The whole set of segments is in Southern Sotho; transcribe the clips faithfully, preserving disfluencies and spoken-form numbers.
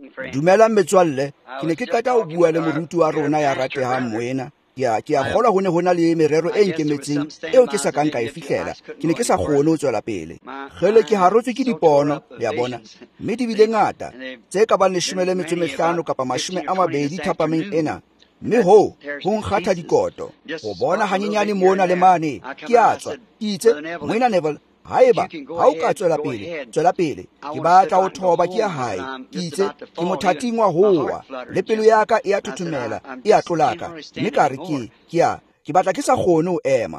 Dumela metswalle, ke ne ke qeta ho bua le moruti wa rona ya ratehang Moena. Ke a ke a kgola ho ne ho na le merero e nkemetseng eo ke sa kang ka e fihlela. Ke ne ke sa kgone ho tswela pele. Kgele ke harotswe ke dipono, le a bona. Mme di bile ngata, tse ka bang leshome le metso e mehlano kapa mashome a mabedi thapameng ena. Mme ho, ho nkgatha dikoto. Ho bona hanyenyane mona le mane, ke a tswa. Ke itse, Moena Neville, haeba ha o ka tswela pele tswela pele ke batla ho thoba ke ya hae. Ke itse ke mothating wa hoa le pelo ya ka e a thothomela e a tlolaka, mme ka re ke ke ya ke batla ke sa kgone ho ema.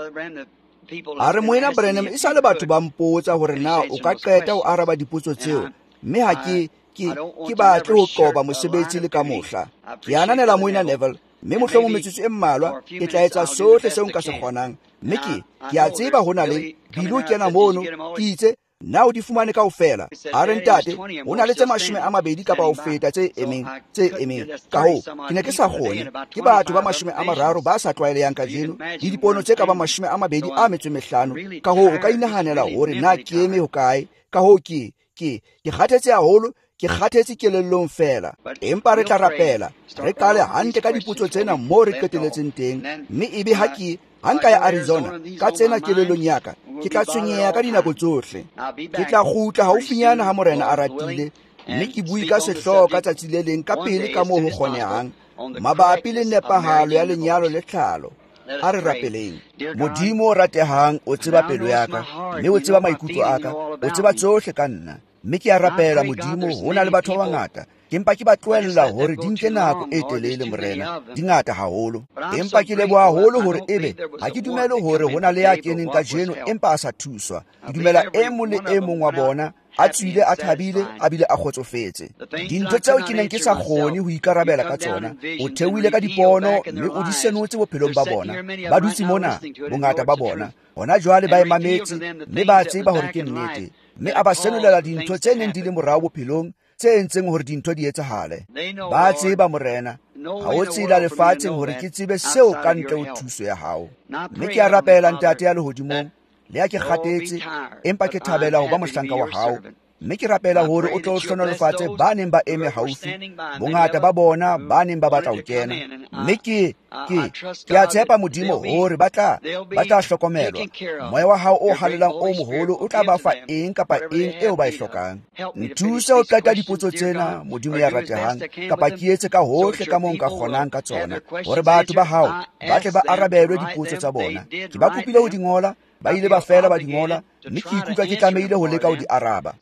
A re Moena Branham, e sa le batho ba mpotsa hore na o ka qeta ho araba dipotso tseo, mme ha ke ke ke batle ho qoba mosebetsi le ka mohla. Ke ananela Moena Neville, mme mohlomong metsotso e mmalwa ke tla etsa sohle seo nka se kgonang. Mme ke ke a tseba ho na le dilo kena mono, ke itse na o di fumane kaofela. A re ntate, ho na le tse mashome a mabedi kapa ho feta tse emeng tse emeng. Ka hoo ke ne ke sa kgone. Ke batho ba mashome a mararo ba sa tlwaelehang kajeno, le dipono tse ka ba mashome a mabedi a metso e mehlano. Ka hoo o ka inahanela hore na ke eme hokae. Ka hoo ke ke ke kgathetse haholo, ke kgathetse kelellong fela. Empa re tla rapela, re qale hantle ka dipotso tsena moo re qeteletseng teng, mme ebe ha ke ha nka ya Arizona ka tsena kelellong ya ka, ke tla tshwenyeha ka dinako tsohle. Ke tla kgutla haufinyana ha Morena a ratile, mme ke bue ka sehlooho ka tsatsi le leng ka pele ka moo ho kgonehang, mabapi le nepahalo ya lenyalo le tlhalo. A re rapeleng. Modimo o ratehang, o tseba pelo ya ka, mme o tseba maikutlo a ka, o tseba tsohle ka nna. Mme ke a rapela Modimo, ho na le batho ba bangata, empa ke ba tlohella hore di nke nako e telele Morena, di ngata haholo. Empa ke leboha haholo hore ebe ha ke dumele hore ho na le ya keneng kajeno empa a sa thuswa. Ke dumela e mong le e mong wa bona a tswile a thabile a bile a kgotsofetse. Dintho tseo ke neng ke sa kgone ho ikarabela ka tsona, o theohile ka dipono, mme o di senotse bophelong ba bona. Ba dutse mona, bongata ba bona hona jwale ba e mametse, mme ba tseba hore ke nnete, mme a ba senolela dintho tse neng di le morao bophelong, tse entseng hore dintho di etsahale. Ba tseba Morena, ha o tsela lefatsheng hore ke tsebe seo ka ntle ho thuso ya hao. Mme ke a rapela ntate ya lehodimong, le ya ke kgatetse, empa ke thabela ho ba mohlanka wa hao. Mme ke rapela hore o tlo hlonolofatse ba neng ba eme haufi, bongata ba bona ba neng ba batla ho kena. Mme ke ke ke a tshepa Modimo hore ba tla ba tla hlokomelwa. Moya wa hao o halelang o moholo o tla ba fa eng kapa eng eo ba e hlokang. Nthusa ho qeta dipotso tsena Modimo ya ratehang, kapa ke etse ka hohle ka moo nka kgonang ka tsona, hore batho ba hao ba tle ba arabelwe dipotso tsa bona. Ke ba kopile ho di ngola, ba ile ba fela ba di ngola, mme ke ikutlwa ke tlamehile ho leka ho di araba.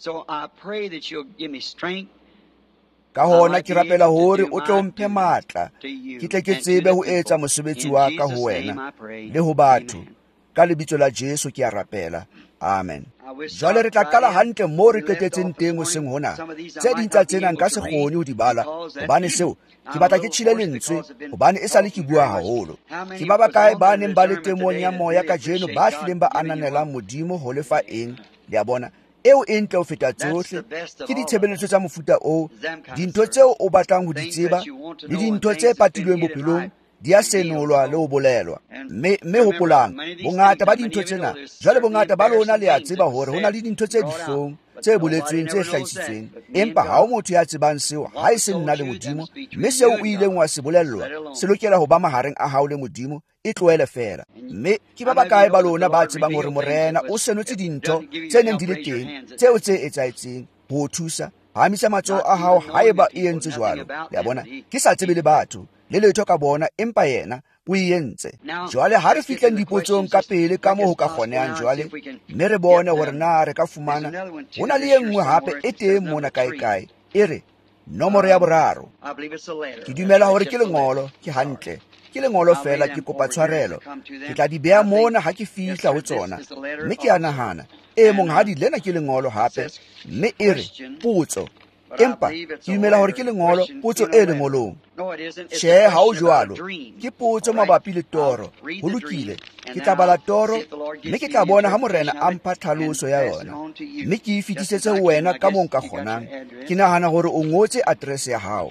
Ka hona ke rapela hore o tlo mphe matla, ke tle ke tsebe ho etsa mosebetsi wa ka ho wena le ho batho. Ka lebitso la Jesu ke a rapela. Amen. Jwale re tla qala hantle moo re qetetseng teng hoseng hona. Tse ding tsa tsena nka se kgone ho di bala, hobane seo ke batla ke tjhile lentswe, hobane e sale ke bua haholo. Ke ba bakae ba neng ba le temong ya moya kajeno ba hlileng ba ananelang Modimo ho lefa eng, le a bona eo e ntle ho feta tsohle ke ditshebeletso tsa mofuta oo, dintho tseo o batlang ho di tseba le dintho tse patilweng bophelong di a senolwa le ho bolelwa. Mme hopolang, bongata ba dintho tsena, jwale bongata ba lona le a tseba hore ho na le dintho tse dihlong tse boletsweng tse hlahisitsweng, empa ha o motho ya tsebang seo ha e se nna le Modimo, mme seo o ileng wa se bolellwa se lokela ho ba mahareng a hao le Modimo, e tlohele fela. Mme ke ba bakae ba lona ba tsebang hore Morena o senotse dintho tse neng di le teng tseo tse etsahetseng ho thusa? Hamisa matsoho a hao haeba e entse jwalo. Le a bona, ke sa tsebe le batho le letho ka bona, empa yena o e entse. Jwale ha re fihleng dipotsong ka pele ka moo ho ka kgonehang jwale, mme re bone hore na re ka fumana. Ho na le e nngwe hape e teng mona kae-kae, e re nomoro ya boraro. Ke dumela hore ke lengolo, ke hantle, ke lengolo fela, ke kopa tshwarelo. Ke tla di beha mona ha ke fihla ho tsona, mme ke a nahana e mong ha di lena ke lengolo hape, mme e re potso. Empa ke dumela hore ke lengolo, potso e lengolong. Tjhe, ha o jwalo, ke potso mabapi le toro. Ho lokile, ke tla bala toro, mme ke tla bona ha Morena a mpha tlhaloso ya yona, mme ke e fetisetse ho wena ka moo nka kgonang. Ke nahana hore o ngotse address ya hao.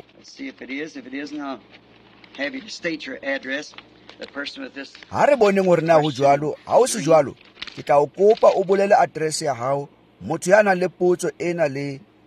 Ha re boneng hore na ho jwalo, ha o se jwalo, ke tla o kopa o bolele address ya hao, motho ya nang le potso ena le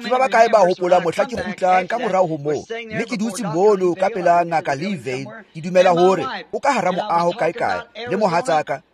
ke ba bakae ba hopola mohla ke kgutlang ka morao ho moo mme ke dutse mono ka pela ngaka Leevale ke dumela hore o ka hara moaho kae kae le mohatsaka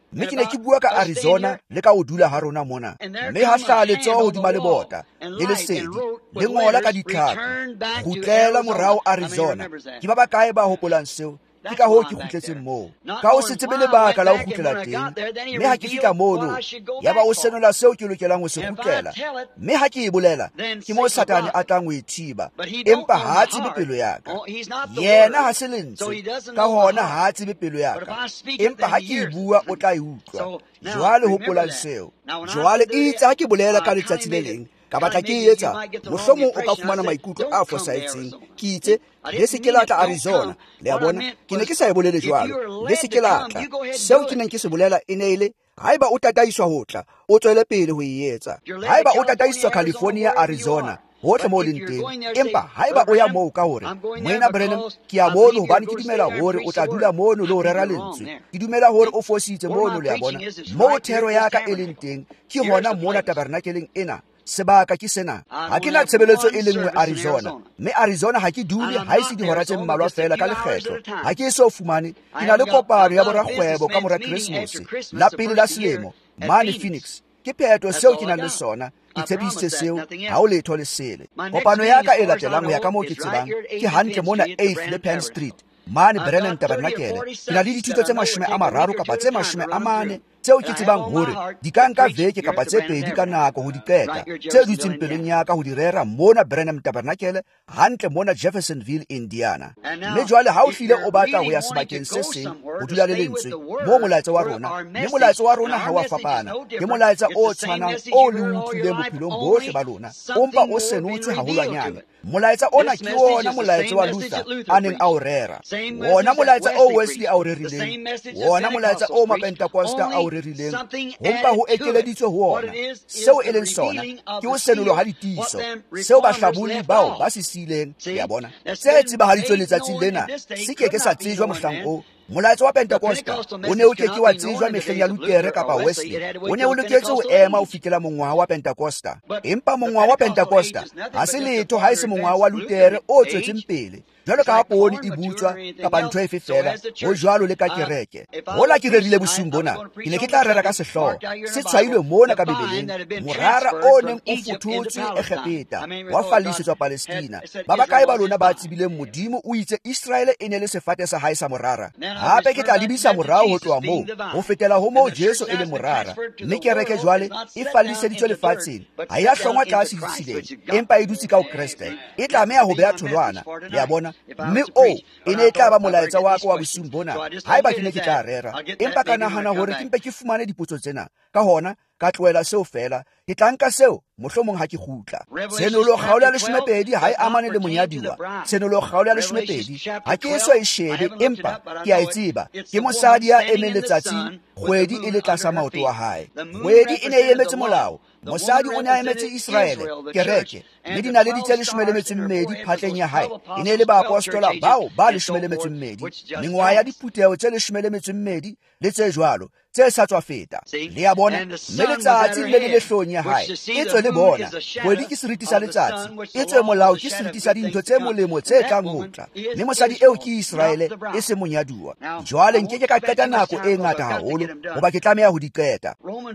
mme ke ne ke bua ka Arizona le ka o dula ha rona mona, mme ha hlaha letsoho hodima lebota le lesedi le ngola ka ditlhako kgutlela morao Arizona. Ke ba bakae ba hopolang seo? Ke ka hoo ke kgutletseng moo, ka o se tsebe lebaka la ho kgutlela teng. Mme ha ke fihla mono, ya ba o senola seo ke lokelang ho se kgutlela, mme ha ke e bolela, ke moo Satane a tlang ho e thiba, empa ha a tsebe pelo ya ka. Yena ha se lentswe, ka hona ha a tsebe pelo ya ka, empa ha ke e bua o tla e utlwa. Jwale hopolang seo. Jwale itse ha ke bolela ka letsatsi le leng, ka batla ke e etsa, mohlomong o ka fumana maikutlo a fosahetseng. Ke itse le se ke latla Arizona, le a bona, ke ne ke sa e bolele jwalo, le se ke latla. Seo ke neng ke se bolela e ne ile, haeba o tataiswa ho tla, o tswele pele ho e etsa. Haeba o tataiswa California, Arizona, hohle moo leng teng, empa haeba o ya moo ka hore Moena Branham ke ya mono hobane ke dumela hore o tla dula mono le ho rera lentswe, ke dumela hore o fositse mono, le a bona, moo thero ya ka e leng teng ke hona mona tabernakeleng ena. Sebaka ke sena, ha ke na tshebeletso e le nngwe Arizona, mme Arizona ha ke dule ha ese dihora tse mmalwa fela ka lekgetlo. Ha ke so fumane, ke na le kopano ya borakgwebo ka mora Christmas la pele la selemo mane Phoenix. Ke pheto seo ke nang le sona, ke tshepisitse seo, ha o letho le sele. Kopano ya ka e latelang ho ya ka moo ke tsebang ke hantle mona eighth le Penn Street mane Brennan Tabernacle. Ke na le dithuto tse mashome a mararo kapa tse mashome a mane tseo ke tsebang hore di ka nka veke kapa tse pedi ka nako ho di qeta, tse dutseng pelong ya ka ho di rera mona Brenham Tabernacle hantle mona Jeffersonville, Indiana. Mme jwale ha o hlile o batla ho ya sebakeng se seng ho dula le lentswe mo molaetsa wa rona, mme molaetsa wa rona ha wa fapana, ke molaetsa o tshwanang o le utlwileng bophelong bohle ba lona, ompa o senotswe haholwanyane. Molaetsa ona ke wona molaetsa wa Luther a neng a o rera, wona molaetsa o Wesley a o rerileng, wona molaetsa o Mapentekosta a o rerileng, hompa ho ekeleditswe ho ona. Seo e leng sona ke ho senolo ha ditiso, seo bahlabuli bao ba se sileng, ya bona, se tsebahaditswe letsatsing lena se ke ke sa tsejwa mohlang o. Molaetsa wa Pentekosta o ne o keke wa tsejwa mehleng ya Luther kapa Wesley, o ne o loketse ho ema ho fihlela mongwaha wa Pentekosta. Empa mongwaha wa Pentekosta ha se letho ha e se mongwaha wa Luther o tswetseng pele. Jwalo ka poone e butswa kapa ntho e fefela, ho jwalo le ka kereke. Hola ke rerile bosung bona, ke ne ke tla rera ka sehloho se tshwailwe mona ka Bibeleng, morara o neng o futhutswe Egepeta wa fallisetswa Palestina. Ba bakae ba lona ba tsebileng Modimo o itse Israele e ne le sefate sa hae sa morara. Hape ke tla lebisa morao ho tloha moo ho fetela ho moo Jesu e le morara, mme kereke jwale e falliseditswe lefatsheng, ha ya hlongwa tlase ditshileng, empa e dutse ka ho Kreste. E tlameha ho beha tholwana, le a bona. Mme o e ne e tla ba molaetsa wa ka wa bosung bona haeba ke ne ke tla rera, empa ka nahana hore ke mpe ke fumane dipotso tsena, ka hona ka tlohela seo fela, ke tla nka seo mohlomong ha ke kgutla. Tsenolo kgaolo ya leshomepedi ha e amane le monyadiwa. Tsenolo kgaolo ya leshomepedi ha ke eso e shebe, empa ke a e tseba, ke mosadi ya emeng letsatsing, kgwedi e le tlasa maoto wa hae. Kgwedi e ne e emetse molao, mosadi o ne a emetse Israele, kereke, mme dinaledi tse leshome le metso e mmedi phatleng ya hae e ne le baapostola bao ba leshome le metso e mmedi, mengwaha ya diputeho tse leshome le metso e mmedi le tse jwalo tse sa tswa feta. Le a bona, mme letsatsi le le lehlong ya hae e tswe le bona, kgwedi ke seriti sa letsatsi, e tswe molao ke seriti sa dintho tse molemo tse tlang ho tla, mme mosadi eo ke Israele e se monyaduwa. Jwale nkeke ka qeta nako e ngata haholo hoba ke tlameha ho di qeta.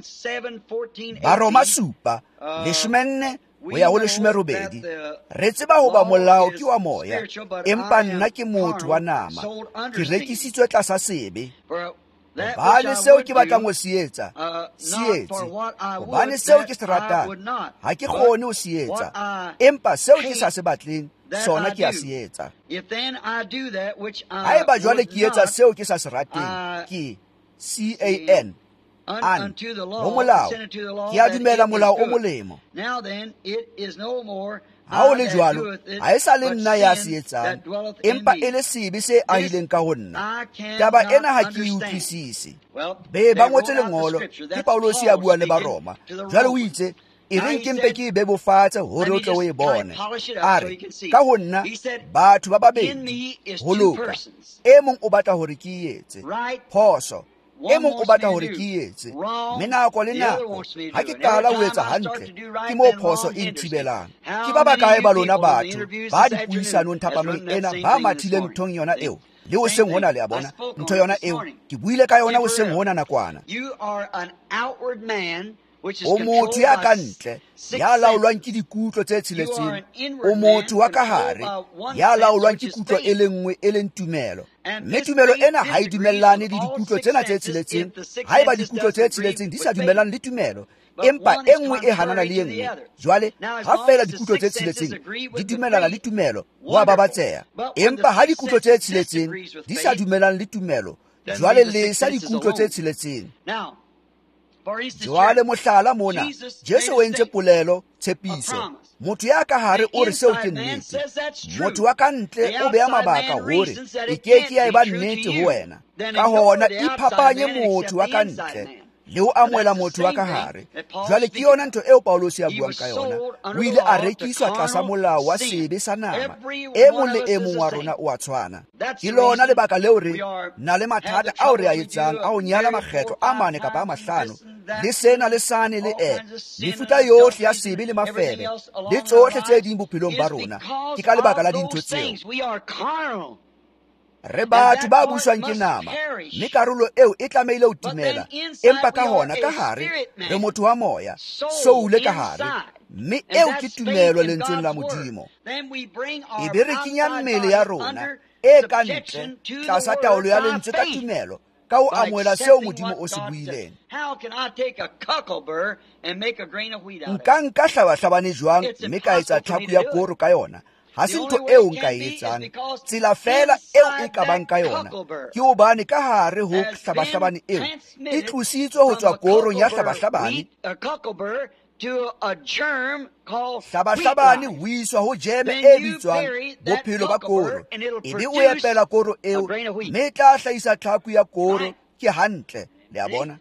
Baroma supa leshome ho ya ho leshome robedi, re tseba hoba molao ke wa moya, empa nna ke motho wa nama, ke rekisitswe tlasa sebe. Hobane seo ke batlang ho se etsa, se etse. Hobane seo ke se ratang, ha ke kgone ho se etsa, empa seo ke sa se batleng, sona ke a se etsa. Haeba jwale ke etsa seo ke sa se rateng, ke C A N an ho molao, ke a dumela molao o molemo. Ha o le jwalo, ha e sa le nna ya se etsang, empa e le sebe se ahileng ka ho nna. Taba ena ha ke e utlwisise. Be ba ngotse lengolo, ke Paulos ya bua le Baroma. Jwale o itse e reng ke mpe ke e bebofatse hore o tle o e bone. A re, ka ho nna batho ba babedi ho loka, e mong o batla hore ke e etse phoso, e mong o batla hore ke e etse, mme nako le nako ha ke qala ho etsa hantle ke moo phoso e nthibelang. Ke ba bakae ba lona batho ba dipuisanong thapameng ena ba mathileng nthong yona eo, le o seng hona le a bona ntho yona eo ke buile ka yona o seng hona nakwana. O motho ya ka ntle ya laolwang ke dikutlo tse tsheletseng, o motho wa ka hare ya laolwang ke kutlo e le nngwe e leng tumelo. Mme tumelo ena ha e dumellane le dikutlo tsena tse tsheletseng. Ha eba dikutlo tse tsheletseng di sa dumellane le tumelo, empa e nngwe e hanana le e nngwe, jwale ha fela dikutlo tse tsheletseng di dumellana le tumelo, ho a babatseha. Empa ha dikutlo tse tsheletseng di sa dumellane le tumelo, jwale le sa dikutlo tse tsheletseng. Jwale mohlala mona Jesu o entse polelo, tshepiso. Motho ya ka hare o re seo ke nnete, motho wa ka ntle o beha mabaka hore e keke ya eba nnete ho wena. Ka hona iphapanye motho wa ka ntle le ho amohela motho wa ka hare. Jwale ke yona ntho eo Paulos ya buang ka yona. O ile a rekiswa tlasa molao wa sebe sa nama, e mong le e mong wa rona o a tshwana. Ke lona lebaka leo re na le mathata ao re a etsang a ho nyala makgetlo a mane kapa a mahlano, le sena le sane le e mefuta yohle ya sebe le mafebe le tsohle tse ding bophelong ba rona. Ke ka lebaka la dintho tseo re batho ba buswang ke nama, mme karolo eo e tlamehile ho timela. Empa ka hona ka hare re motho wa moya, soule ka hare, mme eo ke tumelo lentsweng la Modimo. E be re kenya mmele ya rona e ka ntle tlasa taolo ya lentswe ka tumelo, ka ho amohela seo Modimo o se buileng. Nka nka hlabahlabane jwang mme ka etsa tlhaku ya koro ka yona? Ha se ntho eo nka e etsang. Tsela fela eo e ka bang ka yona ke hobane ka hare ho hlabahlabane eo e tlositswe ho tswa korong ya hlabahlabane. Hlabahlabane ho iswa ho jeme e bitswang bophelo ba koro, ebe o epela koro eo mme e tla hlahisa tlhaku ya koro. Ke hantle, le a bona,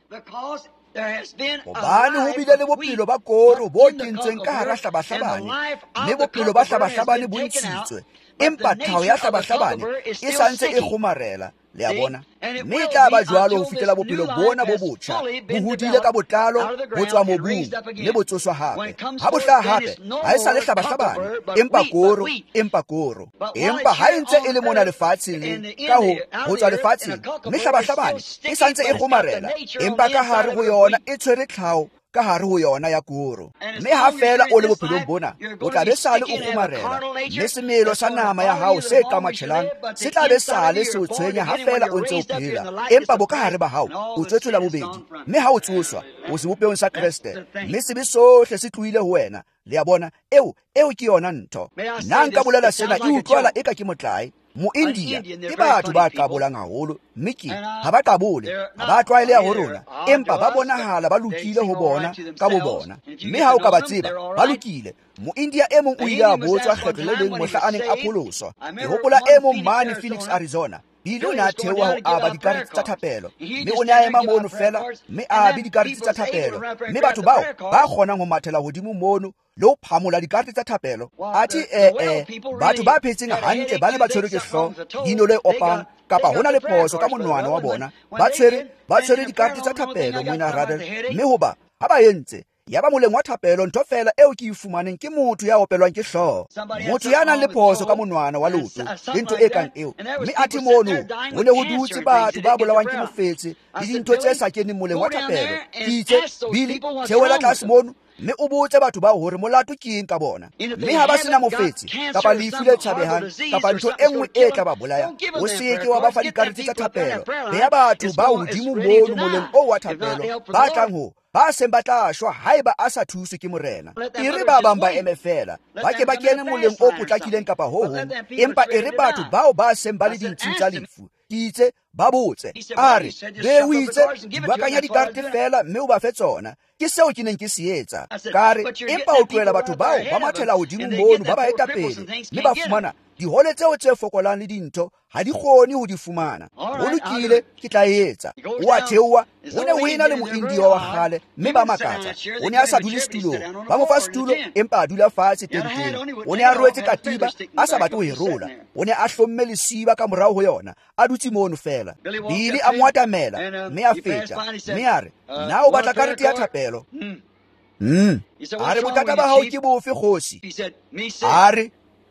hobane ho bile le bophelo ba koro bo kentsweng ka hara hlabahlabane, mme bophelo ba hlabahlabane bo ntshitswe, empa tlhaho ya hlabahlabane e santse e kgomarela. Le a bona, mme e tla ba jwalo ho fihlela bophelo bona bo botjha bo hodile ka botlalo bo tswa mobung mme bo tsoswa hape. Ha bo hlaha hape ha e sa le hlabahlabane, empa koro, empa koro. Empa ha e ntse e le mona lefatsheng le ka ho ho tswa lefatsheng, mme hlabahlabane e santse e kgomarela, empa ka hare ho yona e tshwere tlhaho ka hare ho yona ya koro. Mme ha fela o le bophelong bona, o tla be sale o kgomarela, mme semelo sa nama ya hao se kamatshelang se tla be sale se o tshwenya ha fela o ntse o phela, empa bo ka hare ba hao o tswetswela bobedi. Mme ha o tsoswa o sebopeong sa Kreste, mme sebe sohle se tlohile ho wena. Le a bona, eo eo ke yona ntho. Nna nka bolela sena e utlwala eka ke motlae. Mo-India ke batho ba qabolang haholo, mme ke ha ba qabole, ha ba tlwaeleha ho rona, empa ba bonahala ba lokile ho bona ka bo bona. Mme ha o ka ba tseba ba lokile. Mo-India e mong o ile a botswa kgetlo le leng mohla a neng a pholoswa. Ke hopola e mong mane Phoenix, Arizona. Bile o ne a theoha ho aba dikarete tsa thapelo, mme o ne a ema mono fela mme a abe dikarete tsa thapelo, mme batho bao ba kgonang ho mathela hodimo mono le ho phamola dikarete tsa thapelo. Athe eh eh batho ba phetseng hantle ba ne ba tshwerwe ke hlooho, dino le opang, kapa hona le phoso ka monwana wa bona, ba tshwere ba tshwere dikarete tsa thapelo mona radel. Mme hoba ha ba entse ya ba moleng wa thapelo, ntho fela eo ke ifumaneng ke motho ya opelwang ke hlooho, motho ya nang le phoso ka monwana wa leoto le ntho e kang eo. Mme athe mono ho ne ho dutse batho ba bolawang ke mofetse le dintho tse sa keneng moleng wa thapelo. Ke itse Bili theohela tlase mono, mme o botse batho bao hore molato ke eng ka bona. Mme ha ba sena mofetse kapa lefu le tshabehang kapa ntho e nngwe e tla ba bolaya, o seke wa ba fa dikarete tsa thapelo. Beha batho ba hodimo mono moleng o wa thapelo ba tlang ho ba seng ba tla shwa haeba a sa thuswe ke morena. E re ba bang ba eme fela ba ke ba kene moleng o potlakileng kapa ho hong, empa e re batho bao ba seng ba le dintshi tsa lefu. Ke itse ba botse a re be o itse dibakanya dikarete fela mme o ba fe tsona. Ke seo ke neng ke se etsa kare, empa o tlohela batho bao ba mathela hodimo mono ba ba etapele, mme ba fumana dihole tseo tse fokolang le dintho ha di kgone ho di fumana. Ho lokile, ke tla etsa. O a theoha, o ne o ena le Mo-India wa kgale, mme ba makatsa. O ne a sa dule setulong, ba mo fa setulo empa a dula fatshe tenteng. O ne a rwetse katiba a sa batle ho e rola, o ne a hlomme lesiba ka morao ho yona, a dutse mono fela. Bili a mo atamela mme a feta, mme a re na o batla karete ya thapelo? Mm. A re bothata ba hao ke bofe kgosi? A re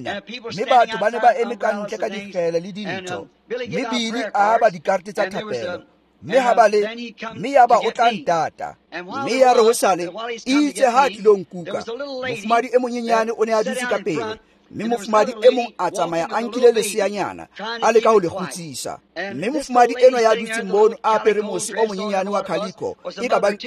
ena mme batho ba ne ba eme ka ntle ka dikgele le dintho mme Bili a ba dikarete tsa thapelo mme ha ba le mme ya ba o tla ntata mme ya re ho sale itse ha tlilong kuka mofumadi e monyenyane o ne a dutse ka pele mme mofumadi e mong a tsamaya a nkile leseanyana a leka ho le kgutsisa mme mofumadi eno ya dutse mono a apere mosi o monyenyane wa khaliko e ka bang eng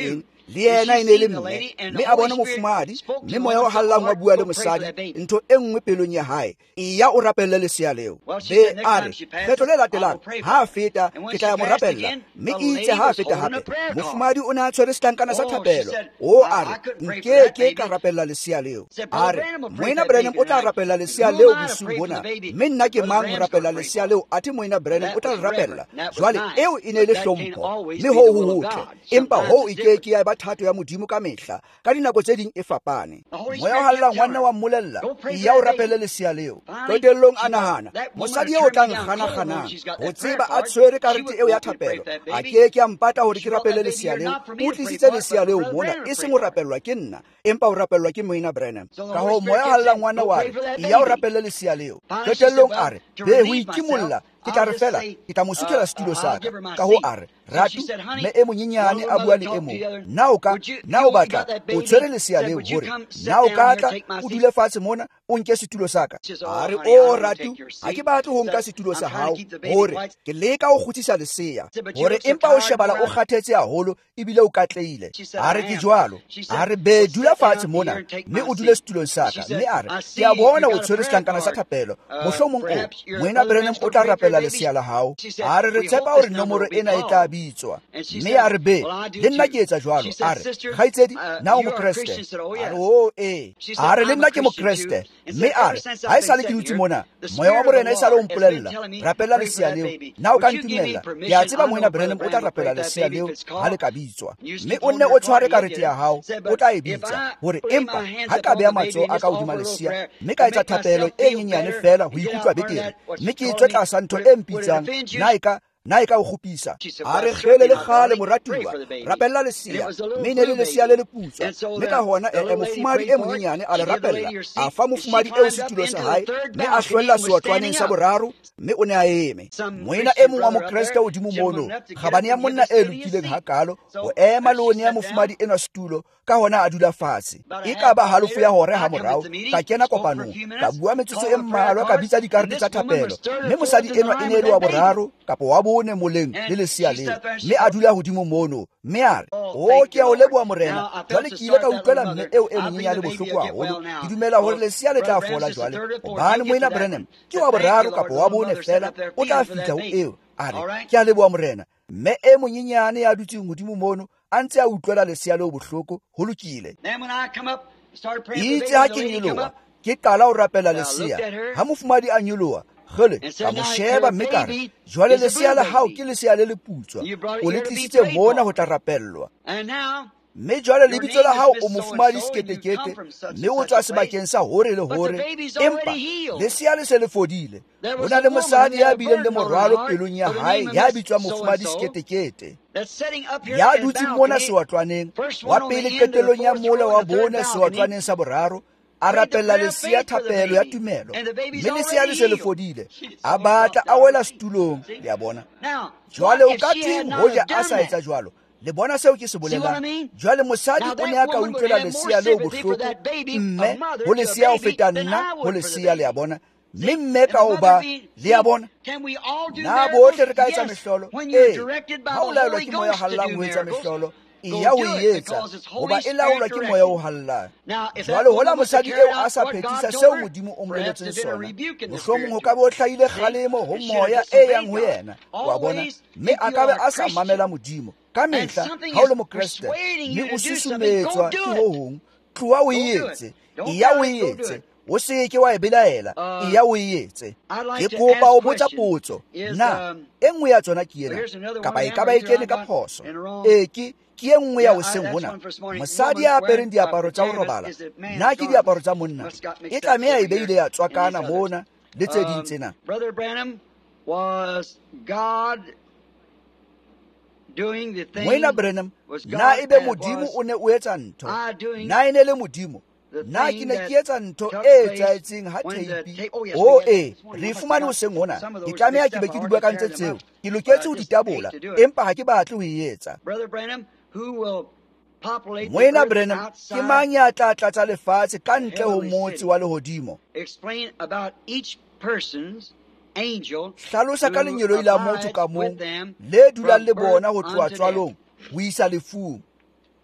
le yena e ne le mme mme a bona mofumadi mme moya o hallang wa bua le mosadi ntho e nngwe pelong ya hae e ya o rapelle lesea leo be a re kgetlo le latelang ha a feta ke tla ya mo rapella mme ke itse ha a feta hape mofumadi o ne a tshwere setlankana sa thapelo o a re nke ke ka rapella lesea leo a re moena Branham o tla rapella lesea leo bosiu bona mme nna ke mang ho rapella lesea leo athe moena Branham o tla rapella jwale eo e ne le hlompho mme ho ho hotle empa ho e ke ke ya ba thato ya modimo ka mehla ka dinako tse ding e fapane moya o hallang wa nna wa mmolella ya o rapelle lesea leo qetellong a nahana mosadi eo tlang gana ganang ho tseba a tshwere karete eo ya thapelo a ke ke a mpata hore ke rapelle lesea leo o tlisitse lesea leo mona e seng o rapellwa ke nna empa o rapellwa ke moena Branham ka ho moya o hallang wa nna wa re ya o rapelle lesea leo qetellong a re be ho ikimolla ke tla re fela ke tla mo suthela setulo sa ka ka ho a re ratu mme e monyenyane a bua le e mong na o ka na o batla o tshwere lesea leo hore na o ka tla o dule fatshe mona o nke setulo sa ka a re o ratu ha ke batle ho nka setulo sa hao hore ke leka o kgutsisa lesea hore empa o shebala o kgathetse haholo ebile o katleile a re ke jwalo a re be dula fatshe mona mme o dule setulong sa ka mme a re ke a bona o tshwere setlankana sa thapelo mohlomong o moena Branham o tla rapela lesea la hao a re re tshepa hore nomoro ena e tla bitswa mme a re be le nna ke etsa jwalo a re kgaitsedi na o mokreste a re o e a re le nna ke mokreste mme a re ha e sale ke dutse mona moya wa morena e sale o mpolella rapela lesea leo na o ka ntumella ke a tseba moena Branham o tla rapela lesea leo ha le ka bitswa mme o nne o tshware karete ya hao o tla e bitsa hore empa ha ka beya matsoho a ka hodima lesea mme ka etsa thapelo e nyenyane fela ho ikutlwa betere mme ke tswe tlasa ntho e mpitsang na e ka na e ka o khupisa a re kgele le kgale moratuwa rapella lesea mme ne le lesea le le putswa mme ka hona e mofumadi e monyenyane a le rapella a fa mofumadi eo setulo sa hae mme a hlwella seotlwaneng sa boraro mme o ne a eme moena e mong wa mokreste hodimo mono kgabane ya monna e lokileng hakalo o ema le o ne ya mofumadi enwa setulo ka hona a dula fatshe e ka ba halofo ya hore ha morao ka kena kopanong ka bua metsotso e mmalwa ka bitsa dikarete tsa thapelo mme mosadi enwa e ne le wa boraro kapa wa bone moleng le lesea leo mme a dula hodimo mono mme a re o ke a o leboha morena jwale ke ile ka utlwela mme eo e monyenyane bohloko haholo ke dumela hore lesea le tla fola jwale hobane moena Branham ke wa boraro kapa wa bone fela o tla fihla ho eo a re ke a leboha morena mme e monyenyane ya dutseng hodimo mono a ntse a utlwela lesea leo bohloko ho lokile itse ha ke nyoloha ke qala ho rapela lesea ha mofumadi a nyoloha gele ka mo sheba mme ka re jwale lesea la hao ke lesea le le putswa o le tlisitse mona ho tla rapellwa mme jwale lebitso la hao o mofumadi seketekete mme o tswa sebakeng sa hore le hore empa lesea le se le fodile ho na le mosadi ya bileng le morwalo pelong ya hae ya bitswa mofumadi seketekete ya dutse mona sewatlwaneng wa pele qetellong ya mola wa bone sewatlwaneng sa boraro a rapella lesea thapelo ya tumelo mme lesea le se le fodile a batla a wela setulong le a bona jwale o ka theng hoja a sa etsa jwalo le bona seo ke se bolelang jwale mosadi o ne a ka utlwela lesea leo bohloko mme ho lesea ho feta nna ho lesea le a bona mme mme ka ho ba le a bona na bohle re ka etsa mehlolo ee ha o laelwa ke moya hallang ho etsa mehlolo iya ho etsa hoba e laolwa ke moya o hallang jwale hola mosadi eo a sa phethisa seo modimo o mmoletseng sona mohlomong ho ka be o hlahile kgalemo ho moya e yang ho yena wa bona mme a ka be a sa mamela modimo ka mehla ha o le mokreste mme o susumetswa ke ho hong tloha o etse iya o etse o se ke wa e belaela iya o etse ke kopa o botsa potso na e nngwe ya tsona ke ena kapa e ka ba e kene ka phoso ee ke ke e nngwe ya o seng hona mosadi ya apereng diaparo tsa ho robala nna ke diaparo tsa monna e tlameha e beile ya tswakana mona le tse ding tsena Brother Branham was God doing the thing moena Branham na ebe modimo o ne o etsa ntho na ene le modimo na ke ne ke etsa ntho e etsaetseng ha teipi o e re fumane o seng hona ke tlameha ke be ke di bua ka ntse tseo ke loketse ho ditabola empa ha ke batle ho e etsa moena Branham ke mang ya tla tlatsa lefatshe ka ntle ho motse wa lehodimo hlalosa ka lenyeloi la motho ka mong le dulang le bona ho tloha tswalong ho isa lefung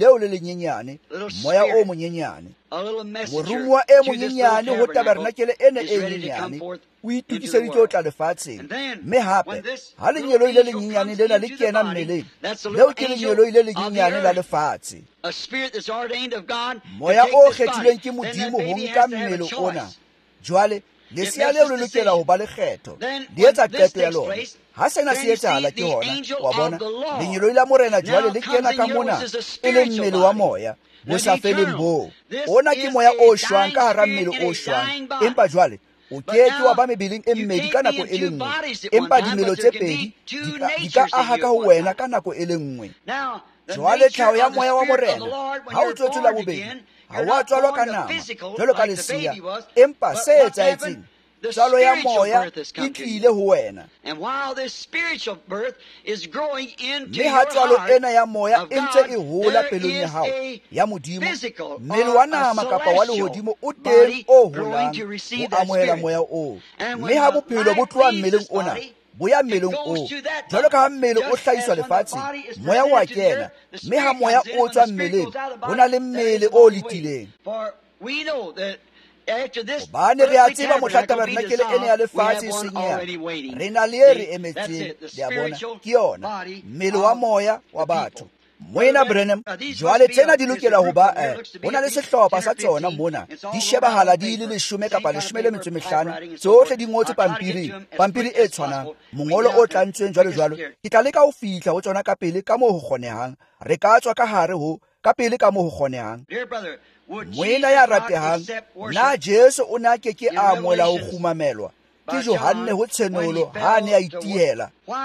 leo le lenyenyane, moya o monyenyane. Moromuwa e monyenyane ho tabernakele ene e nyenyane o itukiseditse ho tla lefatsheng. Mme hape ha lenyelo ile lenyenyane lena le kena mmeleng, leo ke lenyelo ile lenyenyane la lefatshe. Moya o kgethilweng ke Modimo ho nka mmele ona. Jwale lesea leo le lokela ho ba lekgetho, le etsa qeto ya lona. Ha sena se etsahala ke hona, wa bona, lenyelo la morena jwale le kena ka mona e le mmele wa moya bo sa feleng boo. Ona ke moya o shwang ka hara mmele o shwang, empa jwale o keke wa ba mebeleng e mmedi ka nako e le nngwe, empa dimelo tse pedi di ka aha ka ho wena ka nako e le nngwe. Jwale tlhaho ya moya wa morena ha o tswetsela bobedi, ha wa tswalwa ka nama jwalo ka lesia, empa se etsahetseng tswalo ya moya e tlile ho wena. Mme ha tswalo ena ya moya e ntse e hola pelong ya hao ya modimo, mmele wa nama kapa wa lehodimo o teng o holang ho amohela moya oo. Mme ha bophelo bo tloha mmeleng ona bo ya mmeleng oo, jwalo ka ha mmele o hlahiswa lefatsheng, moya wa kena. Mme ha moya o tswa mmeleng, ho na le mmele o letileng. Hobane re a tseba mohla tabernakele ene ya lefatshe e senyeha, re na le e re emetseng, le a bona, ke yona mmele wa moya wa batho. Moena Branham, jwale tsena di lokela ho ba eh ho na le sehlopha sa tsona mona, di shebahala di le leshome kapa leshome le metso e mehlano, tsohle di ngotswe pampiring, pampiri e tshwanang, mongolo o tlantsweng jwalo jwalo. Ke tla leka ho fihla ho tsona ka pele ka moo ho kgonehang, re ka tswa ka hare ho ka pele ka moo ho kgonehang. Moena ya ratehang, na Jesu o na ke ke a amohela ho kgumamelwa ke Johane ho tshenolo ha ne a itiela?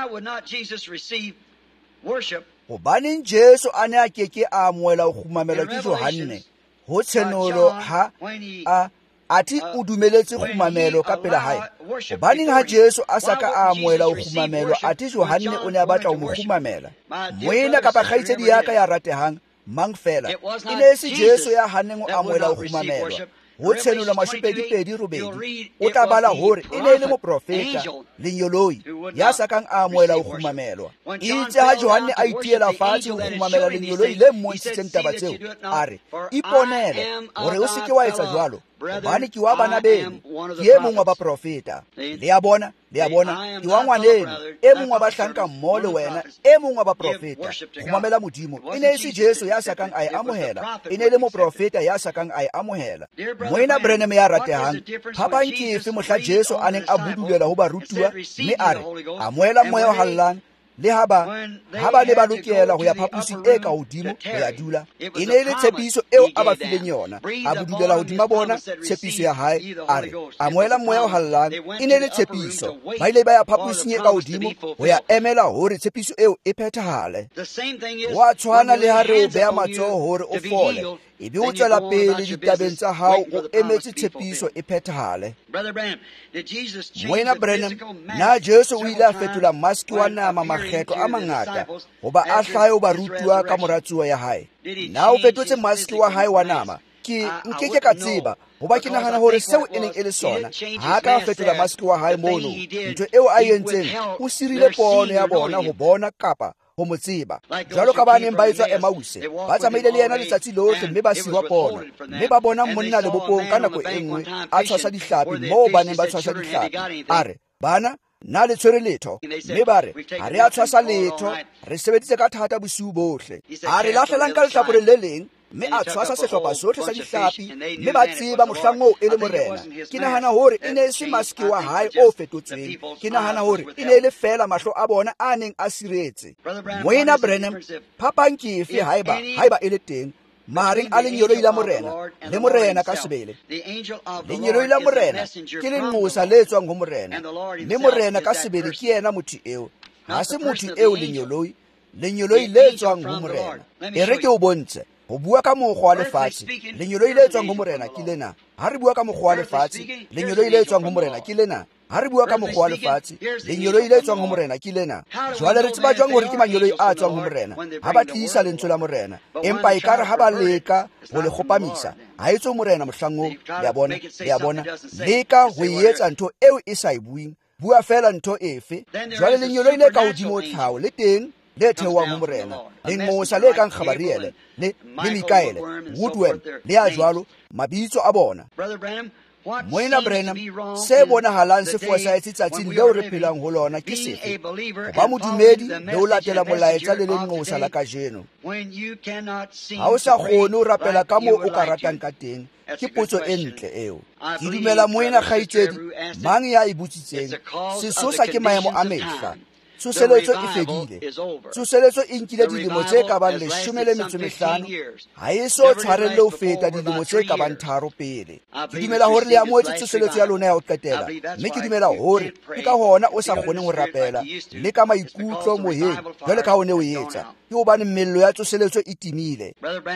Hobaneng Jesu a ne a ke ke a amohela ho kgumamelwa ke Johane ho tshenolo ha a athi o dumeletse khumamelo ka pela hae? Hobaneng ha Jesu a sa ka a amohela ho khumamelwa athi Johane o ne a batla ho mo khumamela? Moena kapa kgaitsedi ya ka ya ratehang, mang fela e ne se Jesu ya haneng o amohela ho khumamelwa ho tshenolo mashupedi-pedi robedi. O tla bala hore e ne le moprofeta lenyoloi ya sa kang a amohela ho khumamelwa. Itse ha Johane a itiela fatshe ho khumamela lenyoloi le mmontshitseng taba tseo, a re, iponele hore o seke wa etsa jwalo, hobane ke wa bana beno, ke e mong wa baprofeta. Le a bona, le a bona, ke wa ngwaneno, e mong wa bahlanka mmoho le wena, e mong wa baprofeta. Khumamela Modimo e ne se Jesu ya sa kang a e amohela, e ne le moprofeta ya sa kang a e amohela. Moena Branham ya ratehang, phapang ke efe mohla Jesu a neng a budulela ho barutuwa mme a re, amohela moya o hallang, le ha ba ha ba ne ba lokela ho ya phaposing e ka hodimo ho ya dula. E ne le tshepiso eo a ba fileng yona, a budulela hodima bona tshepiso ya hae, a re, amohela moya o hallang. E ne le tshepiso, ba ile ba ya phaposing e ka hodimo ho ya emela hore tshepiso eo e phethahale. Wa tshwana le ha re o beha matsoho hore o fole, ebe o tswela pele ditabeng tsa hao o emetse tshepiso e phethahale. Moena Branham, na Jesu o ile a fetola maski wa nama makgetlo a mangata hoba a hlahe ho barutuwa ka moratsuwa ya hae? Na o fetotse maski wa hae wa nama? Ke nkeke ka tseba, hoba ke nahana hore seo e neng e le sona ha ka fetola maski wa hae mono. Ntho eo a entseng o sirile pono ya bona ho bona kapa ho mo tseba. Jwalo ka ba neng ba etswa Emause, ba tsamaile le yena letsatsi lohle mme ba siwa pono, mme ba bona monna le bopong ka nako e nngwe a tshwasa dihlapi moo ba neng ba tshwasa dihlapi. A re, bana, na le tshwere letho? Mme ba re, ha re a tshwasa letho, re sebeditse ka thata bosiu bohle. A re lahlelang ka lehlapore le leng, mme a tshwasa sehlopha sohle sa dihlapi, mme ba tseba mohlang moo e le morena. Ke nahana hore e ne se maski wa hae o fetotsweng, ke nahana hore e ne le fela mahlo a bona a neng a siretse. Moena Branham, phapang ke efe haeba haeba e le teng mahareng a lenyoloi la morena le morena ka sebele? Lenyoloi la morena ke lenqosa le tswang ho morena, mme morena ka sebele ke yena motho eo, ha se motho eo lenyoloi, lenyoloi le tswang ho morena. E re ke o bontshe ho bua ka mokgwa wa lefatshe, lenyoloi le tswang ho morena ke lena. Ha re bua ka mokgwa wa lefatshe, lenyoloi le tswang ho morena ke lena. Ha re bua ka mokgwa wa lefatshe, lenyoloi le tswang ho morena ke lena. Jwale re tseba jwang hore ke manyoloi a tswang ho morena ha ba tlisa lentswe la morena, empa e kare ha ba leka ho le kgopamisa ha e tswe morena mohlango. Le a bona, le a bona, leka ho etsa ntho eo e sa e buing, bua fela ntho efe. Jwale lenyoloi le ka hodimo tlhaho le teng le theoang ho morena, lenqosa le kang Gabariele le le Mikaele, Woodworm le a jwalo mabitso a bona. Moena Branham, se bonahalang se fosahetse tsatsing leo re phelang ho lona ke sefe? Ba modumedi le ho latela molaetsa le lenqosa la kajeno. Ha o sa kgone ho rapela ka moo o ka ratang ka teng, ke potso e ntle eo. Ke dumela moena kgaitsedi, mang ya e botsitseng, sesosa ke maemo a mehla. tsoseletso e fedile. Tsoseletso e nkile dilemo tse ka bang leshome le metso mehlano, ha e so tshwarelle ho feta dilemo tse ka bang tharo pele. Ke dumela hore le amohetse tsoseletso ya lona ya ho qetela, mme ke dumela hore ke ka hona o sa kgoneng ho rapela le ka maikutlo moheng jwale ka ha o ne o etsa, ke hobane mmello ya tsoseletso e timile.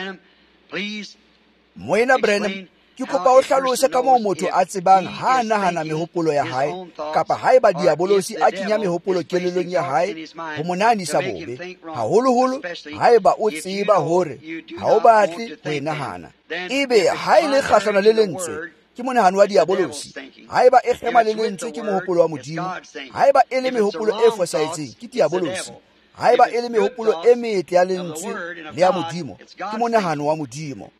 Moena Branham, ke kopa o hlalose ka moo motho a tsebang ha a nahana mehopolo ya hae, kapa haeba diabolosi a kenya mehopolo kelellong ya hae ho monanisa bobe, haholoholo haeba o tseba hore ha o batle ho e nahana. Ebe ha e le kgahlano le lentswe ke monahano wa diabolosi, haeba e kgema le lentswe ke mohopolo wa Modimo, haeba e le mehopolo e fosahetseng ke diabolosi, haeba e le mehopolo e metle ya lentswe le ya Modimo ke monahano wa Modimo.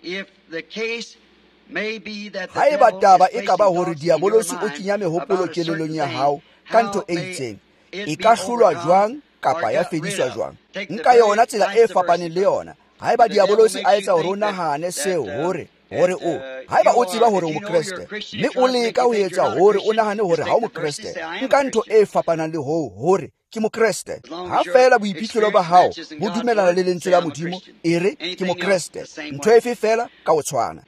Haeba taba e ka ba hore diabolosi o kenya mehopolo kelellong ya hao ka ntho e itseng, e ka hlolwa jwang kapa ya fediswa jwang? Nka yona tsela e fapaneng le yona. Haeba diabolosi a etsa hore o nahane seo hore hore o haeba o tseba hore o mokreste, mme o leka ho etsa hore o nahane hore ha o mokreste, nka ntho e fapanang le ho hore ke mokreste. Ha fela boiphihlelo ba hao bo dumelana le lentswe la Modimo, e re ke mokreste, ntho efe fela ka o tshwana.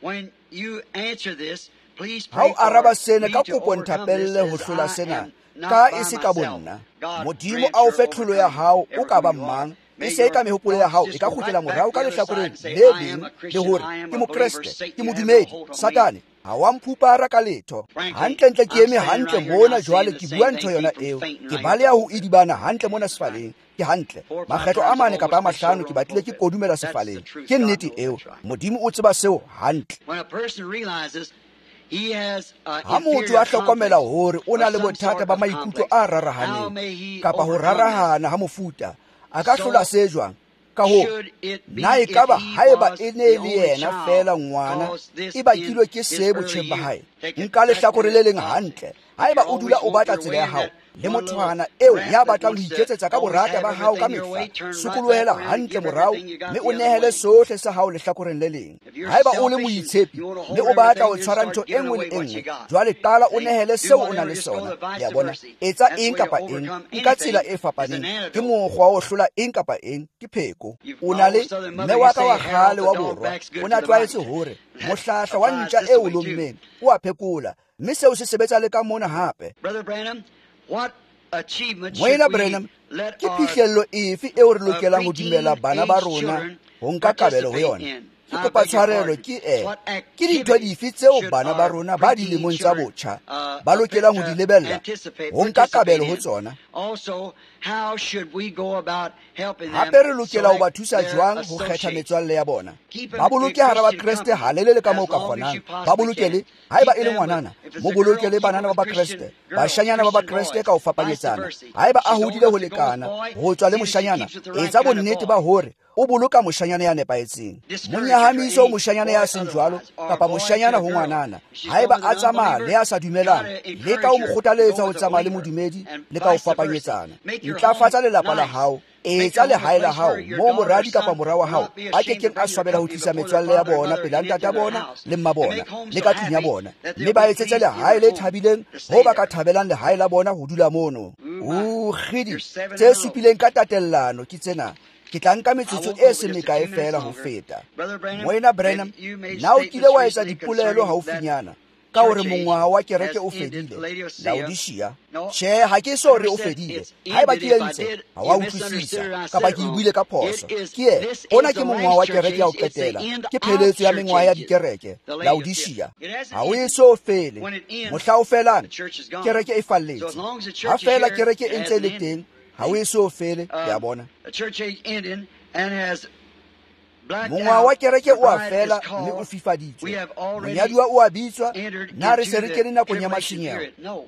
Ha o araba sena ka kopo nthapelle ho hlola sena ka e se ka bonna. Modimo a o fe tlholo ya hao o ka ba mang, e se ka mehopolo ya hao e ka kgutlela morao ka lehlakoreng le leng le hore ke mokreste, ke modumedi. Satane ha wa mphupara ka letho. Hantlentle ke eme hantle mona jwale ke bua ntho yona eo, ke baleha ho idibana hantle mona sefaleng. Ke hantle makgetlo a mane kapa a mahlano ke batlile ke kodumela sefaleng. Ke nnete eo, Modimo o tseba seo hantle. Ha motho a hlokomela hore o na le bothata ba maikutlo a rarahaneng kapa ho rarahana ha mofuta, a ka hlola se jwang? Ka ho na e ka ba haeba e ne le yena fela ngwana e bakilwe ke se botjheng ba hae, nka lehlakore le leng hantle. Haeba o dula o batla tsela ya hao le mothwana eo ya batlang ho iketsetsa ka borata ba hao ka mehla, sukulohela hantle morao mme o nehele sohle sa hao lehlakoreng le leng. Haeba o le moitshepi mme o batla ho tshwara ntho e nngwe le e nngwe, jwale qala o nehele seo o nang le sona. Ya bona, etsa eng kapa eng ka tsela e fapaneng, ke mokgwa o hlola eng kapa eng ke pheko. O na le mme wa ka wa kgale wa borwa, o na tlwaetse hore mohlahla wa ntja e o lommeng o a phekola, mme seo se sebetsa le ka mona hape. Moena Branham, ke phihlello efe eo re lokelang ho dumela bana ba rona ho nka kabelo ho yona? Ke kopa tshwarelo, ke e ke dintho dife tseo bana ba rona ba dilemong tsa botjha ba lokelang ho di lebella ho nka kabelo ho tsona? Hape re lokela ho ba thusa jwang ho kgetha metswalle ya bona? Ba boloke hara ba Kreste halelele ka moo ka kgonang. Ba bolokele haeba e le ngwanana, mo bolokele banana ba ba Kreste, bashanyana ba ba Kreste ka ho fapanyetsana. Haeba a hodile ho lekana ho tswa le moshanyana, etsa bonnete ba hore o boloka moshanyana ya nepahetseng. Monyahamiso moshanyana ya seng jwalo kapa moshanyana ho ngwanana, haeba a tsamaya le a sa dumelang, le ka o mokgothaletsa ho tsamaya le modumedi le ka ho fapanyetsana. Ntlafatsa lelapa la hao, etsa lehae la hao moo moradi kapa mora wa hao a kekeng a swabela ho tlisa metswalle ya bona pela ntata bona le mma bona le ka tlung ya bona, mme ba etsetse lehae le thabileng ho ba ka thabelang lehae la bona ho dula mono. O khidi tse supileng ka tatellano ke tsena. Ke tla nka metsotso e se mekae fela ho feta. Moena Branham, na o kile wa etsa dipolelo haufinyana ka hore mongwaha wa kereke o fedile Laodicea? Tjhe, ha ke so re o fedile. Haeba ke entse ha wa utlwisisa kapa ke buile ka phoso. Ke e ona ke mongwaha wa kereke ya ho qetela, ke pheletso ya mengwaha ya dikereke Laodicea. Ha o e so fele, mohla o felang kereke e falletse. Ha fela kereke e ntse le teng, ha o e so fele. Ya bona, mongwaha wa kereke o a fela mme o fifaditswe, monyaduwa o a bitswa, na re se re kene nakong ya matshwenyeho.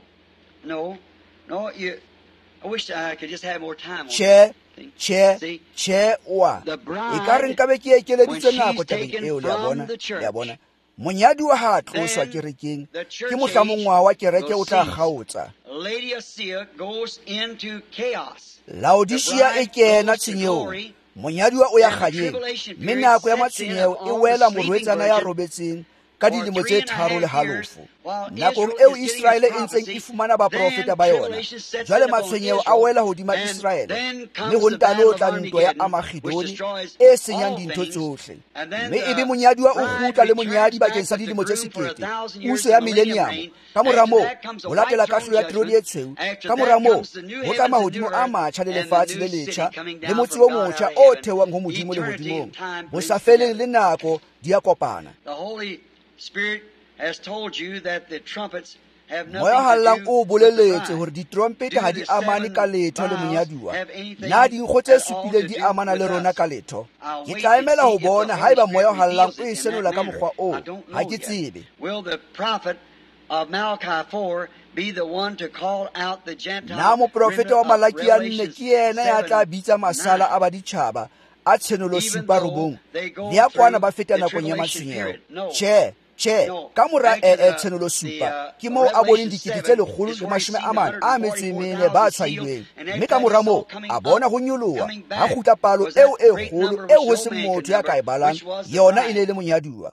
Tjhe, tjhe, tjhe, oa e ka re nkabe ke ekeleditse nako tabeng eo. Le ya bona, ya bona, monyaduwa ha a tloswa kerekeng, ke mohla mongwaha wa kereke o tla kgaotsa. Laodicea e kena tshenyehong, monyaduwa o ya kganyeng, mme nako ya matshwenyeho e wela morwetsana ya robetseng ka dilemo tse tharo le halofo nakong eo Israele e ntseng e fumana baprofeta ba yona. Jwale matshwenyeho a wela hodima Israele, mme ho ntano tla ntwa ya Amagedoni e senyang dintho tsohle. Mme ebe monyaduwa o kgutla le monyadi bakeng sa dilemo tse sekete, puso ya millennium. Ka mora moo ho latela kahlo ya troni e tshweu. Ka mora moo ho tla mahodimo a matjha le lefatshe le letjha le motse o motjha o thewang ho modimo le hodimong, bo sa feleng le nako di a kopana. Moya hallang o boleletse hore ditrompete ha di amane ka letho le monyaduwa, na dinkgo tse supileng di amana le rona ka letho. Ke tla emela ho bona haeba moya hallang o e senola ka mokgwa oo, ha ke tsebe. Na moprofeta wa Malaki ya nne ke yena ya tla bitsa masala a baditjhaba a tshenolo supa robong le ya kwana ba feta nakong ya matshwenyeho? Tjhe, tjhe, ka mora e tshenolo supa ke moo a boneng dikete tse lekgolo le mashome a mane a metso e mene ba tshwailweng, mme ka mora moo a bona ho nyoloha ha kgutla palo eo e kgolo eo ho seng motho ya ka e balang, yona e ne le monyaduwa.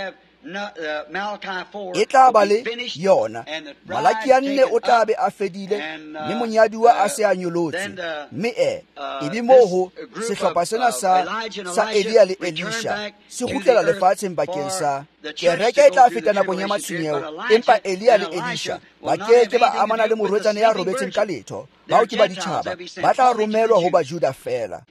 E tla ba le yona Malaki ya nne o tla be a fedile mme monyaduwa a se a nyolotse, mme e ebe moo ho sehlopha sena sa sa Elia le Elisha se kgutlela lefatsheng bakeng sa kereke. E tla feta nakong ya matshwenyeho, empa Elia le Elisha ba keke ba amana le morwetsana ya robetseng ka letho. Bao ke baditjhaba ba tla romelwa ho Bajuda fela.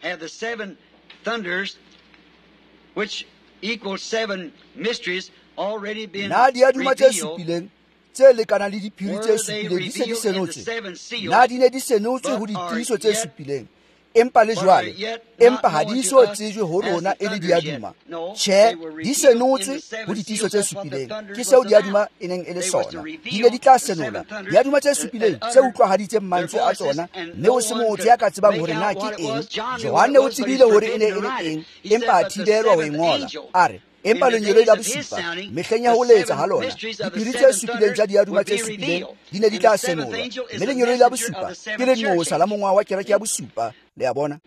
Na diaduma tse supileng tse lekanang le diphiri tse supileng di se di senotswe. Na di ne di senotswe ho ditiiso tse supileng, empa le jwale empa ha di so tsejwe ho rona e le diaduma. Tjhe, di senotswe ho ditiiso tse supileng. Ke seo diaduma e neng e le sona. Di ne di tla senola. Diaduma tse supileng tse utlwahaditseng mantswe a tsona, mme o se motho ya ka tsebang hore na ke eng. Johane o tsebile hore e ne e le eng, empa a thibelwa ho e ngola. A re empa lenyelo la bosupa mehleng ya ho letsa ha lona diphiri tse supileng tsa diaduma tse supileng di ne di tla senola, mme lenyelo la bosupa ke lenqosa la mongwa wa kereke ya bosupa. Le a bona?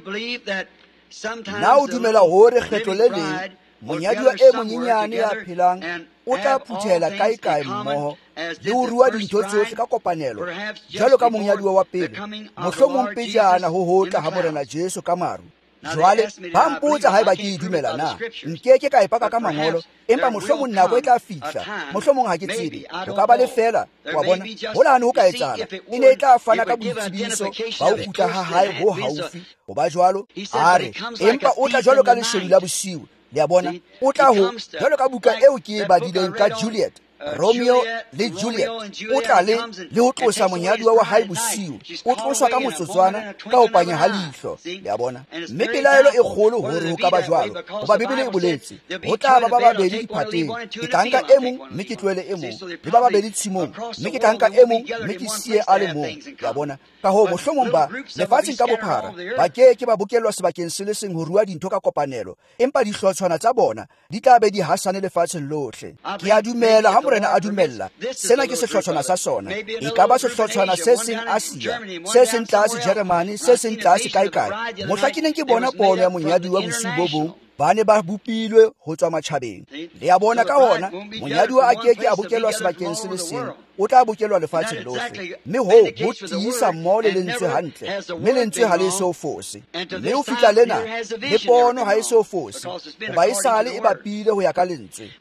Na o dumela hore kgetlo le leng monyaduwa e monyenyane ya phelang o tla phuthela kaekae mmoho le ho rua dintho tsohle ka kopanelo jwalo ka monyaduwa wa pele, mohlomong pejana ho hotla ha morena Jesu ka maru? Jwale ba mpotsa haeba ke e dumela na, nkeke ka epaka ka mangolo, empa mohlomong nako e tla fihla, mohlomong ha ke tsebe, ho ka ba le fela. Wa bona ho lane ho ka etsala e ne e tla fana ka boitsebiso ba ho kgutla ha hae ho haufi. Ho ba jwalo a re empa o tla jwalo ka lesedi la bosiu. Le a bona o tla ho jwalo ka buka eo ke e badileng ka Juliet, Romeo le Juliet. O tla le le ho tlosa monyaduwa wa hae bosiu, o tloswa ka motsotswana ka ho panya ha leihlo. Le a bona mme pelaelo e kgolo hore ho ka ba jwalo, hoba Bibele e boletse ho tla ba ba babedi diphateng, ke tla nka e mong mme ke tlohele e mong, le ba babedi tshimong mme ke tla nka e mong mme ke siye a le mong. Le a bona ka ho mohlomong ba lefatsheng ka bophara ba ke ke ba bokellwa sebakeng se le seng ho rua dintho ka kopanelo, empa dihlotshwana tsa bona di tla be di hasane lefatsheng lohle. Ke a dumela ha morena a dumella sena ke sehlotshwana sa sona, e ka ba sehlotshwana se seng Asia, se seng tlase Germany, se seng tlase kae kae. Mohla ke neng ke bona pono ya monyadi wa bosiu bo bong ba ne ba bopilwe ho tswa matjhabeng. Le a bona ka hona monyaduwa a keke a bokelwa sebakeng se le seng, o tla bokelwa lefatsheng lohle, mme ho ho tiisa mmoho le lentswe hantle, mme lentswe ha le so fose. Mme ho fihla lena le pono ha e so fose, hoba e sale e bapile ho ya ka lentswe.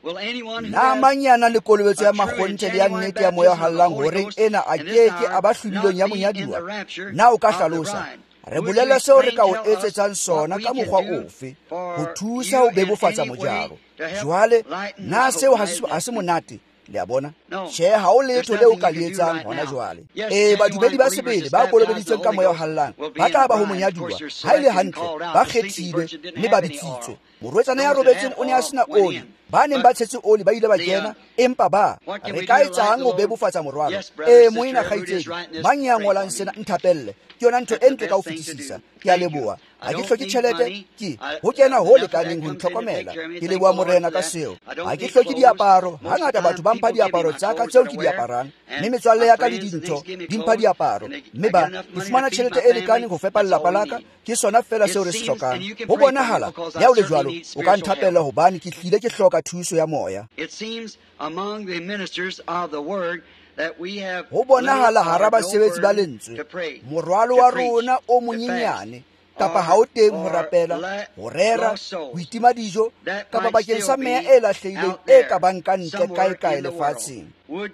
Na manyana le kolobetso ya makgonthe le ya nnete ya moya hallang hore ena a keke a ba hlobilong ya monyaduwa? Na o ka hlalosa? Re bolela seo re ka o etsetsang sona ka mokgwa ofe ho thusa ho bebofatsa mojaro. Jwale na seo ha se monate? Le a bona tjhe, ha o letho leo ka le etsang hona jwale. E badumedi ba sebele ba kolobeditseng ka moya o hallang ba tla ba ho monyaduwa ha ile hantle ba kgethilwe mme ba bitsitswe. Morwetsana ya robetseng o ne a sena oli, ba neng ba tshetse oli ba ile ba kena, empa ba re ka etsang ho bebofatsa morwalo? E moena kgaitsedi mang ya ngolang sena nthapelle, ke yona ntho e ntle ka ho fetisisa. Ke a leboha, ha ke hloke tjhelete, ke ho kena ho lekaneng ho ntlhokomela. Ke leboha morena ka seo. Ha ke hloke diaparo, hangata batho ba mpha diaparo tsa ka tseo ke di aparang, mme metswalle ya ka le dintho di mpha diaparo, mme ba ke fumana tjhelete e lekaneng ho fepa lelapa la ka. Ke sona fela seo re se hlokang. Ho bonahala ya o le jwalo o ka nthapella hobane ke hlile ke hloka hloka thuso ya moya. It seems among the ministers of the word that we have Ho bonahala hara basebetsi ba lentswe morwalo wa rona o monyenyane kapa ha o teng ho rapela, ho rera, ho itima dijo kapa bakeng sa meya e lahlehileng e ka bang ka ntle kae-kae lefatsheng.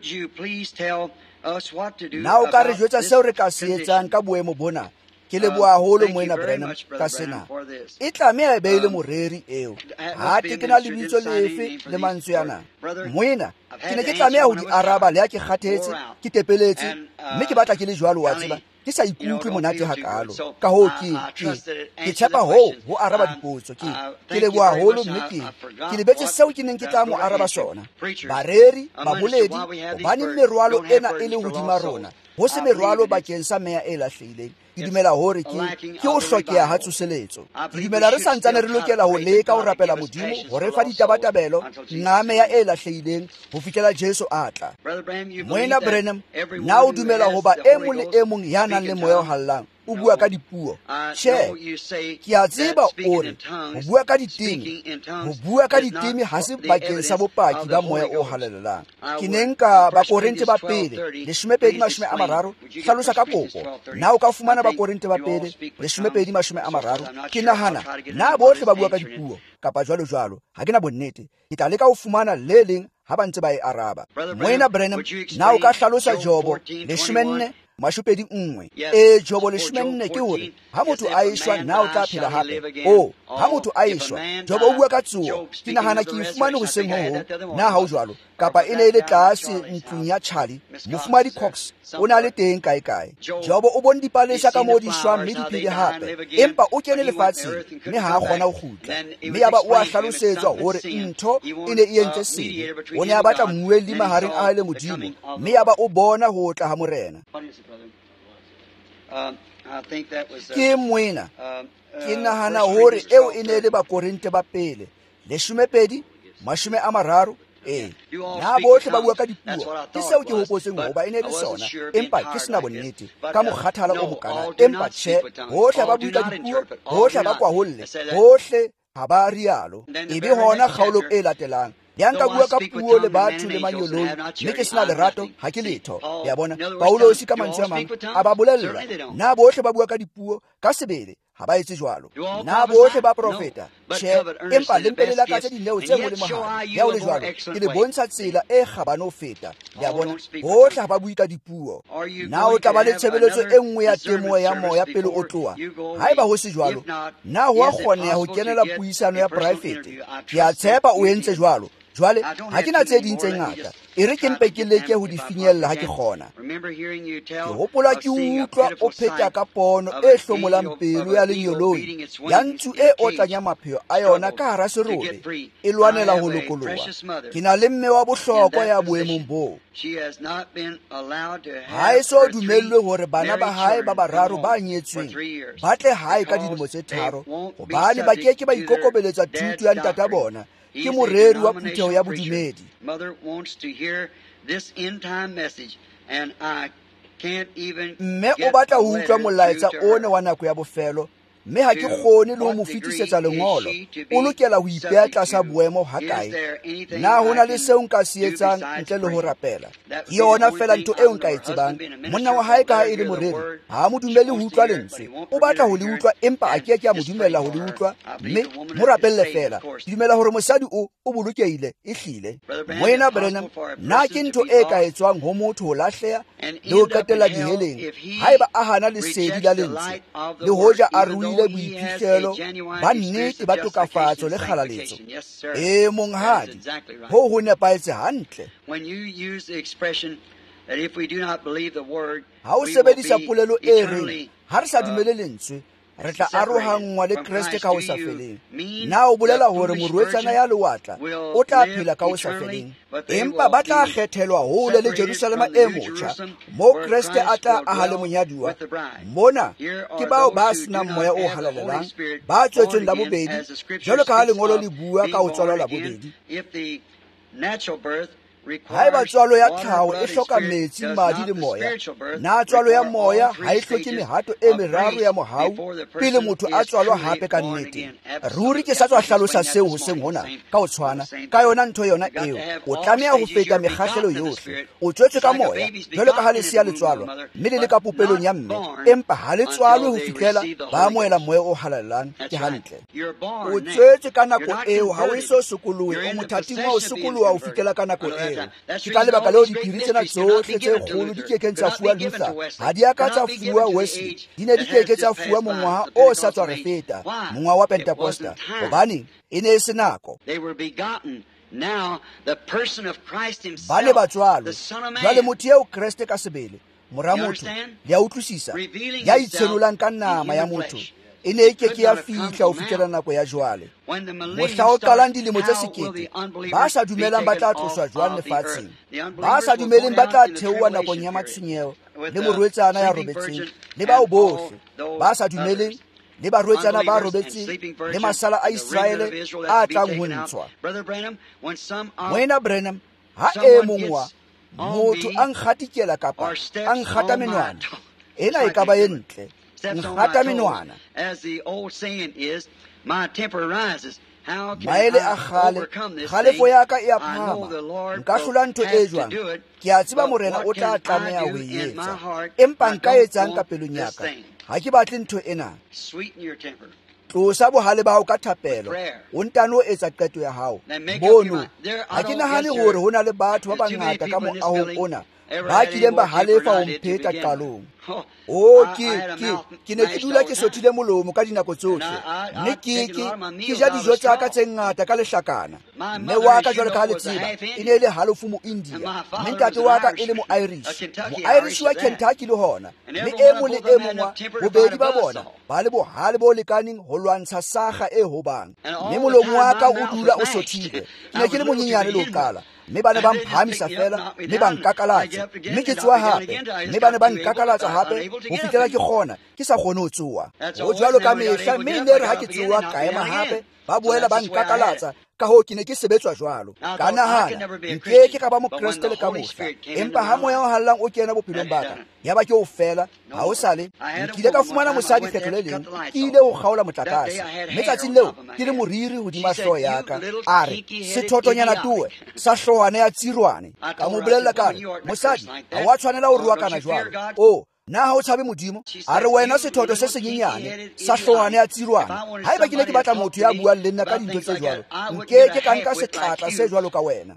Na o ka re jwetsa seo re ka se etsang ka boemo bona? Ke leboha haholo Moena Branham ka sena. E tlameha e be le moreri eo. Ha te ke na lebitso lefe le mantswe yana. Moena, ke ne ke tlameha ho di araba le ha ke kgathetse, ke tepeletse, mme ke batla ke le jwalo wa tseba. Ke sa ikutlwe monate hakalo. Ka hoo ke ke tshepa ho ho araba dipotso. Ke ke leboha haholo mme ke ke lebetse seo ke neng ke tla mo araba sona. Bareri, baboledi, hobane merwalo ena e le hodima rona. Ho se merwalo bakeng sa meya e lahlehileng. Ke dumela hore ke ke o hlokeha ha tsoseletso. Ke dumela re santsane re lokela ho leka ho rapela Modimo hore fa ditabatabelo ngame ya e lahlehileng ho fihlela Jesu a tla. Moena Branham, na o dumela hoba e mong le e mong ya nang le moya o hallang o bua ka dipuo? Tjhe, ke a tseba ore ho bua ka ditimi ho bua ka ditimi ha se bakeng sa bopaki ba moya o halalelang. Ke neng ka Bakorinte ba pele leshome pedi mashome a mararo hlalosa ka popo. Na o ka fumana Bakorinte ba pele leshome pedi mashome a mararo. Ke nahana na bohle ba bua ka dipuo kapa jwalo jwalo, ha ke na bonnete. Ke tla leka ho fumana le leng ha ba ntse ba e araba. Moena Branham, na o ka hlalosa Jobo leshome nne mashopedi nngwe? E Jobo leshome nne ke hore ha motho a eshwa na o tla phela hape. O ha motho a eshwa, Jobo o bua ka tsuo. Ke nahana ke ifumane ho seng ho na ha o jwalo kapa e ne e le tlase ntlong ya Charlie Mofumadi Cox o na le teng kae-kae. Jobo o bone dipalesa ka mo di shwang mme di phele hape, empa o kene lefatsheng mme ha a kgona ho kgutla. Mme ya ba o a hlalosetswa hore ntho e ne e entse sele. O ne a batla mmuelli mahareng a le Modimo, mme ya ba o bona ho tla ha morena. Ke Moena, ke nahana hore eo e ne le Bakorinte ba pele leshome pedi mashome a mararo. Eh, na bohle ba bua ka dipuo. Ke seo ke hopotseng hoba e ne le sona, empa ke sena bonnete ka mokgathala o mokana. Empa tjhe, bohle ba bua ka dipuo, bohle ba kwaholle, bohle ha ba rialo. Ebe hona kgaolo e latelang ya nka bua ka puo le batho le manyoloi, mme ke sena lerato ha ke letho. Ya bona Paulosi ka mantswe a mang a ba bolella na bohle ba bua ka dipuo ka sebele ha ba etse jwalo. Na bohle ba profeta? Tjhe, empa le mpelela ka tse dineo tse molemo haholo. Ya o le jwalo, ke le bontsha tsela e kgabane ho feta. Ya bona bohle ha ba bue ka dipuo. Na o tla ba le tshebeletso e nngwe ya temo ya moya pele o tloha? Haeba ho se jwalo, na ho a kgoneha ho kenela puisano ya poraefete? Ke a tshepa o entse jwalo. Jwale ha ke na tse ding tse ngata, e re ke mpe ke leke ho di finyella ha ke kgona. Ke hopola ke utlwa o pheta ka pono e hlomolang pelo ya lenyoloi ya ntsu e otlanya mapheo a yona ka hara serobe e lwanela ho lokoloha. Ke na le mme wa bohlokwa ya boemong boo. Ha e so dumellwe hore bana ba hae ba bararo ba nyetsweng ba tle hae ka dilemo tse tharo, hobane ba keke ba ikokobeletsa thuto ya ntata bona. Ke moreri wa phutheho ya bodumedi. Mme o batla ho utlwa molaetsa one wa nako ya bofelo, mme ha ke kgone le ho mo fetisetsa lengolo. O lokela ho ipeha tlasa boemo hakae? Na hona le seo nka se etsang ntle le ho rapela? Ke yona fela ntho eo nka e tsebang. Monna wa hae ka ha e le moreri, ha mo dumele ho utlwa lentswe. O batla ho le utlwa, empa a ke ke a mo dumella ho le utlwa, mme mo rapelle fela. Ke dumela hore mosadi o o bolokehile e hlile. Moena Branham, na ke ntho e ka etswang ho motho ho lahleha le ho qetella diheleng haeba a hana lesedi la lentswe le hoja a ruile boiphihlelo ba nnete ba tokafatso le kgalaletso? E monghadi, ho ho nepaetse hantle. Ha o sebedisa polelo e reng ha re sa dumele lentswe re tla arohangwa le Kreste ka ho sa feleng. Na o bolela hore morwetsana ya lewatla o tla phela ka ho sa feleng, empa ba tla kgethelwa hole le Jerusalema e motjha mo Kreste a tla aha le monyaduwa. Mona ke bao ba senang moya o halalelang, ba tswetsweng la bobedi, jwalo ka ha lengolo le bua ka ho tswalwa la bobedi. haeba tswalo ya tlhaho e hloka metsi, madi le moya, na tswalo ya moya ha e hloke mehato e meraro ya mohau pele motho a tswalwa hape ka nnete. Ruri ke sa tswa hlalosa seo ho seng hona ka o tshwana ka yona ntho yona eo. O tlameha ho feta mekgahlelo yohle. O tswetswe ka moya jwalo ka ha le sia le tswalwa, mme le le ka popelong ya mme, empa ha le tswalwe ho fihlela ba amohela moya o halalelang ke hantle. O tswetswe ka nako eo, ha o eso sokolohe, o mothating wa o sokoloha ho fihlela ka nako eo. Ke ka lebaka leo diphiri tsena tsohle tse kgolo di kekeng tsa fuwa Luther, ha di aka tsa fuwa Wesley, di ne di keke tsa fuwa mongwaha o sa tswa re feta, mongwaha wa Pentecosta, hobane e ne e se nako. Ba ne ba tswalwe, jwale motho eo Kreste ka sebele, mora motho, le a utlwisisa, ya itshenolang ka nama ya motho, e ne e keke ya fihla ho fihlela nako ya jwale. Mohla o qalang dilemo tse sekete, ba sa dumelang ba tla tloswa jwang lefatsheng, ba sa dumeleng ba tla theoha nakong ya matshwenyeho le morwetsana ya robetseng, le bao bohle ba sa dumeleng, le barwetsana ba robetseng, le masala a Israele a tlang ho ntshwa. Moena Branham, ha e mong wa motho a nkgatikela kapa a nkgata menwana, ena e ka ba e ntle, nkgata menwana. Maele a kgale, kgalefo ya ka e a phahama, nka hlola ntho e jwang. Ke a tseba morena o tla tlameha ho e etsa, empa nka etsang ka pelong ya ka? Ha ke batle ntho ena. Tlosa bohale ba hao ka thapelo, o ntano etsa qeto ya hao. Bono, ha ke nahane hore ho na le batho ba bangata ka moahong ona ba kileng ba halefa ho mpheta qalong. O ke ke ke ne ke dula ke sothile molomo ka dinako tsohle, mme ke ke ke ja dijo tsa ka tse ngata ka lehlakana. Mme wa ka jwale ka ha le tseba e ne le halofo mo India, mme ntate wa ka e le mo Irish, mo Irish wa Kentucky le hona, mme e mong le e mong wa bobedi ba bona ba le bohale bo lekaneng ho lwantsha sakga e hobang, mme molomo wa ka o dula o sothile. Ke ne ke le monyenyane le ho qala, mme ba ne ba mphahamisa fela, mme ba nkakalatsa, mme ke tsoha hape, mme ba ne ba nkakalatsa hape ho fihlela ke kgona ke sa kgone ho tsoha. Ho jwalo ka mehla, mme ne re ha ke tsoha ka ema hape, ba boela ba nkakalatsa, ka hoo ke ne ke sebetswa jwalo. Ka nahana nke ke ka ba mokreste le ka mohla, empa ha moya o hallang o kena bophelong ba ka, ya ba ke o fela, ha o sale. Nkile ka fumana mosadi kgetho le leng, ke ile ho kgaola motlakase, mme tsatsing leo ke le moriri hodima hlooho ya ka, a re sethotonyana towe sa hloohwane ya tsirwane. Ka mo bolella ka re, mosadi ha wa tshwanela ho rua kana jwalo. O na ha o tshabe Modimo? A re wena sethoto se senyenyane sa hloohwane ya tsirwane. Haeba ke ne ke batla motho ya buang le nna ka dintho tse jwalo, nke ke ka nka setlatla se jwalo ka wena.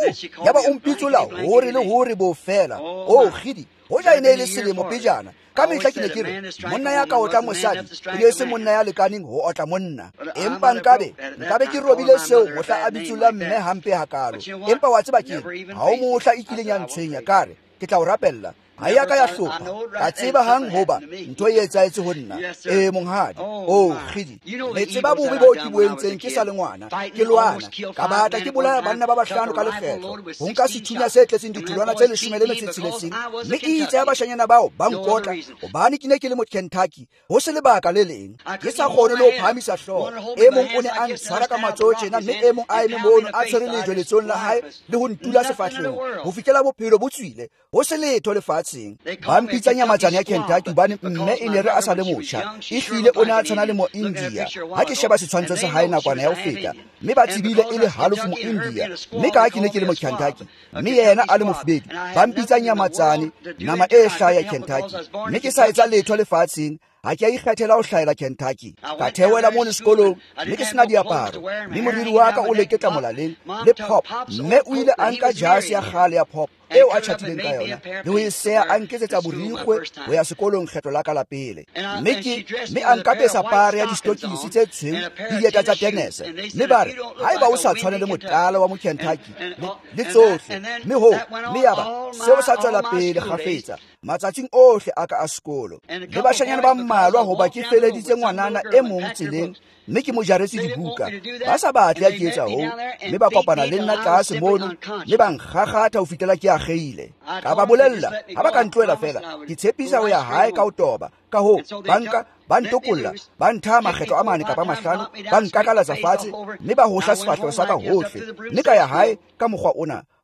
Ya ba o mpitsola hore le hore bo fela. O khidi, hoja e ne le selemo pejana, ka mehla ke ne ke re monna ya ka otla mosadi e ne se monna ya lekaneng ho otla monna. Empa nkabe nkabe ke robile seo mohla a bitsola mme hampe hakalo. Empa wa tseba ke ha o mohla e kileng ya ntshwenya kare ke tla o rapella. Ha ya ka ya hlopha, ka tseba hang hoba ntho e etsaetse ho nna. E monghadi, o khidi, le tseba bobe bo ke boentseng ke sa le ngwana, ke lwana ka batla ke bolaya banna ba bahlano ka lekgetho, ho nka sethunya se tletseng ditholwana tse leshome le metso e tsheletseng, mme ke itse ya bashanyana bao ba nkotla hobane ke ne ke le mo Kentucky ho se lebaka le leng. Ke sa kgone le ho phahamisa hlooho. E mong o ne a ntshwara ka matsoho tjena, mme e mong a eme mono a tshwere lejwe letsong la hae le ho ntula sefahlehong ho fihlela bophelo bo tswile ho se letho lefatshe. Ba mpitsa nyamatsane ya Kentucky hobane mme e ne re a sa le motjha, e hlile o ne a tshwana le mo India. Ha ke sheba setshwantsho sa hae nakwana ya ho feta, mme ba tsebile e le halofo mo India, mme ka ha ke ne ke le mo Kentucky, mme yena a le mofubedu, ba mpitsa nyamatsane, nama e hlaha ya Kentucky. Mme ke sa etsa letho lefatsheng, ha ke a ikgethela ho hlahela Kentucky. Ka theohela mono sekolong, mme ke sena diaparo, mme moriri wa ka o leketla molaleng le pop, mme o ile a nka jase ya kgale ya pop eo a tjhatileng ka yona, le ho e seha a nketsetsa borikgwe ho ya sekolong kgetlo la ka la pele. Mme ke mme a nkapesa pare ya distokisi tse tshweu le dieta tsa tennis, mme ba re haeba o sa tshwane le motala wa mo Kentucky le tsohle, mme ho mme yaba seo sa tswela pele kgafetsa matsatsing ohle a ka a sekolo. Le bashanyana ba mmalwa hoba ke feleditse ngwanana e mong tseleng, mme ke mo jaretse dibuka, ba sa batle ya ke etsa ho, mme ba kopana le nna tlase mono, mme ba nkgakgatha ho fitela ke akgeile. Ka ba bolella ha ba ka ntloela fela, ke tshepisa ho ya hae ka ho toba. Ka ho banka ba ntokolla, ba ntha makgetlo a mane kapa mahlano, ba nkakalatsa fatshe, mme ba hohla sefahleho sa ka hohle, mme ka ya hae ka mokgwa ona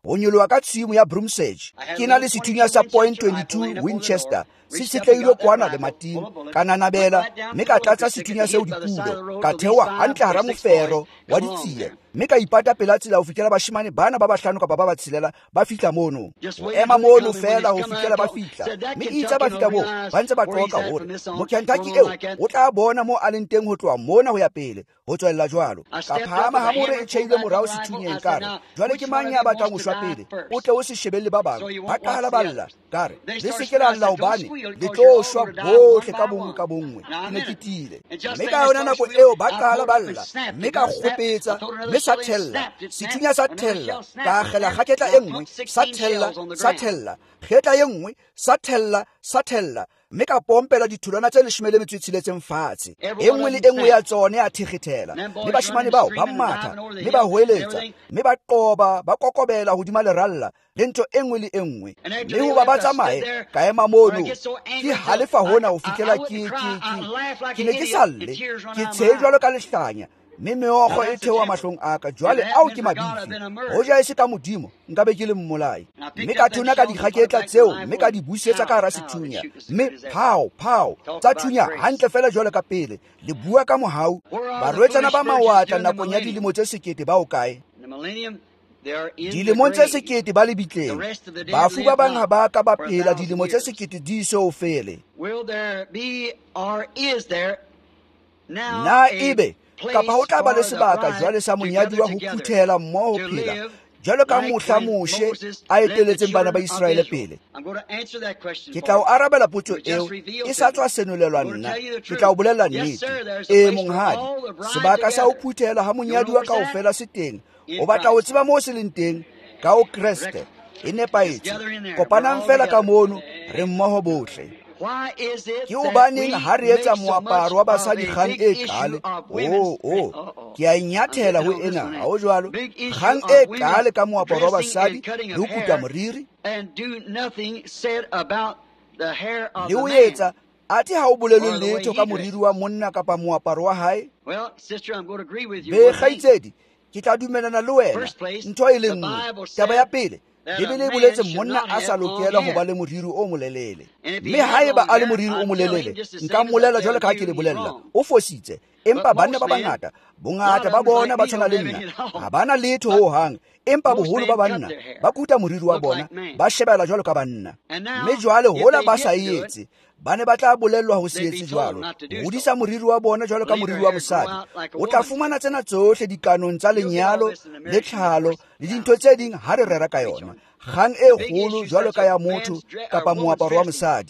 ho nyoloha ka tshimo ya Broomsedge. Ke na le sethunya sa point twenty-two Winchester se setleile kwana le mating ka nanabela, mme ka tlatsa sethunya seo dikulo ka thewa hantle hara mofero wa ditsie, mme ka ipata pela tsela ho fihlela bashimane bana ba bahlano kapa ba batshelela ba fihla mono. Ho ema mono fela ho fihlela ba fihla, mme itse ba fihla moo ba ntse ba qoqa hore Mokentucky eo o tla bona mo a leng teng ho tloha mona ho ya pele ho tswella jwalo. Ka phama ha more e tjheile morao sethunyeng kare, jwale ke mang ya batlang ho shwa pele o tle o se shebelle ba bang ba qala balla kare le se ke la lla hobane le tlo shwa bohle ka bongwe ka bongwe. Ke ne ke tile, mme ka yona nako eo ba qala balla, mme ka kgopetsa, mme sa thella sethunya sa thella, ka akgela kgaketla e nngwe sa thella sa thella, kgetla e nngwe sa thella sa thella, mme ka pompela ditholwana tse leshome le metso e tsheletseng fatshe, e nngwe le e nngwe ya tsone ya thekgethela. Mme bashimane bao ba matha, mme ba hoeletsa, mme ba qoba ba kokobela hodima leralla le ntho e nngwe le e nngwe. Mme hoba ba tsamaye ka ema mono ke halefa hona ho fihlela ke ke ne ke salle ke tshe jwalo ka lehlanya, mme meokgo e theoha mahlong a ka. Jwale ao ke mabifi, hoja e se ka modimo nkabe ke le mmolai. Mme ka thuna ka dikgaketla tseo, mme ka di busetsa ka hara sethunya, mme phao phao tsa thunya hantle fela jwalo ka pele. Le bua ka mohau, barwetsana ba mawatla nakong ya dilemo tse sekete ba o kae? Dilemong tse sekete ba le bitleng, bafu ba bang ha ba ka ba phela dilemo tse sekete di so fele. Na ebe kapa ho tla ba le sebaka jwale sa monyadiwa ho phuthela mmoho phela jwalo ka mohla moshe a eteletseng bana ba Israele pele? Ke tla o arabela potso eo e sa tswa senolelwa nna, ke tla o bolella nnete. E monghadi, sebaka sa ho phuthela ha monyadiwa kaofela se teng. O batla ho tseba moo se leng teng ka o Kreste e nepaetse, kopanang fela ka mono re mmoho bohle. Ke hobaneng ha re etsa moaparo wa basadi kgang e kale? Oh, oh, ke a inyathela ho ena, ha o jwalo? Kgang e kale ka moaparo wa basadi le ho kuta moriri le ho etsa ate ha o bolelwe letho ka moriri wa monna kapa moaparo wa hae. Be kgaitsedi, ke tla dumelana le wena ntho e le nngwe. Taba ya pele, Bibele e boletse monna a sa lokela ho ba le moriri o molelele, mme haeba a le moriri o molelele nka mmolela jwalo ka ha ke le bolella, o fositse. Empa banna ba bangata, bongata ba bona ba tshwana le nna, ha bana letho ho hang, empa boholo ba banna ba kuta moriri wa bona, ba shebela jwalo ka banna. Mme jwale hola ba sa etse, ba ne ba tla bolellwa ho se etse jwalo, ho hodisa moriri wa bona jwalo ka moriri wa mosadi. O tla fumana tsena tsohle dikanong tsa lenyalo le tlhalo le dintho tse ding ha re rera ka yona, kgang e kgolo jwalo ka ya motho kapa moaparo wa mosadi.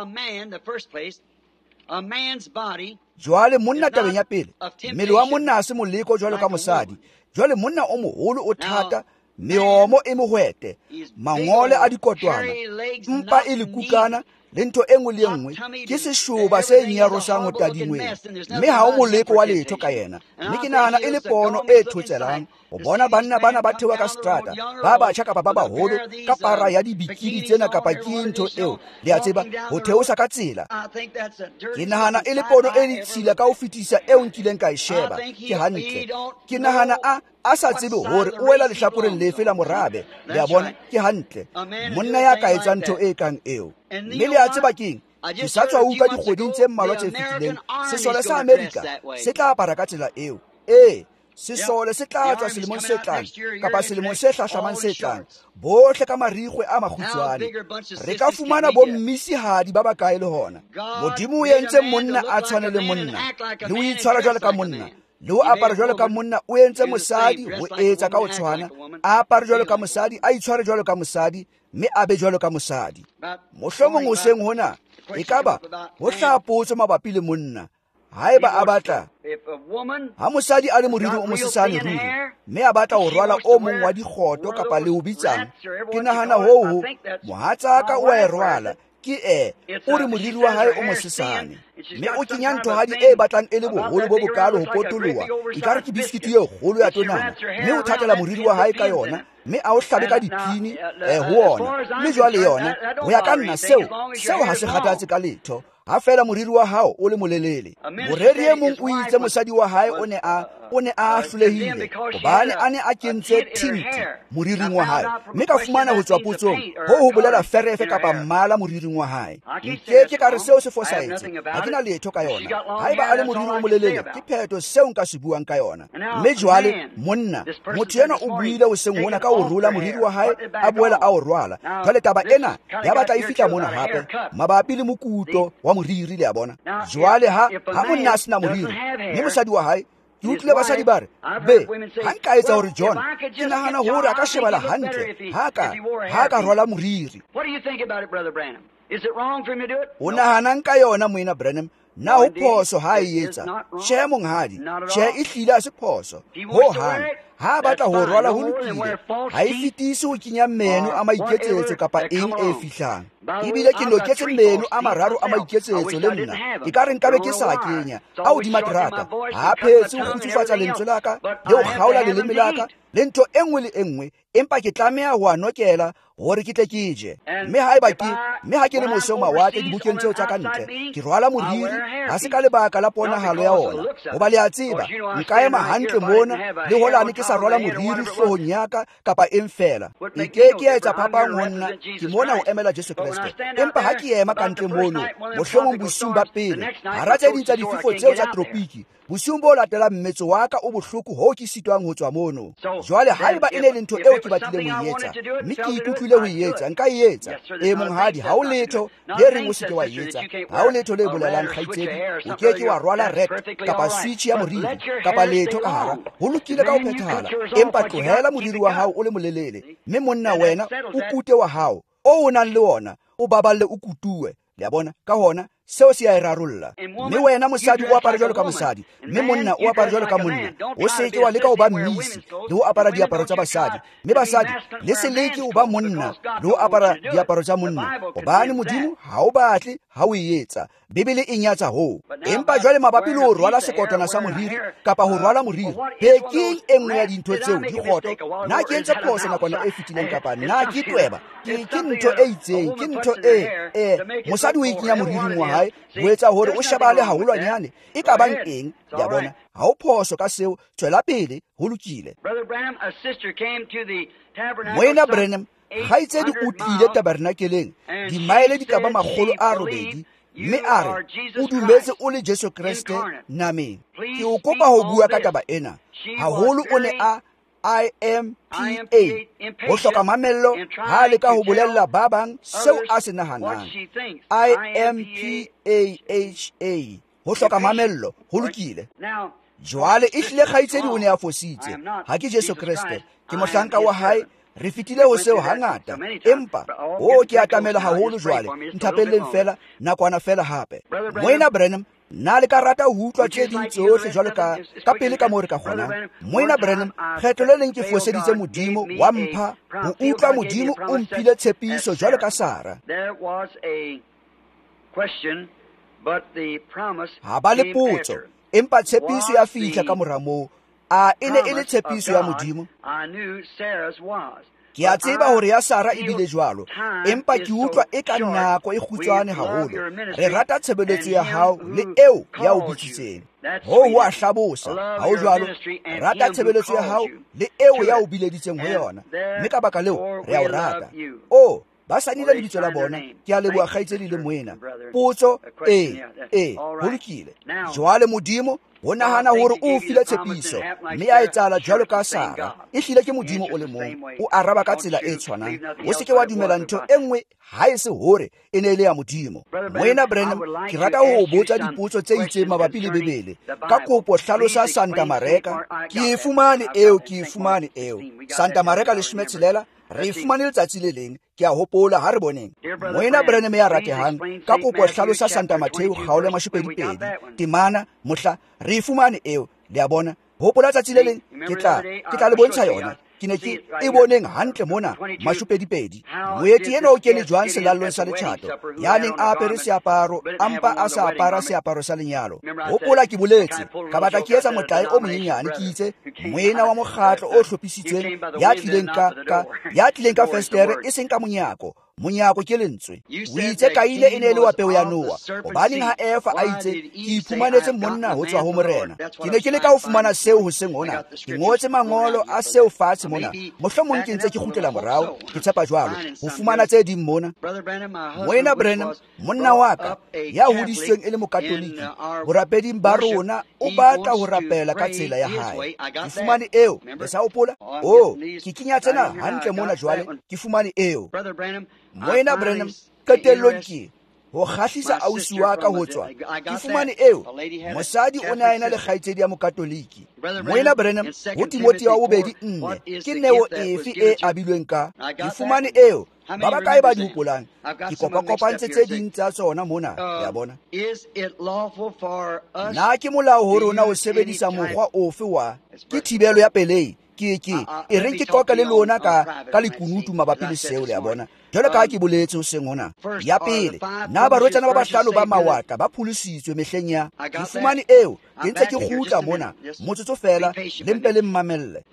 Jwale monna tabeng ya pele, mmele wa monna ha se moleko jwalo ka mosadi. Jwale monna o moholo o thata, meomo e mohwete, mangole a dikotwana, mpa e le kukana le ntho e nngwe le nngwe ke seshoba se nyarosang ho tadingweng, mme ha o moleko wa letho ka yena. Mme ke nahana e le pono e thotselang o bona banna bana ba thewa ka strata, ba batjha kapa ba baholo ka para ya dibikini tsena kapa ke ntho eo le a tseba ho theosa ka tsela. Ke nahana e le pono e ditshila ka ho fetisa eo nkileng ka e sheba. Ke hantle, ke nahana a a sa tsebe hore o wela lehlakoreng lefe la morabe. Le a bona, ke hantle monna ya ka etsa ntho e kang eo. Mme le a tseba keng, ke sa tswa utlwa dikgweding tse mmalwa tse fetileng sesole sa Amerika se tla apara ka tsela eo. Ee, sesole se tla tswa selemong se tlang kapa selemong se hlahlamang se tlang, bohle ka marikgwe a makgutshwane. Re ka fumana bo mmisihadi ba bakae le hona. Modimo o entse monna a tshwane le monna, le o itshwara jwalo ka monna, le ho apara jwalo ka monna. O entse mosadi ho etsa ka ho tshwana, a apare jwalo ka mosadi, a itshware jwalo ka mosadi, mme a be jwalo ka mosadi. Mohlomong hoseng hona e ka ba ho hlapotso mabapi le monna. Haeba a batla, ha mosadi a le moriri o mosesane ruri, mme a batla ho rwala o mong wa dikgoto kapa le ho bitsang, ke nahana hoo mohatsaka o a e rwala ke e o re moriri wa hae o mosesane, mme o kenya nthohadi e batlang e le boholo bo bokalo ho potoloha, ekare ke biskiti e kgolo ya tonana, mme o thatela moriri wa hae ka yona, mme a o hlabe ka diphini eh ho ona. Mme jwale yona ho ya ka nna seo seo ha se kgathatse ka letho, ha fela moriri wa hao o le molelele. Moreri e mong o itse mosadi wa hae o ne a o ne a hlolehile hobane a ne a kentse tinti moriring wa hae, mme ka fumana ho tswa potsong ho ho bolela ferefe kapa mmala moriring wa hae. Nkeke ka re seo se fosahetse, ha ke na letho ka yona. Haeba a le moriri o molelele, ke pheto seo nka se buang ka yona. Mme jwale monna, motho ena o buile hoseng hona ka ho rola moriri wa hae a boela a o rwala. Jwale taba ena ya batla e fihla mona hape mabapi le mokuto wa moriri, le a bona. Jwale ha ha monna a sena moriri le mosadi wa hae, ke utlwile basadi ba re, be ha nka etsa hore John, ke nahana hore a ka shebala hantle haka ha ka rwala moriri. O nahanang ka yona moena Branham? Na ho phoso ha e etsa? Tjhe monghadi, tjhe e hlile a se phoso ho hang. Ha batla ho rwala ho lokile, ha e fetise ho kenya meno a maiketsetso kapa eng e fihlang. Ebile ke loketse meno a mararo a maiketsetso le nna, ke ka re nkabe ke sa kenya a hodima terata. Ha phetse ho kgutsufatsa lentswe la ka le ho kgaola leleme la ka le ntho e nngwe le e nngwe, empa ke tlameha ho a nokela hore ke tle ke je. Mme haeba ke mme ha ke le mose mawatle dibukeng tseo tsa ka ntle, ke rwala moriri ha se ka lebaka la ponahalo ya ona, hoba le a tseba nka ema hantle mona le holane ke sa rwala moriri hlohong ya ka kapa eng fela. E ke ke etsa phapang ho nna, ke mona ho emela Jesu Kriste. Empa ha ke ema ka ntle mono mohlomong bosiung ba pele hara tse ding tsa difefo tseo tsa tropiki, bosiung bo latela mmetso wa ka o bohloko ho ke sitwang ho tswa mono. Jwale haeba e ne le ntho eo ke batlile ho etsa, mme ke ikutlwile ho etsa, nka e etsa. E monghadi, ha o letho le reng o se ke wa etsa, ha o letho le bolelang kgaitsedi o ke ke wa rwala rect kapa switch ya moriri kapa letho ka hara. Ho lokile ka ho phethahala, empa tlohela moriri wa hao o le molelele, mme monna wena o kute wa hao o o nang le ona o baballe o kutuwe. Le a bona ka hona seo se a e rarolla. Mme wena mosadi o apara jwalo ka mosadi, mme monna o apara jwalo ka monna. O se ke wa leka ho ba mmisi le ho apara diaparo tsa basadi, mme basadi le se leke ho ba monna le ho apara diaparo tsa monna, hobane Modimo ha o batle ha o e etsa. Bibele e nyatsa ho. Empa jwale mabapi le ho rwala sekotwana sa moriri kapa ho rwala moriri, pekeng e nngwe ya dintho tseo di kgotho. Na ke entse phoso nakwana e fetileng kapa na ke tweba? Ke ke ntho e itseng, ke ntho e e mosadi o ikenya moriring wa hae ho etsa hore o shebale haholwanyane e ka bang eng. Ya bona ha o phoso ka seo, tswela pele ho lokile. Moena Branham, kgaitsedi o tlile tabernakeleng dimaele di ka ba makgolo a robedi, mme a re o dumetse o le Jesu Kriste nameng. Ke o kopa ho bua ka taba ena. Haholo o ne a I M P A ho hloka mamello ha le ka ho bolella ba bang seo a se nahanang. I M P A H A ho hloka mamello ho lokile. Jwale e hlile kgaitsedi o ne a fositse, ha ke Jesu Kriste, ke mohlanka wa hae. Re fitile ho seo hangata, empa o ke atamela haholo jwale nthapelleng fela nakwana fela hape. Moena Branham, na le ka rata ho utlwa tse ding tsohle jwalo ka ka pele ka moo re ka kgonang. Moena Branham, kgetlo le leng ke foseditse Modimo wa mpha ho utlwa Modimo o mphile tshepiso jwalo ka Sara. Ha ba le potso, empa tshepiso ya fihla ka mora moo. A e ne e le tshepiso ya Modimo. Ke a tseba hore ya Sara e bile jwalo, empa ke utlwa e ka nako e kgutshwane haholo. Re rata tshebeletso ya hao le eo ya o bitsitseng. Ho ho a hlabosa, ha o jwalo? Rata tshebeletso ya hao le eo ya o bileditseng ho yona, mme ka baka leo re a o rata. O ba sanile lebitso la bona, ke a leboha kgaitsedi le moena. Potso e e ho lokile. Jwale Modimo o nahana hore o file tshepiso, mme a etsala jwalo ka Sara. E hlile ke Modimo o le mong, o araba ka tsela e tshwanang. O se ke wa dumela ntho e nngwe ha e se hore e ne le ya Modimo. Moena Branham, ke rata ho botsa dipotso tse itseng mabapi le Bebele. Ka kopo hlalosa Santa Mareka. Ke e fumane eo, ke e fumane eo. Santa Mareka le Schmetzelela re fumane letsatsi le leng, ke a hopola ha re boneng. Moena Branham ya ratehang, ka kopo hlalosa Santa Mateo kgaolo mashopedi pedi, temana mohla re fumane eo. Le a bona hopola tsatsi le leng, ke tla ke tla le bontsha yona. Ke ne ke e boneng hantle mona mashopedi pedi. Moeti ena o kene jwang selallong sa letjhato, ya neng a apere seaparo ampa a sa apara seaparo sa lenyalo. Hopola ke boletse ka batla ke etsa motlae o monyenyane, ke itse moena wa mokgatlo o hlophisitsweng ya tlileng ka ka ya tlileng ka festere e seng ka monyako monyako ke lentswe o itse Kaine e ne le wa peo ya Noa hobaneng ha Efa a itse ke iphumanetse monna ho tswa ho morena ke ne ke le ka ho fumana seo ho seng hona ke ngotse mangolo a seo fatshe mona mohlomong ke ntse ke kgutlela morao ke tshepa jwalo ho fumana tse ding mona moena Branham monna wa ka ya hodisitsweng e le mokatoliki borapeding ba rona o batla ho rapela ka tsela ya hae ke fumane eo le sa hopola oh ke kinya tsena hantle mona jwale ke fumane eo moena Branham qetellong ke ho kgahlisa ausi wa ka ho tswa ke fumane eo mosadi o ne a ena le kgaitsedi ya mokatoliki moena Branham ho Timothy wa bobedi nne ke neo efe e abilweng ka ke fumane eo ba ba kae ba di hopolang ke kopakopantse tse ding tsa tsona mona ya bona na ke molao ho rona ho sebedisa mokgwa ofe wa ke thibelo ya pelei ke ke e reng ke qoqa le lona ka ka lekunutu mabapi le seo le ya bona jalo ka ke boletse ho seng hona ya pele na barotsana ba bahlano ba mawata ba phulisitswe mehleng ya ke fumane eo ke ntse ke kgutla mona motsotso fela le mpe le mmamelle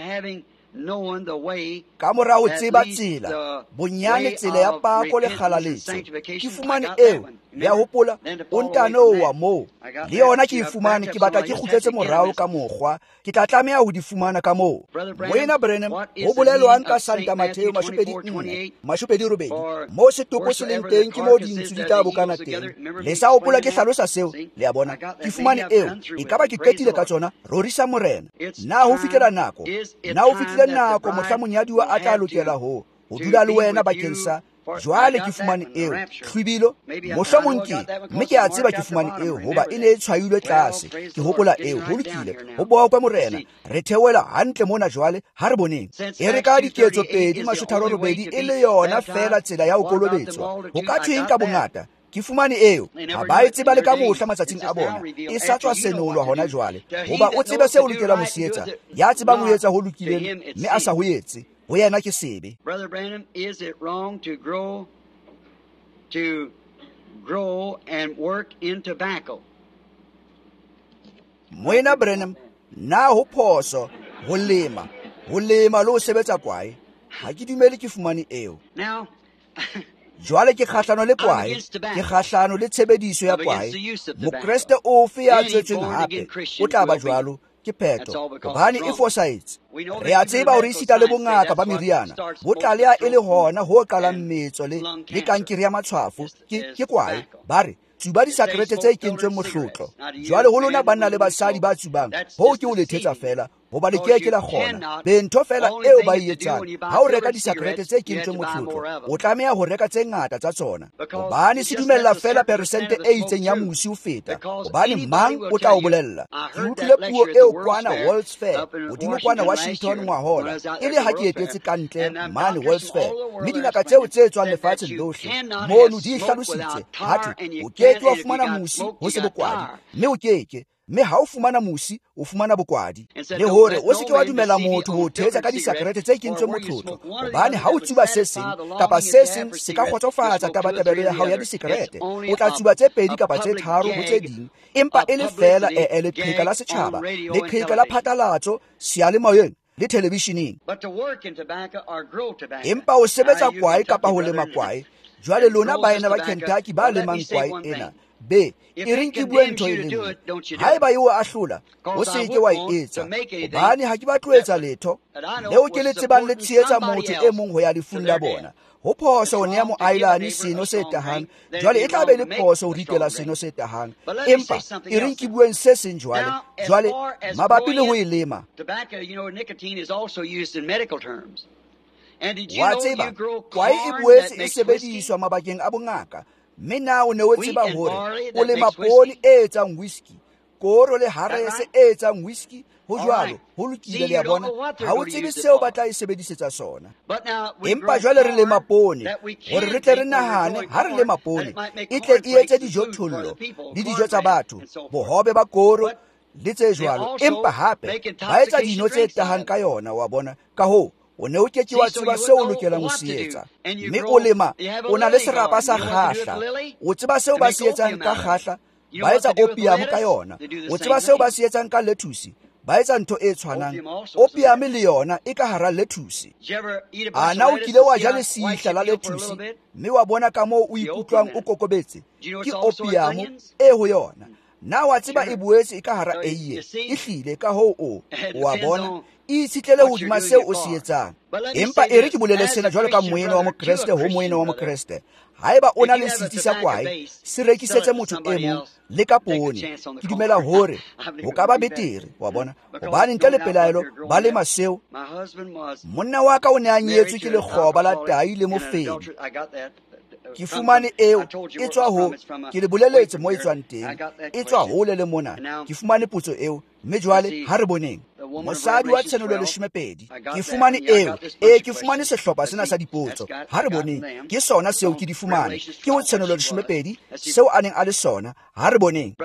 ka mora ho tseba tsela bonyane tsela ya pako le kgalaletso ke fumane eo le a hopola o ntano wa moo le yona ke e fumane ke batla ke kgutletse morao ka mokgwa ke tla tlameha ho di fumana ka moo moena Branham ho bolelwang ka Santa Mateo mashopedi nne mashopedi robedi moo setoko se leng teng ke moo dintsho di tla bokana teng le sa hopola ke hlalosa seo le a bona ke fumane eo e ka ba ke qetile ka tsona rorisa morena na ho fitlela nako na ho fitlile nako mohla monyadiwa a tla lokela ho ho dula le wena bakeng sa jwale ke fumane eo hlwibilo mohlomong ke mme ke a tseba ke fumane eo hoba e ne e tshwailwe tlase ke hopola eo ho lokile ho bokwa morena re theoela hantle mona jwale ha re boneng e re ka diketso pedi mashotharo robedi e le yona fela tsela ya ho kolobetswa ho ka thweng ka bongata ke fumane eo ha ba e tseba le ka mohla matsatsing a bona e sa tswa senolwa hona jwale hoba o tsebe seo lokela mo sietsa ya tseba mo etsa ho lokileng mme a sa ho etse ho yena ke sebe Brother Branham, is it wrong to grow to grow and work in tobacco? Moena Branham na ho phoso ho lema ho lema lo sebetsa kwae ha ke dumele ke fumane eo Now jwale ke kgahlano le kwae ke kgahlano le tshebediso ya kwae mokreste ofe ya tswetsweng hape o tla ba jwalo ke pheto hobane e fosahetse re a tseba hore isita le bongaka ba meriana bo tlalea e le hona ho qalang metso le le kankere ya matshwafo ke ke kwae ba re tsuba disakrete tse kentsweng mohlotlo jwale ho lona banna le basadi ba tsubang ho ke o lethetsa fela hoba le ke ke la kgona bentho fela eo ba e etsang ha o reka disakrete tse kentsweng mohlotlo o tlameha ho reka tse ngata tsa tsona hobane se dumella fela persente e itseng ya musi ho feta hobane mang o tla o bolella ke utlwile puo eo kwana World's Fair hodimo kwana Washington ngwahola e le ha ke etetse kantle mane World's Fair mme dingaka tseo tse tswang lefatsheng lohle mono di hlalositse hathe o ke ke wa fumana musi ho se bokwadi mme o keke mme ha o fumana musi o fumana bokwadi le hore o se ke wa dumela motho ho thetsa ka disakrete tse kentsweng motlotlo hobane ha o tsuba se seng kapa se seng se ka kgotsofatsa tabatabelo ya hao ya disakrete o tla tsuba tse pedi kapa tse tharo ho tse ding empa e le fela e leqheka la setjhaba leqheka la phatlalatso seyalemoyeng le televisioneng empa o sebetsa kwae kapa ho lema kwae jwale lona baena ba Kentucky ba lemang kwae ena be e reng ke bue ntho e lengwe haeba eo a hlola o se ke wa e etsa hobane ha ke ba tloetsa letho leo ke le tsebang le tsheetsa motho e mong ho ya lefung la bona ho phoso o ne ya mo ailane seno se tahang jwale e tla be le phoso ho rikela seno se tahang empa e reng ke bueng se seng jwale jwale mabapi le ho e lema tobacco, you know, nicotine is also used in medical terms. And did you wa know tseba you grow kwae e corn boetse that e makes whiskey? sebediswa mabakeng a bongaka mme na o ne o tseba Wheat and hore barley o that lema makes poone whiskey? e etsang whisky koro le harese right? e etsang whisky ho All jwalo right. ho See, lokile you le ya don't bona know what they're ha o going to tsebe use it seo ba for. tla e sebedisetsa sona But now we empa grow jwale re lema corn poone that we hore can re tle re drink when we're nahane growing ha re corn, lema and poone it might make e tle e cornflakes etse and food for dijothollo the people, le dijo tsa cornbread batho and so forth. bohobe ba koro But le tse they jwalo also empa hape make ba etsa intoxication dino tse drinks out tahang of ka it. yona wa bona ka hoo o ne o ke ke See, wa so tseba you seo o would know lokelang ho what se to do. etsa And you mme grow- o lema you have a o na le lily serapa garden. sa You know what to do with kgahla lily? o tseba seo To ba make se etsang opium ka out of it. kgahla You know ba what etsa to do with opium ka lettuce? yona They do the o same tseba seo ba thing. se etsang ka lettuce ba etsa ntho e tshwanang. Opium le yona e ka hara lettuce. A na o kile wa ja lesihla la lettuce mme wa bona ka moo o ikutlwang o kokobetse? Ke opium e ho yona. Na wa tseba e boetse e ka hara eiye, e hlile ka hoo o wa bona e itshitlele hodima seo o se etsang. Empa e re ke bolele sena jwalo ka moena wa mokreste ho moena wa mokreste, haeba o na le setsi sa kwae, se rekisetse motho e mong le ka poone. Ke dumela hore ho ka ba betere, wa bona, hobane ntle le pelaelo ba le maseo. Monna wa ka o ne a nyetswe ke lekgoba la tai le mofedi. Ke fumane eo e tswa ho, ke le boleletse mo e tswang teng, e tswa hole le mona. Ke fumane potso eo, mme jwale ha re boneng mosadi wa tshenolo leshomepedi. Ke fumane eo, e ke fumane sehlopha sena sa dipotso. Ha re boneng ke sona seo ke di fumane, ke ho tshenolo leshomepedi seo a neng a le sona. Ha re boneng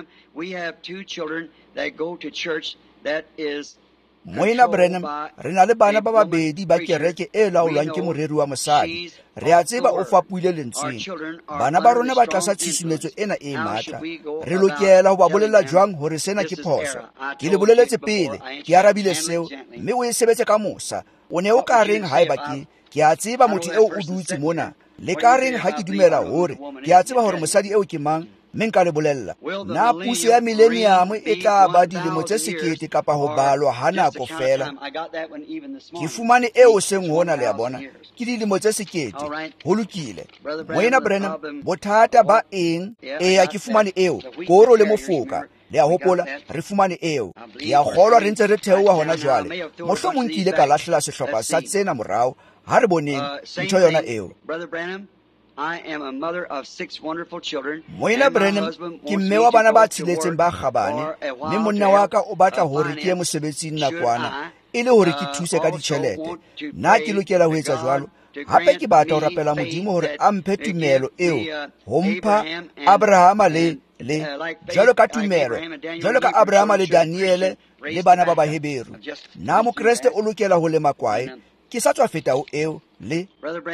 Moena Branham, re na le bana ba babedi ba kereke e laolwang ke moreri wa mosadi. Re a tseba o fapuile lentsweng. Bana ba rona ba tlasa tshusumetso ena e matla. Re lokela ho ba bolella jwang hore sena ke phoso? Ke le boleletse pele, ke arabile seo, mme o e sebetse ka mosa. O ne o ka reng haeba ke ke a tseba motho eo o dutse mona, le ka reng ha ke dumela hore ke a tseba hore mosadi eo ke mang? Mme nka le bolella, na puso ya millennium e tla ba dilemo tse sekete kapa ho balwa ha nako fela? Ke fumane eo seng hona le a bona, ke dilemo tse sekete. Ho lokile. Moena Branham, bothata ba eng? Eya, ke fumane eo, koro le mofoka. Le a hopola, re fumane eo. Ke a kgolwa re ntse re theoha hona jwale. Mohlomong ke ile ka lahlela sehlopha sa tsena morao. Ha re boneng ntho yona eo. I am a mother of six wonderful children. Moena Branham, ke mme wa bana ba tsheletseng ba kgabane, mme monna wa ka o batla hore ke ye mosebetsing nakwana e le hore ke thuse ka ditjhelete. Na ke lokela ho etsa jwalo? Hape ke batla ho rapela Modimo hore a mphe tumelo eo ho mpha Abrahama le le jwalo ka tumelo, jwalo ka Abrahama le Daniele le bana ba Baheberu. Na mokreste o lokela ho lema kwae? Ke sa tswa feta ho eo le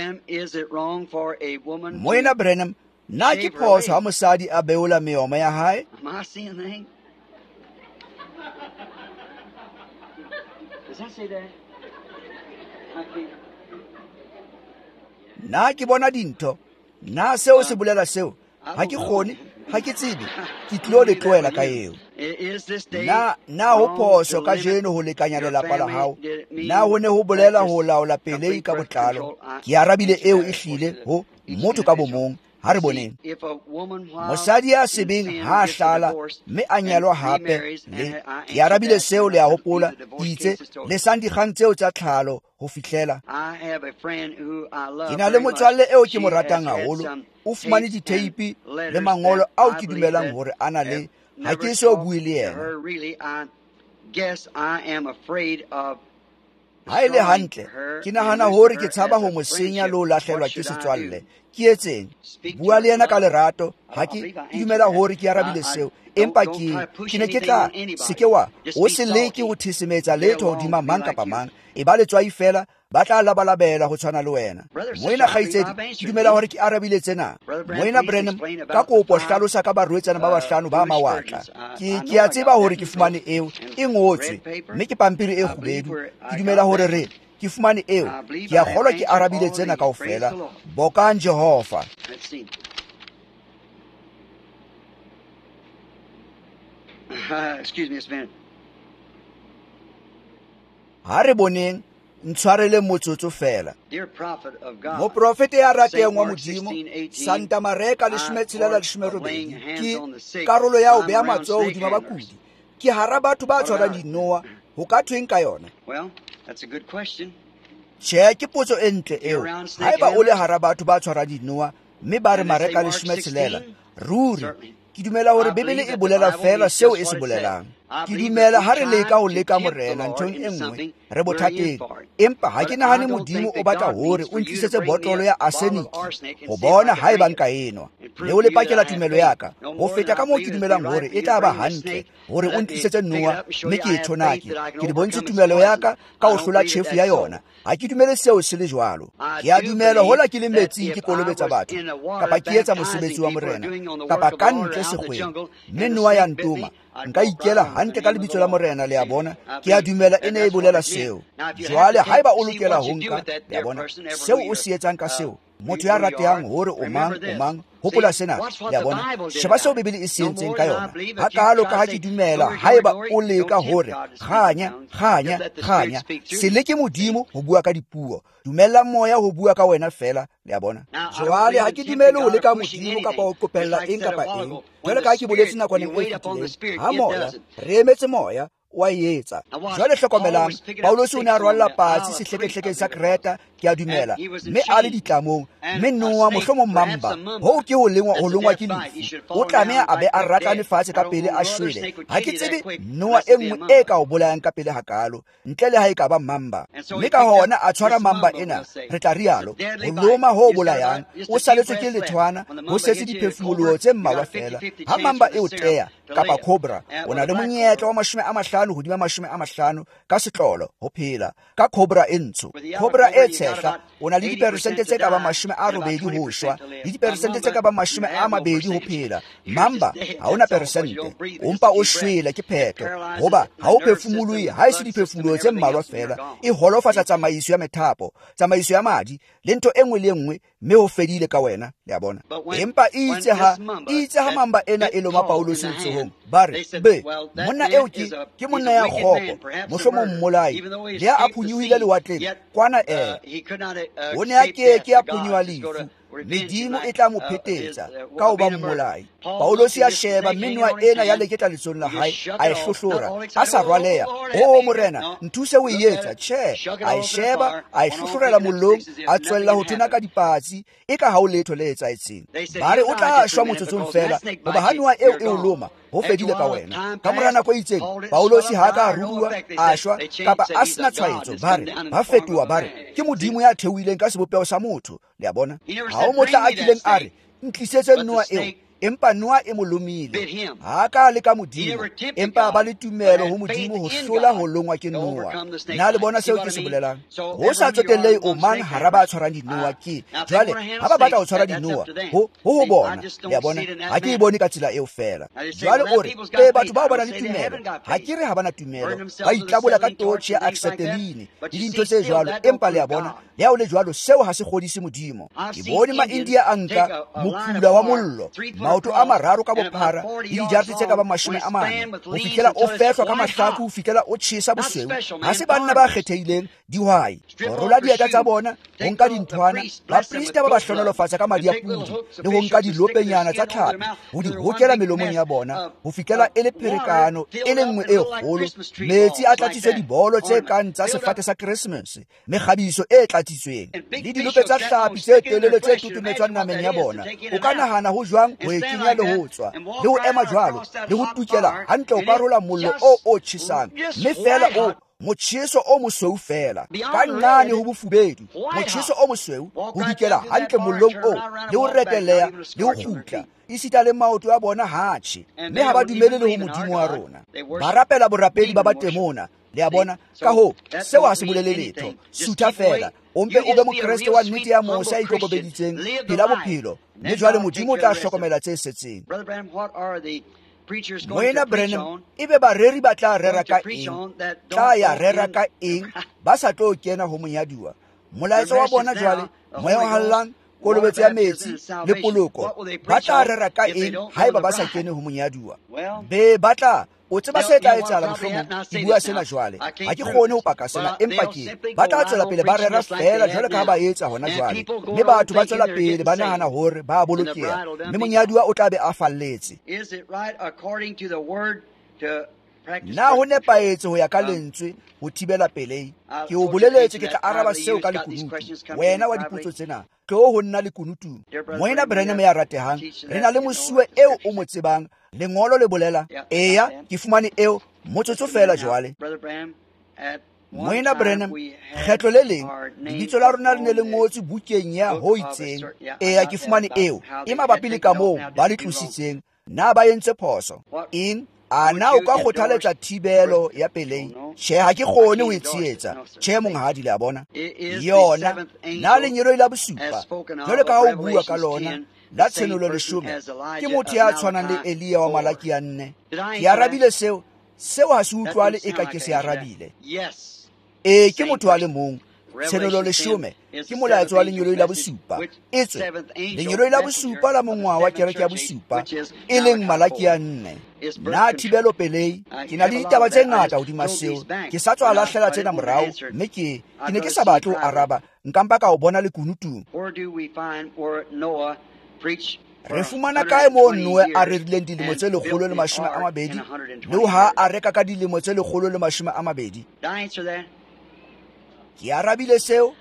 Moena Branham, na ke phoso ha mosadi a beola meoma ya hae? Na ke bona dintho? Na seo se bolela seo? Ha ke kgone, ha ke tsebe, ke tlo le tloela ka eo. Na na ho phoso ka jeno ho lekanya lelapa la hao? Na ho ne ho bolela ho laola pelei ka botlalo? Ke arabile eo e hlile ho motho ka bomong. Ha re boneng mosadi ya sebeng ha hlala mme a nyalwa hape le ke arabile seo le a hopola itse le sandikgang tseo tsa tlhalo ho fihlela. Ke na le motswalle eo ke mo ratang haholo, o fumane diteipi le mangolo ao ke dumelang hore a na le, ha ke so bue le yena. Ha e le hantle, ke nahana hore ke tshaba ho mo senya le ho lahlelwa ke setswalle. Ke etseng? Bua le yena ka lerato. Ha ke dumela hore ke arabile seo, empa ke ke ne ke tla seke wa o se leke ho thisemetsa letho hodima mang kapa mang. E ba letswai fela ba tla labalabela ho tshwana le wena. Moena kgaitsedi, ke dumela hore ke arabile tsena. Moena Branham, ka kopo hlalosa ka barwetsana ba bahlano ba mawatla. Ke ke a tseba hore ke fumane eo e ngotswe, mme ke pampiri e kgubedu. Ke dumela hore re ke fumane eo, ke a kgolwa ke arabile tsena kaofela. Bokang Jehova. Excuse me, Sven. Ha re boneng ntshwarele motsotso fela. Moprofete ya rateng wa Modimo, Santa Mareka leshome tshelela leshome robedi, ke karolo ya ho beha matsoho hodima bakudi. Ke hara batho ba tshwarang dinoa, ho ka thweng ka yona? Tjhe, ke potso e ntle eo. Haeba o le hara batho ba tshwarang dinoa mme ba re Mareka leshome tshelela, ruri ke dumela hore Bebele e bolela fela seo e se bolelang. Ke dumela ha re leka ho leka morena nthong e nngwe re bothateng, empa ha ke nahane Modimo o batla hore o ntlisetse botlolo ya arseniki ho bona haeba nka enwa, le o le pakela tumelo ya ka ho feta ka moo ke dumelang hore e tla ba hantle hore o ntlisetse noa mme ke e thonake. Ke di bontshe tumelo ya ka ka ho hlola tjhefu ya yona. Ha ke dumele seo se le jwalo. Ke a dumela hola ke le metsing ke kolobetsa batho kapa ke etsa mosebetsi wa morena kapa ka ntle sekgweng mme noa ya ntoma, nka ikela hantle ka lebitso la Morena le a bona ke a dumela e ne e bolela seo. Jwale haeba o lokela ho nka le a bona seo o se etsang ka seo motho ya ratehang hore o mang o mang hopola sena le a bona sheba seo Bibele e se entseng ka yona hakalo ka ha ke dumela haeba o leka hore ganya ganya ganya se leke Modimo ho bua ka dipuo dumella moya ho bua ka wena fela le a bona. Jwale ha ke dumele ho leka Modimo kapa ho kopella eng kapa eng jwale ka ha ke boletse nakwaneng e fetileng ha moya re emetse moya wa etsa. Jwale hlokomelang Paulus o ne a rwalla patsi sehlekehlekeng sa Kreta ke a dumela mme a le ditlamong mme Noa mohlomong mamba ho ke ho lengwa ho lengwa ke lefu o tlameha a be a ratane fatshe ka pele a shwele. Ha ke tsebe Noa e nngwe e ka o bolayang ka pele hakalo ntle le ha e ka ba mamba mme ka hona a tshwara mamba ena re tla rialo ho loma ho bolayang o saletswe ke lethwana ho setse diphefumoloho tse mmalwa fela ha mamba e o teya kapa cobra o na le monyetla wa mashome a mahlano hodima mashome a mahlano ka setlolo ho phela ka cobra e ntsho. Cobra e tshehla o na le diperesente tse ka ba mashome a robedi ho shwa le diperesente tse ka ba mashome a mabedi ho phela. Mamba ha ona peresente o mpa o shwele ke phetho hoba ha o phefumolohe ha e se diphefumoloho tse mmalwa fela e holofatsa tsamaiso ya methapo tsamaiso ya madi le ntho e nngwe le nngwe mme ho fedile ka wena le a bona. Empa itse ha itse ha mamba ena e loma Paulus letsohong ba re be monna eo ke ke monna ya kgopo mohlomong mmolai le a phunyohile lewatleng kwana e o ne a ke ke a phunyoha lefu Medimo e tla mo phetetsa ka ho ba mmolai. Paulus ya sheba menwa ena ya leketla letsong la hae a e hlohlora a sa rwaleha o Morena nthuse o etsa che a e sheba a e hlohlorela mollong a tswella ho thena ka dipatsi e ka ha o letho le etsaetseng ba re o tla shwa motsotsong fela hoba hanwa eo e o loma ho fedile ka wena. Ka mora nako e itseng Paulus ha ka rubua a shwa kapa a sena tshwaetso ba re ba fetoha ba re ke Modimo ya theoileng ka sebopeo sa motho le a bona. Ha o motla a kileng a re ntlisetse Noa eo empa Noa e mo lomile ha ka le ka Modimo empa ba le tumelo ho Modimo ho hlola ho longwa ke Noa. Na le bona seo ke se bolelang ho sa tsotellei o mang hara ba tshwarang dinoa ke jwale ha ba batla ho tshwara dinoa ho ho bona le a bona ha ke bone ka tsela eo fela. Jwale o re e batho ba bona le tumelo ha ke re ha bana tumelo ba itlabola ka totse ya acetylene le dintho tse jwalo empa le a bona le ha o le jwalo seo ha se kgodise Modimo. Ke bone ma India a nka mokula wa mollo maoto a mararo ka bophara le dijarete tse ka ba mashome a mane ho fihlela o fehlwa ka mahlaku ho fihlela o tjhesa bosweu. Ha se banna ba kgethehileng dihwai ho rola dieta tsa bona ho nka dinthwana baprista ba ba hlonolofatsa ka madi a pudi le ho nka dilopenyana tsa tlhapi ho di hokela melomong ya bona ho fihlela e le pherekano e le nngwe e kgolo metsi a tlatsitswe dibolo tse kang tsa sefate sa Christmas mekgabiso e tlatsitsweng le dilope tsa hlapi tse telele tse tutumetswang nameng ya bona. O ka nahana ho jwang ho e kenya le ho tswa le ho ema jwalo le ho tukela hantle o parola mollo o o tjhesang mme fela o motjheso o mosweu fela ka nqane ho bofubedu motjheso o mosweu ho dikela hantle mollong o le ho reteleha le ho kgutla isita le maoto a bona hatshe mme ha ba dumele le ho Modimo wa rona ba rapela borapedi ba batemona le a bona ka ho seo ha se bolele letho sutha fela o mpe o be mokreste wa nnete ya Mose a ikokobeditseng phela bophelo mme jwale Modimo o tla hlokomela tse setseng. Moena Branham ebe bareri ba tla rera ka eng tla ya rera ka eng ba sa tlo kena ho monyaduwa molaetso wa bona jwale moya o hallang kolobetse ya metsi le poloko ba tla rera ka eng haeba ba sa kene ho monyaduwa be ba tla o tseba se tla etsahala mohlomong ke bua sena jwale ha ke kgone ho paka sena empa ke ba tla tswela pele ba rera fela jwale ka ba etsa hona jwale mme batho ba tswela pele ba nahana hore ba bolokeha mme monyaduwa o tla be a falletse. Na ho nepaetse ho ya ka lentswe ho thibela pelei ke o boleletse ke tla araba seo ka lekunutu wena wa dipotso tsena tlo ho nna lekunutu. Moena Branham ya ratehang re na le mosuwe eo o mo tsebang lengolo le bolela eya ke fumane eo motsotso fela jwale. Moena Branham kgetlo le leng lebitso la rona le ne le ngotswe bukeng ya ho itseng eya ke fumane eo e mabapi le ka moo ba le tlositseng na ba entse phoso eng a na o ka kgothaletsa thibelo ya pelei tjhe ha ke kgone ho e tshehetsa tjhe monghadi le a bona yona na lenyelo la bosupa jwale ka ha o bua ka lona la tshenolo leshome ke motho ya tshwanang le Elia wa Malaki ya nne ke arabile seo seo ha se utlwale e ka ke se arabile. Ee, ke motho wa le mong. Tsenolo leshome ke molaetso wa lenyoloi la bosupa. E tswe lenyoloi la bosupa la mongwaga wa kereke ya bosupa e leng Malaki ya nne. Nna thibelo pelei ke na le ditaba tse ngata hodima seo, ke sa tswa lahlela tsena morao, mme ke ke ne ke sa batle ho araba nkampa ka o bona le kunutung. Re fumana kae moo Noe a rerileng dilemo tse lekgolo le mashome a mabedi le ho ha a reka ka dilemo tse lekgolo le mashome a mabedi? Ke arabile seo.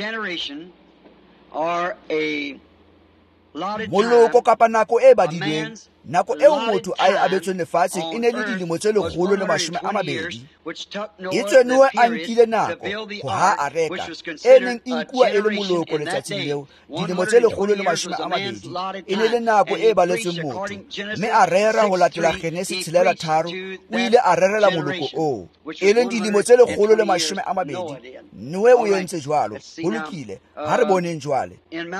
Moloko kapa nako e badileng, nako eo motho a e abetsweng lefatsheng e ne le dilemo tse lekgolo le mashome a mabedi. E tswe Noe a nkile nako ho ha a reka, e neng e nkuwa e le moloko letsatsing leo, dilemo tse lekgolo le mashome a mabedi. E ne le nako e baletsweng motho, mme a rera ho latela Genesi tshelela tharo, o ile a rerela moloko oo, e leng dilemo tse lekgolo le mashome a mabedi. Noe o entse jwalo, ho lokile, ha re boneng jwale.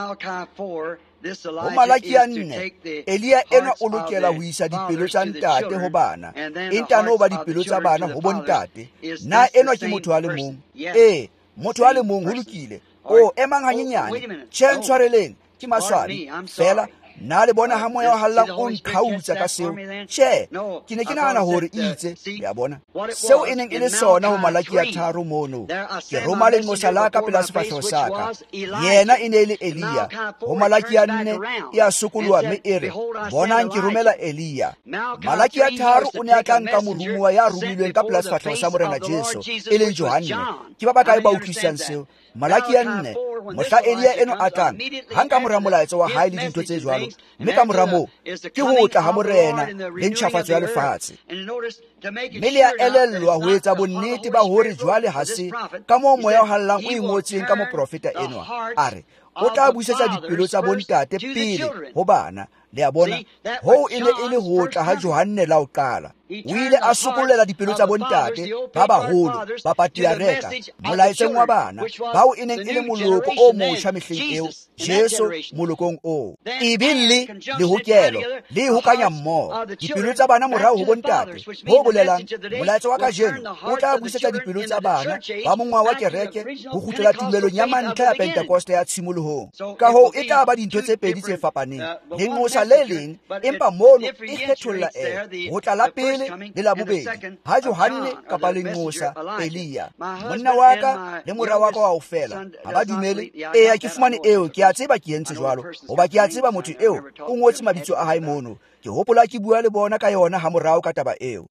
Ho Malaki ya nne, Elia enwa o lokela ho isa dipelo tsa ntate ho bana, e ntano ba dipelo tsa bana ho bontate. Na enwa ke motho wa le mong? Ee, motho wa le mong, ho lokile. O emang hanyenyane, tjhe ntshwareleng, ke maswabi fela. Na le bona ha moya wa hallang o nqhautsa ka seo? Tjhe, ke ne ke nahana hore itse, ya bona seo e neng e le sona ho Malaki ya tharo mono. Ke roma lenqosa la ka pela sefahleho sa ka, yena e ne le Elia. Ho Malaki ya nne e a sokoloha mme e re, bonang ke romela Elia. Malaki ya tharo o ne a tla nka morumuwa ya romilweng ka pela sefahleho sa morena Jesu, e leng Johane. Ke ba bakae ba utlwisang seo? Malaki ya nne, mohla Elia eno a tlang, hang ka mora molaetso wa hae le dintho tse jwalo, mme ka mora moo ke ho tla ha morena le ntjhafatso ya lefatshe. Mme le a elellwa ho etsa bonnete ba hore jwale ha se ka moo moya o hallang o ingotseng ka moprofeta enwa, a re o tla busetsa dipelo tsa bontate pele ho bana. Le a bona, hoo e ne e le ho tla ha Johane la o qala. O ile a sokollela dipelo tsa bontate ba baholo ba patriareka molaetseng wa bana, bao e neng e le moloko o motjha mehleng eo, Jesu molokong oo. Ebile le hokelo le hokanya mmoho dipelo tsa bana morao ho bontate, ho bolelang molaetso wa kajeno o tla busetsa dipelo tsa bana ba mongwa wa kereke ho kgutlela tumelong ya mantlha ya Pentekoste ya tshimolohong. Ka hoo e tla ba dintho tse pedi tse fapaneng, lenqosa le leng, empa mono e kgetholla e ho tla la pele le la bobedi ha Johane kapa lenqosa Elia. Monna wa ka le mora wa ka wa ho fela ha ba dumele. Eya, ke fumane eo, ke a tseba ke entse jwalo, hoba ke a tseba motho eo o ngotse mabitso a hae mono. Ke hopola ke bua le bona ka yona ha morao ka taba eo.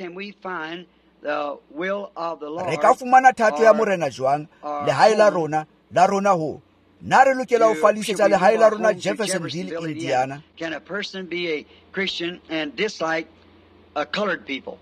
Re ka fumana thato ya morena jwang lehae la rona la rona ho? Na re lokela ho falisetsa lehae la rona Jeffersonville, Indiana? Can a person be a Christian and dislike a colored people?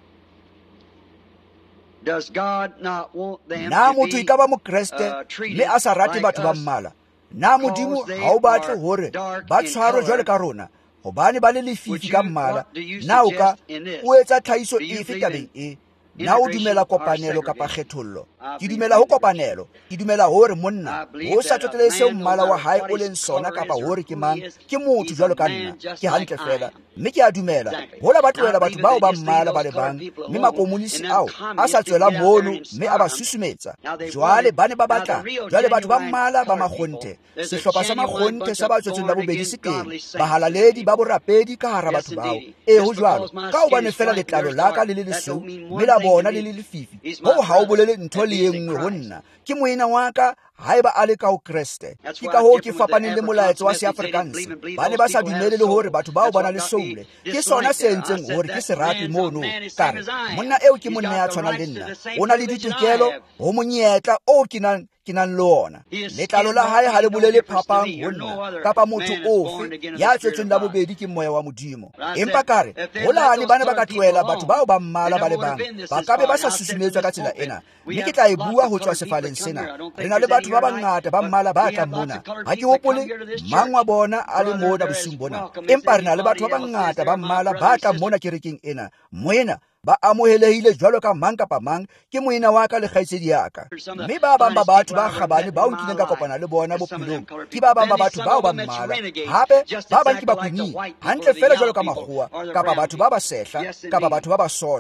Does God not want them Na to motho be e ka ba mokreste uh, treated mme a sa rate like batho ba us? mmala? Na modimo ha o batle hore ba tshwarwe jwale ka rona hobane ba le lefifi ka mmala? Na o ka o etsa tlhahiso efe tabeng e? Na o dumela kopanelo kapa kgethollo? Ke dumela ho kopanelo. Ke dumela hore monna o sa tsotlele seo mmala wa hae o leng sona kapa hore ke mang, ke motho jwalo ka nna, ke hantle fela. Mme ke a dumela hola ba tlohela batho bao ba mmala ba le bang, mme makomunisi ao a sa tswela mono mme a ba susumetsa. Jwale ba ne ba batla jwale batho ba mmala ba makgonthe. Sehlopha sa makgonthe sa ba tswetseng la bobedi se teng, bahalaledi ba borapedi ka hara batho bao. E ho jwalo ka hobane fela letlalo la ka le le lesou mme la bona le le lefifi, hoo ha o bolele ntho le enngwe ho nna. Ke moena wa ka haeba a le ka ho Kreste. Ke ka hoo ke fapaneng le molaetso wa Seafrikanse. Ba ne ba sa dumele le hore batho bao ba na le soule. Ke sona se entseng hore ke se rate mono. Ka re monna eo ke monna ya tshwanang le nna, o na le ditokelo ho monyetla o ke nang ke nang le ona. Letlalo la hae ha le bolele phapang ho nna kapa motho ofe ya tswetsweng la bobedi ke moya wa Modimo. Empa kare holane ba ne ba ka tlohela batho bao ba mmala ba le bang ba ka be ba sa susumetswa ka tsela ena. Mme ke tla e bua ho tswa sefaleng sena. Re na le batho ba bangata ba mmala ba tla mona. Ha ke hopole mang wa bona a le mona bosung bona, empa re na le batho ba bangata ba mmala ba tla mona kerekeng ena. Moena ba amohelehile jwalo ka mang kapa mang, ke moena wa ka le kgaitsedi ya ka. Mme ba bang ba batho ba kgabane ba o nkileng ka kopana le bona bophelong ke ba bang ba batho bao ba mmala, hape ba bang ke bakwini hantle fela jwalo ka makgowa kapa batho ba ba sehla kapa batho ba basotho.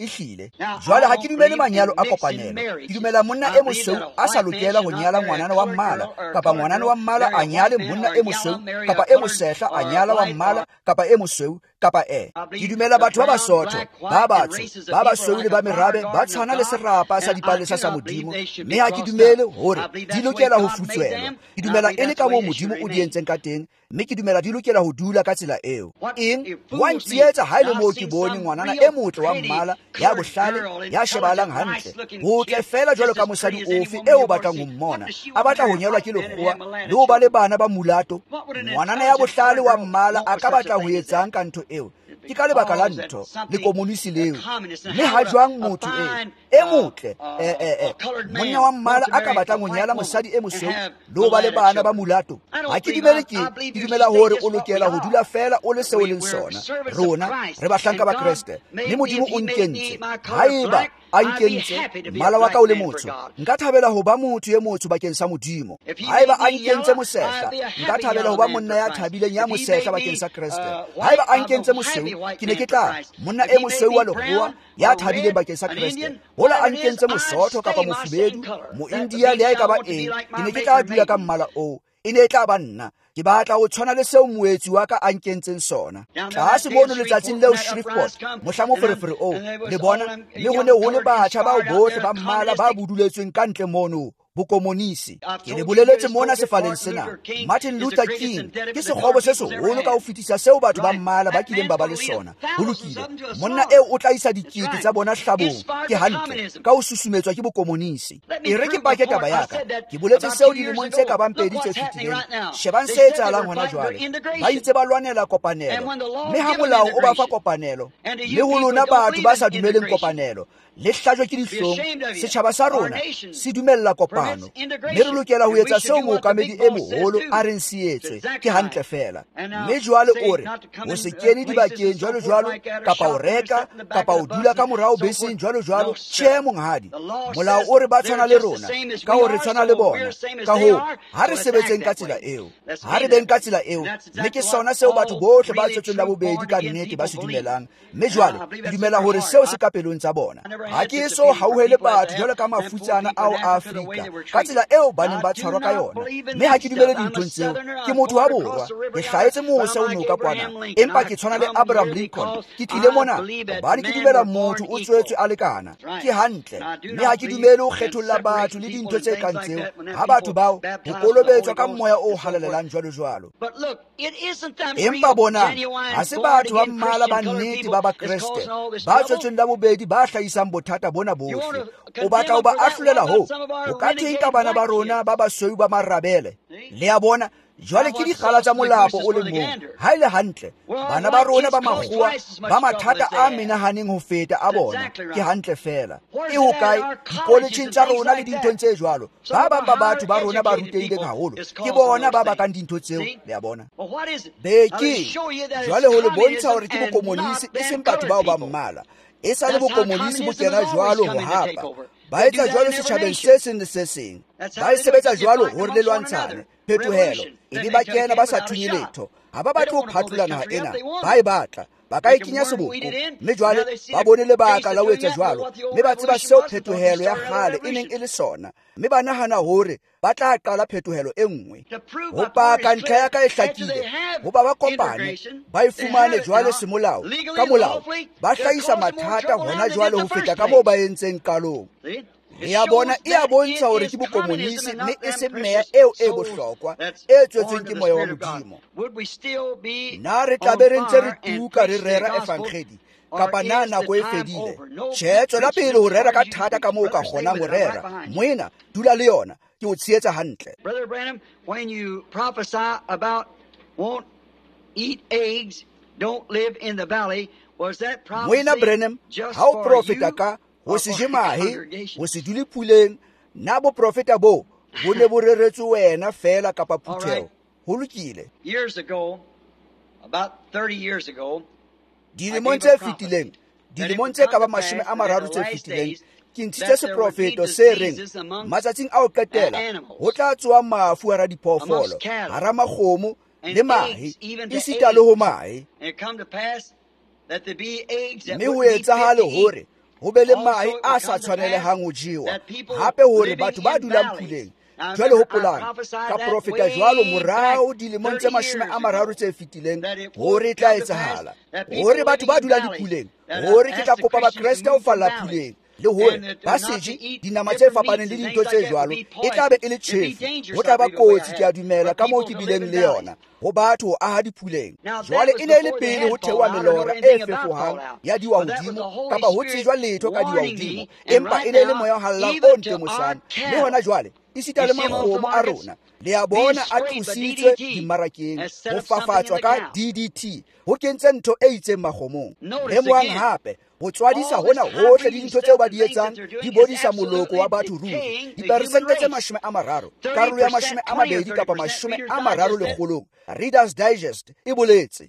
ehlile jwale ha ke dumele manyalo a kopanelo ke dumela monna e mosweu a sa lokela go nyala ngwanana wa mmala kapa ngwanana wa mmala a nyale monna e mosweu kapa e mosehla a nyala wa mmala kapa e mosweu kapa e ke dumela batho ba basotho ba batsho ba basweu le ba merabe ba tshwana le serapa sa dipalesa sa modimo mme ha ke dumele hore di lokela ho futswelwa ke dumela e le ka moo modimo o di entseng ka teng mme ke dumela di lokela ho dula ka tsela eo eng wa ntsietsa ha ile moo ke bone ngwanana e motle wa mmala ya bohlale ya shebahalang hantle botle fela jwalo ka mosadi ofe eo o batlang ho mmona a batla ho nyalwa ke lekgowa le ho ba le bana ba molato ngwanana ya bohlale wa mmala a ka batla ho etsang ka ntho eo ke ka lebaka la ntho le komunisi leo mme ha jwang motho e e motle monna wa mmala a ka batlang ho nyala mosadi e mosweu le ho ba le bana ba molato ha ke dumele ke ke dumela hore o lokela ho dula fela o le seo leng sona rona re bahlanka ba Kriste mme modimo o nkentse haeba a nkentse mmala wa ka o le motsho nka thabela ho ba motho ye motsho bakeng sa modimo haeba a nkentse mosehla nka thabela ho ba monna ya thabileng ya mosehla bakeng sa Kriste haeba a nkentse mosweu ke ne ke tla monna e mosweu wa lekgowa ya thabileng bakeng sa Kriste hola a nkentse mosotho kapa mofubedu mo-india le ya e ka ba eng ke ne ke tla dula ka mmala oo e ne e tla ba nna ke batla ho tshwana le seo moetsi wa ka a nkentseng sona tlase mono letsatsing leo Shreveport mohla moferefere oo le bona le ho ne ho le batjha bao bohle ba mmala ba buduletsweng ka ntle mono bokomonisi ke le boleletse mona sefaleng sena Martin Luther King ke sekgobo se seholo ka ho fetisa seo batho ba mmala ba kileng ba ba le sona ho lokile monna eo o tla isa dikete tsa bona hlabong ke hantle ka ho susumetswa ke bokomonisi e re ke pake taba ya ka ke boletse seo dilemong tse ka bang pedi tse fetileng shebang se etsahalang hona jwale ba itse ba lwanela kopanelo mme ha molao o ba fa kopanelo le ho lona batho ba sa dumeleng kopanelo le hlajwe ke dihlong setjhaba sa rona se dumella kopano mme re lokela ho etsa seo mookamedi e moholo a re nsietswe ke hantle fela mme jwale o re ho se kene dibakeng jwalo jwalo kapa o reka kapa o dula ka morao beseng jwalo jwalo tjhe monghadi molao o re ba tshwana le rona ka ho re tshwana le bona ka hoo ha re sebetseng ka tsela eo ha re beng ka tsela eo mme ke sona seo batho bohle ba tswetsweng la bobedi ka nnete ba se dumelang mme jwale ke dumela hore seo se ka pelong tsa bona ha ke so hauhele batho jwalo ka mafutsana ao a Afrika ka tsela eo ba neng ba tshwarwa ka yona mme ha ke dumele dinthong tseo ke motho wa borwa ke hlahetse mose o noka kwana empa ke tshwana le Abraham Lincoln ke tlile mona hobane ke dumela motho o tswetswe a lekana ke hantle mme ha ke dumele ho kgetholla batho le dintho tse kang tseo ha batho bao ho kolobetswa ka moya o halalelang jwalo jwalo empa bona ha se batho ba mmala ba nnete ba ba Kriste ba tswetsweng la bobedi ba hlahisang bothata bona bohle o batla ho ba ahlolela ho o ka theng ka bana ba rona ba basweu ba marabele le ya bona jwale ke dikgala tsa molapo o le mong ha ile hantle bana ba rona ba makgowa ba mathata a menahaneng ho feta a bona ke hantle fela e ho kae dikoletjheng tsa rona le dinthong tse jwalo ba bang ba batho ba rona ba rutehileng haholo ke bona ba bakang dintho tseo le ya bona beke jwale ho le bontsha hore ke bokomonisi e seng batho bao ba mmala e sa le bokomonisi bo kena jwalo ho hapa ba etsa jwalo setjhabeng se seng le se seng ba e sebetsa jwalo hore le lwantshane phetohelo ebe ba kena ba sa thunye letho ha ba batle ho phatlola naha ena ba e batla ba ka e kenya seboko mme jwale ba bone lebaka la ho etsa jwalo mme ba tseba seo phetohelo ya kgale e neng e le sona mme ba nahana hore ba tla qala phetohelo e nngwe ho paka ntlha ya ka e hlakile ho ba ba kopane ba e fumane jwale semolao ka molao ba hlahisa mathata hona jwale ho feta ka moo ba entseng qalong ya bona e a bontsha hore ke bokomonisi mme e se meya eo e bohlokwa e tswetsweng ke moya wa modimo na re tla be re ntse re tuka re rera evangeli kapa na nako e fedile tjhe tswela pele ho rera ka thata ka moo ka kgonang ho rera moena dula le yona ke o tsheetsa hantle Brother Branham, when you prophesy about won't eat eggs, don't live in the valley, was that moena Branham just ha o for profeta you ka ho or se for je the mahe congregation? ho se dule puleng na bo profeta bo bo ne bo reretswe wena fela kapa All phutheo right. ho lokile Years ago, about thirty years ago, dilemong tse fetileng dilemong tse ka ba mashome a mararo tse fetileng ke ntshitse seprofeto se reng matsatsing a ho qetela ho tla tsoa mafu a ra diphoofolo hara makgomo le mahe e sita le ho mahe and it come to pass that there be eggs that mme ho would be etsahale fit to hore eat. ho be le mahe a sa tshwanelehang ho jewa hape hore batho ba dulang puleng. Jwale hopolang ka profeta jwalo morao dilemong tse mashome a mararo tse fetileng hore e tla etsahala hore batho ba dulang dipuleng hore ke tla kopa bakreste ho falla puleng le hore ba seje dinama tse fapaneng le dintho tse jwalo e tla be e le tjhefu ho tla ba kotsi ke a dumela ka moo ke bileng le yona ho batho ho aha dipuleng. Jwale e ne e le pele ho thewa melora e fefohang ya diwa-hodimo kapa ho tsejwa letho ka diwa-hodimo, empa e ne e le moya o hallang o ntemosang. Le hona jwale isita le makgomo a rona le a bona a tlositswe dimmarakeng ho fafatswa ka D D T ho kentse ntho e itseng makgomong. Le moang hape ho tswadisa hona hohle le dintho tseo ba di etsang di bodisa moloko wa batho ruri. Diperesente tse mashome a mararo karolo ya mashome a mabedi kapa mashome a mararo le kgolong Reader's Digest e boletse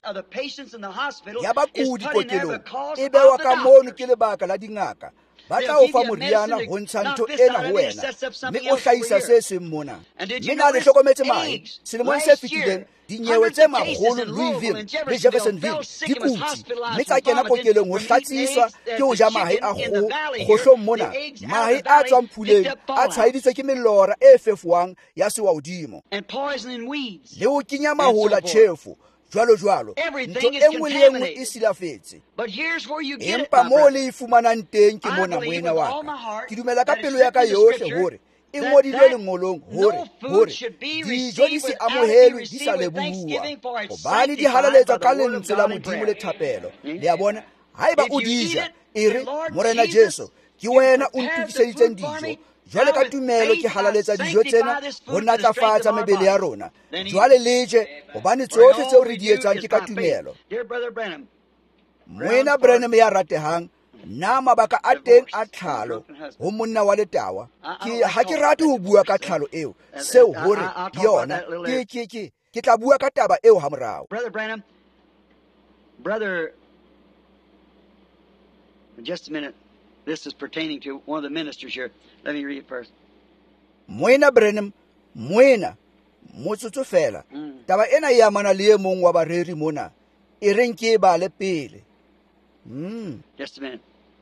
ya bakudi kokelong e bewa ka mono ke lebaka la dingaka ba tla o fa moriana ho ntsha ntho ena ho wena mme o hlahisa se seng mona. Mme na le hlokometse mahe selemong se fetileng dinyewe tse magolo Louisville le Jeffersonville di kutsi mme tsa kena kokelong ho hlatsiswa ke ho ja mahe a kgo kgohlong mona. Mahe a tswang phuleng a tshwaeditswe ke melora e fefuwang ya sewa-hodimo le ho kenya mahola tjhefu jwalo jwalo ntho e nngwe le enngwe e silafetse. Empa moo le e fumanang teng ke mona moena wa ka ke dumela ka pelo ya ka yohle hore e ngodilwe lengolong hore hore dijo di se amohelwe di sa lebohuwa hobane di halaletsa ka lentswe la Modimo le thapelo. Le a bona haeba o di ja e re Morena Jesu ke wena o ntukiseditseng dijo, jwale ka tumelo ke halaletsa dijo tsena ho natlafatsa mebele ya rona. Jwale le je hobane tsohle tseo re di etsang ke ka tumelo. Moena Branham ya ratehang na mabaka a teng a tlhalo ho monna wa letawa ke ha ke rate ho bua ka tlhalo eo seo hore yona ke ke ke ke tla bua ka taba eo ha morao. Brother Branham, brother, just a minute. This is pertaining to one of the ministers here. Let me read it first. Moena Branham, moena motsotso fela taba ena ya mana le mong wa bareri mona e reng ke ba le pele. Mm. Just a minute.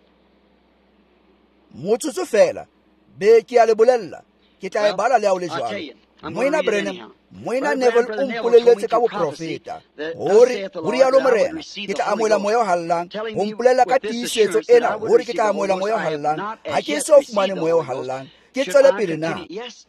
Motsotso fela be ke a le bolella ke tla e bala le a o le jwalo. Moena Branham, moena Neville o mpolelletse ka boprofeta hore ho rialo morena ke tla amoela moya o hallang ho mpolella ka tiisetso ena hore ke tla amoela moya o hallang ha ke so fumane moya o hallang ke tswele pele na.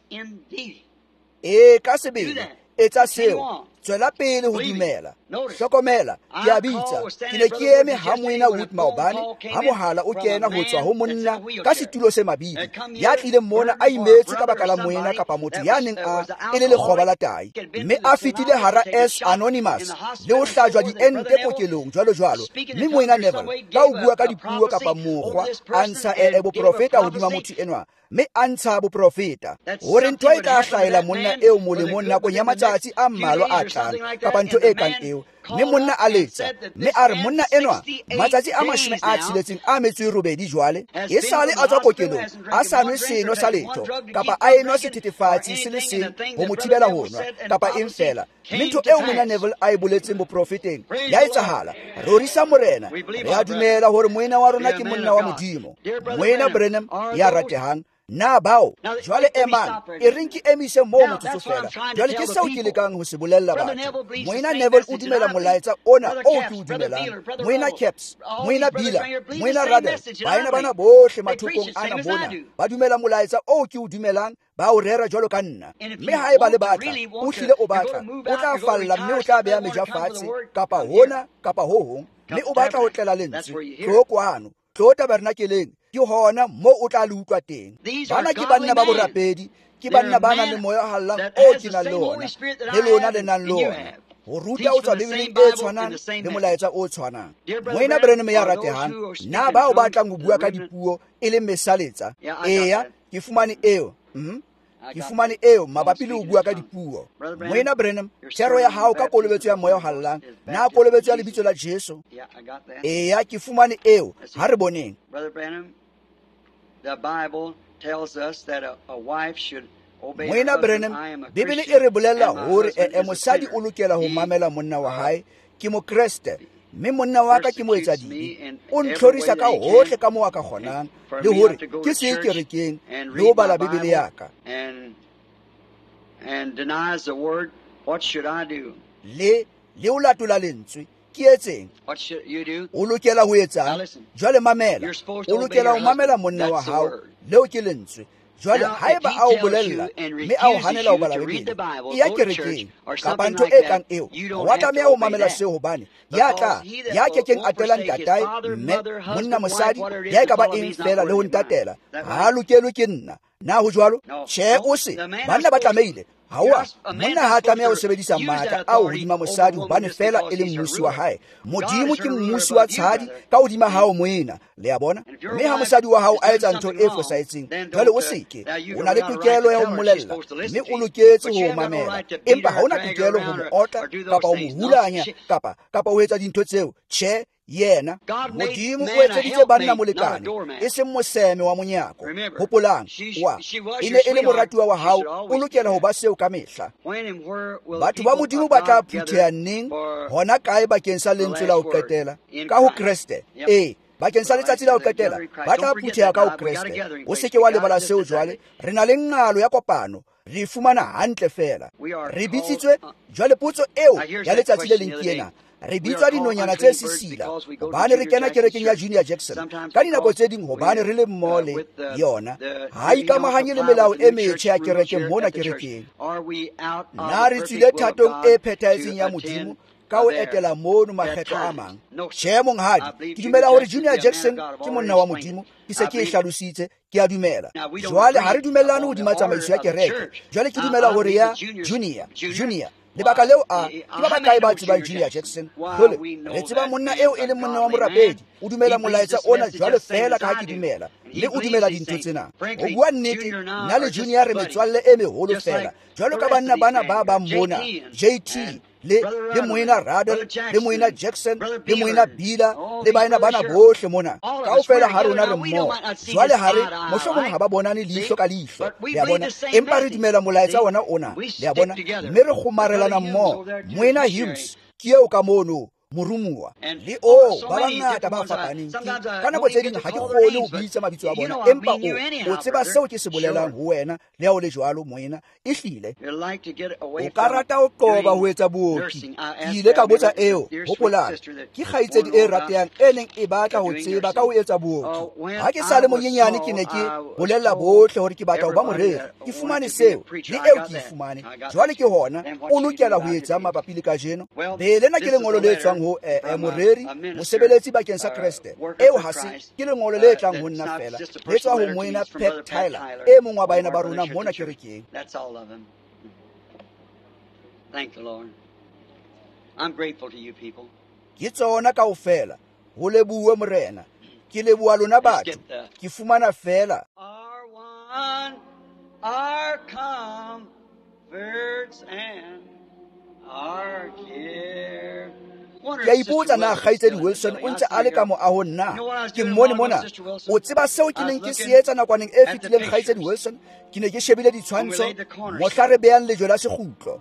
E ka sebele etsa seo tswela pele ho dumela. Hlokomela ke a bitsa ke ne ke eme ha moena Wood maobane ha mohala o kena ho tswa ho monna ka setulo se mabidi ya tlile mona a imetse ka baka la moena kapa motho ya neng a e le lekgoba la tai mme a fitile hara S Anonymous le ho hlajwa diente kokelong jwalo jwalo. Mme moena Neville ka o bua ka dipuo kapa mokgwa a ntsha e boprofeta hodima motho enwa mme a ntsha boprofeta hore ntho e tla hlahela monna eo molemong nakong ya matsatsi a mmalwa a tlang kapa ntho e kang eo. Mme monna a letsa mme a re monna enwa matsatsi a mashome a tsheletseng a metso e robedi jwale e sale a tswa kokelong a sa nwe seno sa letho kapa a enwa sethethefatsi se le seng ho mo thibela ho nwa kapa eng fela. Mme ntho eo monna Neville a e boletseng boprofeteng ya etsahala. Rorisa morena re a dumela hore moena wa rona ke monna wa Modimo. Moena Branham ya ratehang na bao jwale emang e reng ke emise moo motsotso fela jwale ke seo ke lekang ho se bolella batho. Moena Neville o dumela molaetsa ona o ke o dumelang. Moena Caps, moena Bila, moena Radel baena bana bohle mathokong ana mona ba dumela molaetsa o ke o dumelang ba o rera jwalo ka nna. Mme ha e ba le batla o hlile o batla o tla falla mme o tla beha meja fatshe kapa hona kapa ho hong mme o batla ho tlela lentswe tlo kwano tlo tabernakeleng ke hona mo o tla le utlwa teng. Bana ke banna ba borapedi ke banna ba nang le moya hallang o ke nang le ona le lona le nang le ona ho ruta o tswa Bibeleng e tshwanang le molaetsa o tshwanang. Moena Branham ya ratehang na ba o batlang ho bua ka dipuo e le mesaletsa eya ke fumane eo mhm ke fumane eo mabapi le ho bua ka dipuo. Moena Branham tshero ya hao ka kolobetso ya moya hallang na kolobetso ya lebitso la Jesu eya ke fumane eo ha re boneng. Brother Branham, the Bible tells us that a, a wife should obey her Moena husband. Branham I am a Bibele Christian, e re bolella and my hore husband e is a mosadi sinner. o lokela ho He- mamela monna wa hae ke mokreste mme monna wa ka ke moetsadibe o ntlhorisa ka hohle ka moo a ka kgonang le hore ke se kerekeng le ho bala bibele ya ka le le o latola lentswe ke etseng o lokela ho etsang jwale mamela o lokela ho mamela monna wa hao leo ke lentswe jwale haeba a o bolella mme a o hanela ho bala bibele e ya kerekeng kapa ntho e kang eo wa tlameha ho mamela seo hobane ya tla ya kekeng atela ntatae mme monna mosadi ya ekaba eng fela le ho ntatela ha lokelwe ke nna na ho jwalo tjhe o se banna ba tlameile hawa monna ha tlameha ho sebedisa matla a hodima mosadi hobane fela e le mmusi wa hae modimo ke mmusi wa tshadi ka hodima hao moena le a bona mme ha mosadi wa hao a etsa ntho e fosahetseng jwale o seke o na le tokelo ya ho mmolella mme o loketse ho mamela empa ha o na tokelo ho mo otla kapa ho mo hulanya kapa kapa ho etsa dintho tseo tjhe yena modimo o etseditse banna molekane e seng moseme wa monyako hopolang wa e ne e le moratuwa wa hao o lokela ho ba seo ka mehla batho ba modimo ba tla phutheha neng hona kae bakeng sa lentswe la ho qetela ka ho Kriste ee bakeng sa letsatsi la ho qetela ba tla phutheha ka ho Kriste o seke wa lebala seo jwale re na le ngalo ya kopano re fumana hantle fela re bitsitswe jwale potso eo ya letsatsi le leng ke ena re bitswa dinonyana tse sisila hobane re kena kerekeng ya Junior Jackson ka dinako tse ding hobane re le mmoho le yona ha ikamahanye le melao e metjha ya kereke mona kerekeng na re tswile thatong e phethahetseng ya modimo ka ho etela mono makgetlo a mang tjhe monghadi ke dumela hore Junior Jackson ke monna wa modimo ke se ke e hlalositse ke a dumela jwale ha re dumellane hodima tsamaiso ya kereke jwale ke dumela hore ya Junior Junior lebaka leo a ke ba bakae ba tsebang Junior Jackson hole re tseba monna eo e le monna wa morapedi o dumela molaetsa ona jwale fela ka ha ke dumela le o dumela dintho tsena o bua nnete nna le Junior re metswalle e meholo fela jwalo ka banna bana ba ba mona J T le le moina Radel le moina Jackson le moina Bila le baina bana bohle mona kaofela ha rona re mmoho jwale ha re mohlomong ha ba bonane leihlo ka leihlo le a bona empa re dumela molaetsa ona ona le a bona mme re kgomarelana mmoho moina Hughes ke eo ka mono morumuwa le o ba bangata ba fapaneng ka nako tse ding ha ke kgone ho bitsa mabitso a bona empa o o tseba seo ke se bolelang ho wena le ha o le jwalo moena e hlile o ka rata ho qoba ho etsa booki ke ile ka botsa eo hopolang ke kgaitsedi e ratehang e neng e batla ho tseba ka ho etsa booki ha ke sa le monyenyane ke ne ke bolella bohle hore ke batla ho ba moreri ke fumane seo le eo ke e fumane jwale ke hona o lokela ho etsa mabapi le kajeno be lena ke lengolo le tswang ho moreri mosebeletsi bakeng sa Kriste eo ha se ke lengolo le tlang ho nna fela le tswa ho moena Pat Tyler e mong wa baena ba rona mona kerekeng. Thank the Lord. I'm grateful to you people. Ke tsona kaofela ho lebuwe morena ke leboa lona batho ke fumana fela Our one our comforts and our care. ke ipotsa na Kgaitsedi Wilson o ntse a le ka mo ahong na ke mmone mona o tseba seo ke neng ke se etsa nakwaneng e fetileng Kgaitsedi Wilson ke ne ke shebile ditshwantsho mohla re behang lejwe la sekgutlo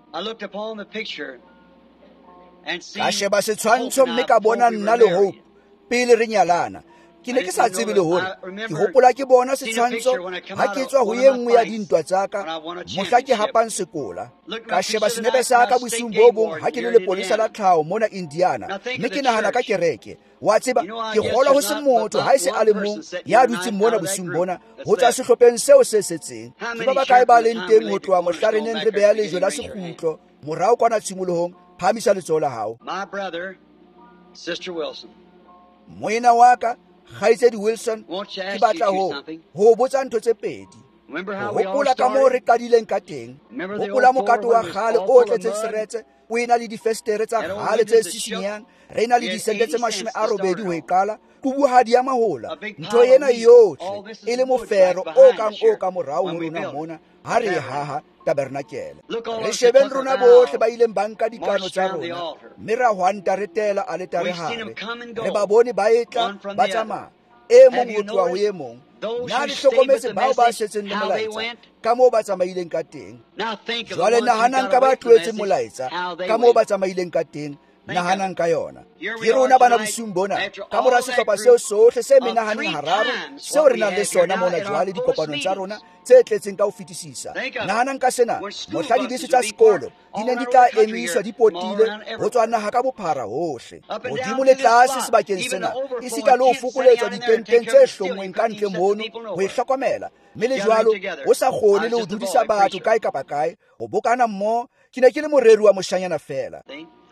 ka sheba setshwantsho mme ka bona nna le Hope pele re nyalana ke ne ke sa tsebe le hore ke hopola ke bona setshwantsho ha ke tswa ho ye nngwe ya dintwa tsa ka mohla ke hapang sekola ka sheba senepe sa ka bosiung bo bong ha ke le lepolesa la tlhaho mona Indiana mme ke nahana ka kereke wa tseba ke kgolwa ho se motho ha e se a le mong ya dutseng mona bosiung bona ho tswa sehlopheng seo se setseng ke ba bakae ba leng teng ho tloha mohla re neng re beha lejwe la sekgutlo morao kwana tshimolohong phamisa letsoho la hao My brother, Sister Wilson. moena wa ka Kgaitsedi Wilson ke batla ho ho botsa ntho tse pedi hopola ka moo re qadileng ka teng hopola mokato wa kgale o tletse seretse o ena le difestere tsa kgale tse sisinyang re ena le disente tse mashome a robedi ho e qala kubuhadi ya mahola ntho ena yohle e le mofero o kang o ka morao ho rona mona ha re haha tabernakele re shebeng rona bohle ba ileng banka dikano tsa rona mme ra hwanta re tela a letare hare re ba bone ba etla ba tsamaya e mong ho tloha ho e mong na le hlokometse bao ba setseng le molaetsa ka moo ba tsamaileng ka teng jwale nahanang ka ba tlohetseng molaetsa ka moo ba tsamaileng ka teng nahanang ka yona. Ke rona bana bosiung bona, ka mora sehlopha seo sohle se menahaneng hararo seo re nang le sona mona jwale dikopanong tsa rona tse tletseng ka ho fetisisa. Nahanang ka sena, mohla dibese tsa sekolo di neng di tla emiswa di potile ho tswa naha ka bophara hohle. Hodimo le tlase sebakeng sena, e sita le ho fokoletswa ditenteng tse hlongweng ka ntle mono ho e hlokomela. Mme le jwalo ho sa kgone le ho dudisa batho kae kapa kae, ho bokana mmoho, ke ne ke le moreri wa moshanyana fela.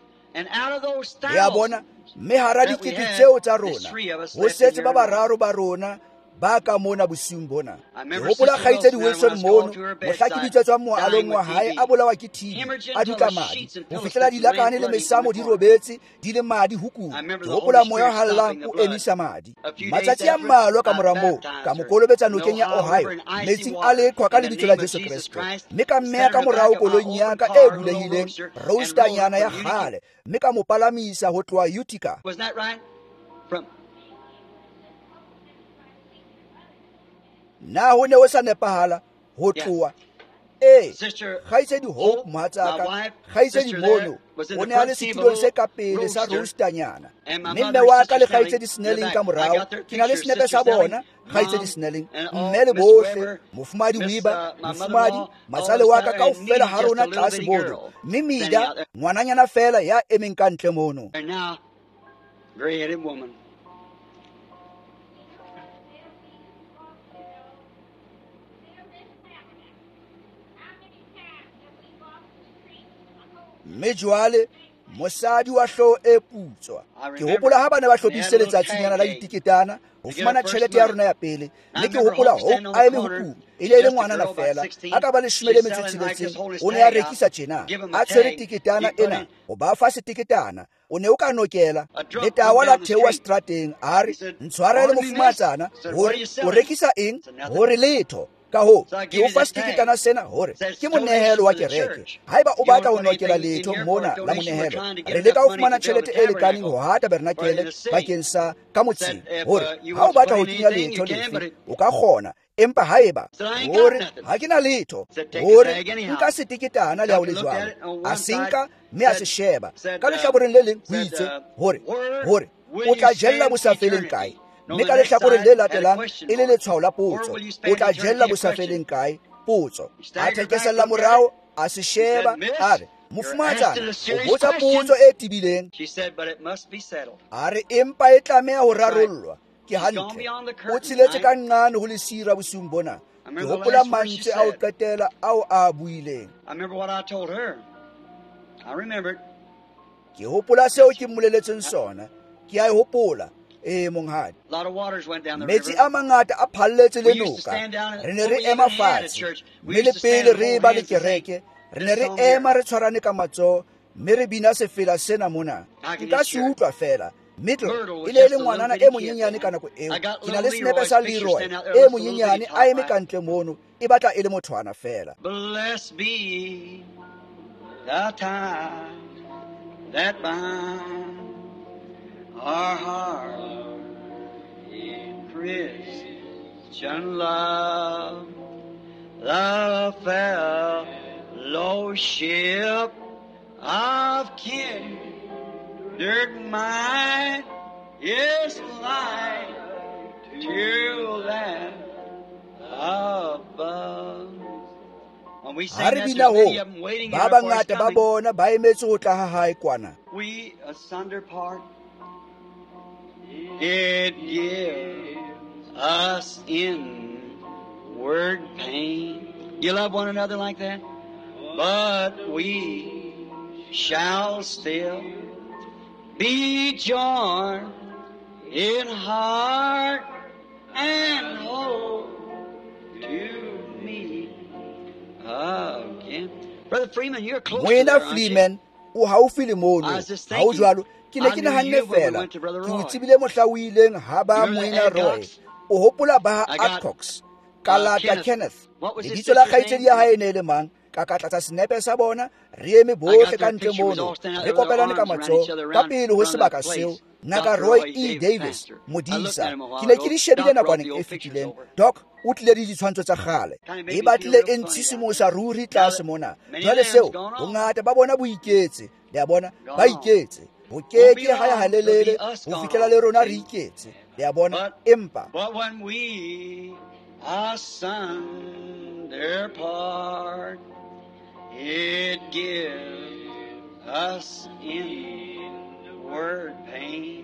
Ya bona, mme hara dikete tseo tsa rona ho setse ba bararo ba rona ba ka mona bosiung bona. Ke hopola kgaitsedi Wilson mono, mohla ke bitsetswang moalong wa hae a bolawa ke T B, a dutla madi ho fihlela dilakane le mesamo di robetse di le madi hukung. Ke hopola moya o hallang o emisa madi. Matsatsi a mmalwa ka mora moo, ka mo kolobetsa nokeng ya Ohio metsing a leqhwa ka lebitso la Jesu Kriste, mme ka mmeya ka morao koloing ya ka e bulehileng roasternyana ya kgale, mme ka mo palamisa ho tloha Utica. Na ho ne ho sa nepahala ho tloha. Eh, kgaitsedi Hope mohatsaka, kgaitsedi mono o ne a le setulong se ka pele sa roasternyana, mme mme wa ka le kgaitsedi Snelling ka morao. Ke na le senepe sa bona kgaitsedi Snelling, mme le bohle, mofumadi Weber, mofumadi matsale wa ka kaofela ha rona tlase mono, mme Mida ngwananyana fela ya emeng ka ntle mono. Mme jwale mosadi wa hloho e putswa. Ke hopola ha bana ba hlophisitse letsatsinyana la ditiketana ho fumana tjhelete ya rona ya pele, mme ke hopola Hope a eme hukung e le le ngwanana fela a ka ba leshome le metso e tsheletseng. O ne a rekisa tjena, a tshwere tiketana ena ho ba fa setiketana. O ne o ka nokela le tawa la theowa strateng a re, ntshwarele mofumatsana hore o rekisa eng, hore letho. Ka ho, ke o fa setiketana sena hore ke monehelo wa kereke. Haeba o batla ho nokela letho mona la monehelo, re leka ho fumana tjhelete e lekaneng ho ha tabernakele bakeng sa ka motseng, hore ha o batla ho kenya letho lefe o ka kgona. Empa haeba hore ha ke na letho, hore nka setiketana le ha o le jwalo, a senka mme a se sheba ka lehlakoreng le leng ho itse hore hore o tla jella bosafeleng kae, mme ka lehlakoreng le latelang e le letshwao la potso, o tla jella bosafeleng kae, potso. A thekesella morao a se sheba a re, mofumatsana o botsa potso e tibileng. A re empa e tlameha ho rarollwa. Ke hantle, o tshiletse ka nqane ho lesira bosiung bona. Ke hopola mantswe a o qetela ao a buileng. Ke hopola seo ke mmoleletseng sona, ke a e hopola. Eh monghadi, metsi a mangata a phalletse le noka. Re ne re ema fatshe, mme le pele re ba le kereke, re ne re ema re tshwarane ka matsoho, mme re bina sefela sena mona. Ke ka se utlwa fela. Middle e le le ngwanana e monyenyane ka nako eo. Ke na le senepe sa Leroy e monyenyane a eme ka ntle mono, e batla e le mothwana fela. Blessed be the time that binds our heart in Christian love, the fellowship of kindred mind is like to that above. Ha re bina ho, ba bangata ba bona ba emetse ho tla ha hae kwana. We asunder part, it gives us inward pain. You love one another like that? But we shall still be joined in heart and hope to meet again. Brother Freeman, you're close to there, Mwena aren't you? Freeman, o haufi le mono. I was just Ha o thinking, jwalo, ke ne I ke knew nahanne you when we fela. went to Brother Ke o Roy. tsebile mohla o ileng ha ba You're the Mwena Roy. Adcox? O hopola ba I got, Adcox. uh, Kalata Kenneth. Kenneth. What was his Lebitso la sister's kgaitsedi name? ya hae ne le mang? Ka ka tlatsa senepe sa bona, re eme I bohle got ka their ntle picture. We was mono. all standing out Re there with our kopelane ka arms around each matsoho other ka around pele ho front of sebaka that seo. place. Ngaka Doctor Roy Roy E. Davis, Davis, pastor. I looked modisa. at him a while Ke ne ago. ke di shebile Doc brought nakwaneng the e old pictures fetileng. over. Doc o tlile le ditshwantsho tsa kgale. Kind of made E me feel batlile real e funny ntshimosa down ruri there. Now tlase that mona. many Jwale of seo, them's gone on. bongata ba bona bo iketse. Le a bona, Gone ba on. iketse. go keke ga ya halelele go fitlela le rona re iketse le a bona empa But when we asunder part, it gives us inward pain.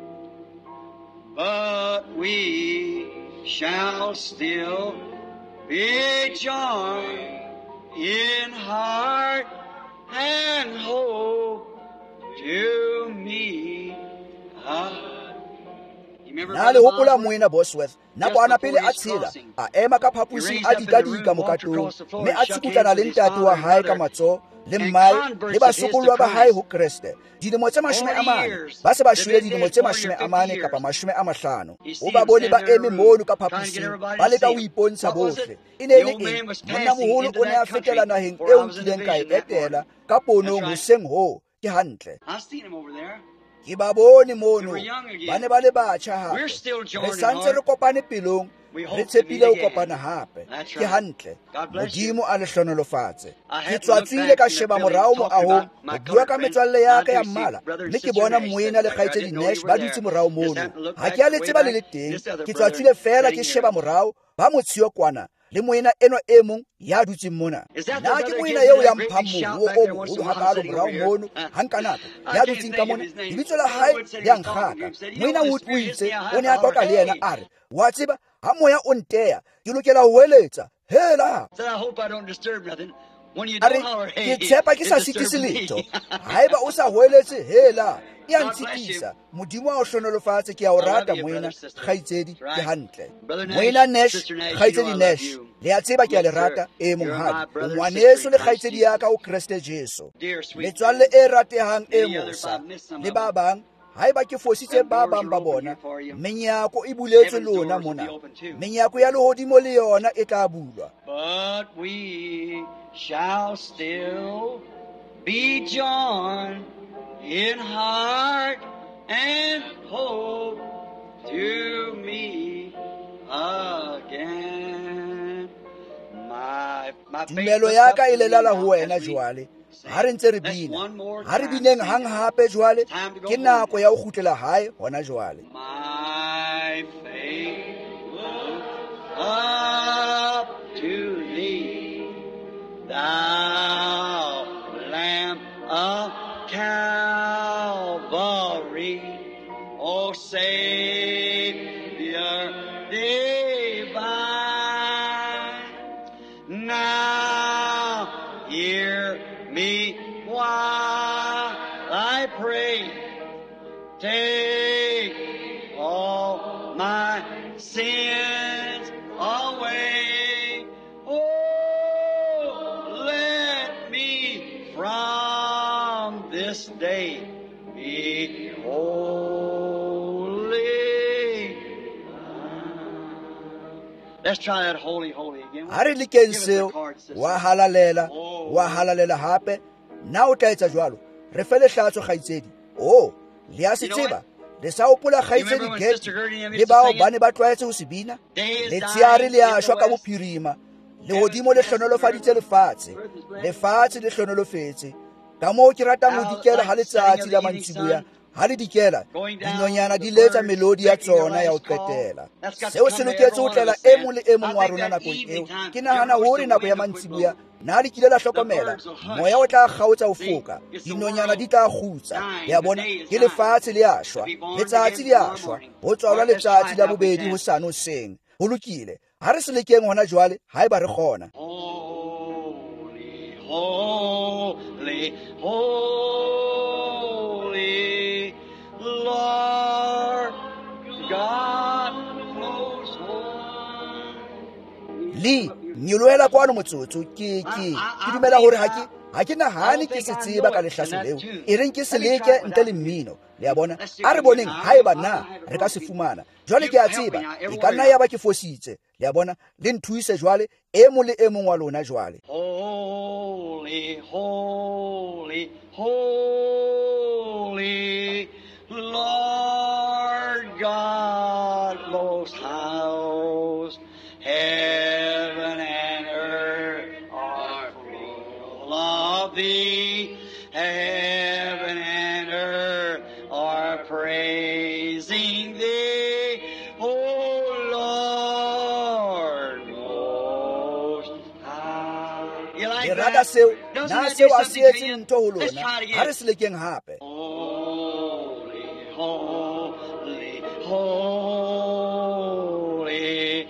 But we shall still be joined in heart and hope to me. na le hopola moena Bosworth nako ana pele a tshela a ema ka phapusing a dikadika mokatong mme a tsikutlana le ntate wa hae ka matso le mmae le basokolwa ba hae ho Kriste dilemo tse mashome a mane ba se ba shwele dilemo tse mashome a mane kapa mashome a mahlano o ba bone ba eme mono ka phapusing ba leka ho ipontsha bohle e ne le eng monna moholo o ne a fetela naheng eo nkileng ka e etela ka ponong hoseng ho ke hantle ke ba bone mono ba ne ba le batjha hape re santse re kopane pelong re tshepile ho kopana hape ke hantle modimo a le hlonolofatse ke tswatsile ka sheba morao mo ahong ho bua ka metswalle ya ka ya mmala mme ke bona moena le kgaitsedi Nash ba dutse morao mono ha ke a le tseba le le teng ke tswatsile fela ke sheba morao ba motshio kwana le moena eno e mong ya dutseng mona na ke moena eo ya mphang moruo o moholo hakalo morao mono hankanako ya dutseng ka mona lebitso la hae le a nkgaka moena o itse o ne a qoqa le yena a re wa tseba ha moya o nteya ke lokela ho hweletsa hela a re ke tshepa ke sa sitise letho haeba o sa hweletse hela e a ntshitisa modimo a o hlonolofatse ke a o rata moena kgaitsedi ke hantle moena Nash kgaitsedi Nash le a tseba ke a le rata e monghadi o ngwaneso le kgaitsedi ya ka o Kriste Jesu metswalle e ratehang e mosa le ba bang haeba ke fositse ba bang ba bona menyako e buletswe lona mona menyako ya lehodimo le yona e tla bulwa but we shall still be joined in heart and hope to me again. My, my tumelo ya ka e lelala ho wena jwale ha re ntse re bina ha re bineng hang hape jwale ke nako ya ho kgutlela hae hona jwale my faith up to thee, thou Lamb of Calvary, O Savior divine. Now hear me while I pray. Take all my sins away. Oh, let me from this day be holy. Let's try that holy, holy again. ha re lekeng seo wa halalela wa halalela hape na o tla etsa jwalo re fele hlatso kgaitsedi o le a se tseba le sa opola kgaitsedi Gert le bao ba ne ba tlwaetse ho se bina le tsiare le a shwa ka bophirima le hodimo le hlonolofaditse lefatshe lefatshe le hlonolofetse ka moo ke ratang ho dikela ha letsatsi la mantsibuya ha le dikela dinonyana di letsa melodi ya tsona ya ho qetela seo se loketse ho tlela e mong le e mong wa rona nakong eo ke nahana hore nako ya mantsibuya na le kile la hlokomela moya o tla kgaotsa ho foka dinonyana di tla kgutsa ya bona ke lefatshe le a shwa letsatsi le a shwa ho tswalwa letsatsi la bobedi ho sano seng ho lokile ha re se lekeng hona jwale haeba re kgona Holy, holy, holy, Lord God most high. le nyoloela kwano motsotso ke ke ke dumela hore ha ke ha ke nahane ke se tseba ka lehlaso leo e reng ke se leke ntle le mmino le a bona a re boneng haeba na re ka se fumana jwale ke a tseba e ka nna ya ba ke fositse le a bona le nthuise jwale e mo le e mong wa lona jwale Holy, holy, holy, Lord God most high. Heaven and earth are full of thee. Heaven and earth like ke rata that. seo Doesn't na that do seo a something to seetse you? ntho ho Let's lona try it ha re again. se lekeng hape. Holy, holy, holy,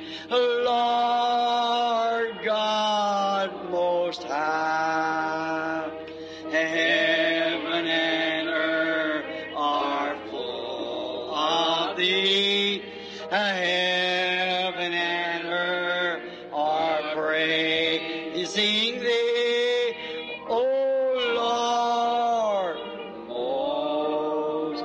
Lord God Most High. Heaven and earth are full of Thee. Heaven and earth are praising Thee, O Lord Most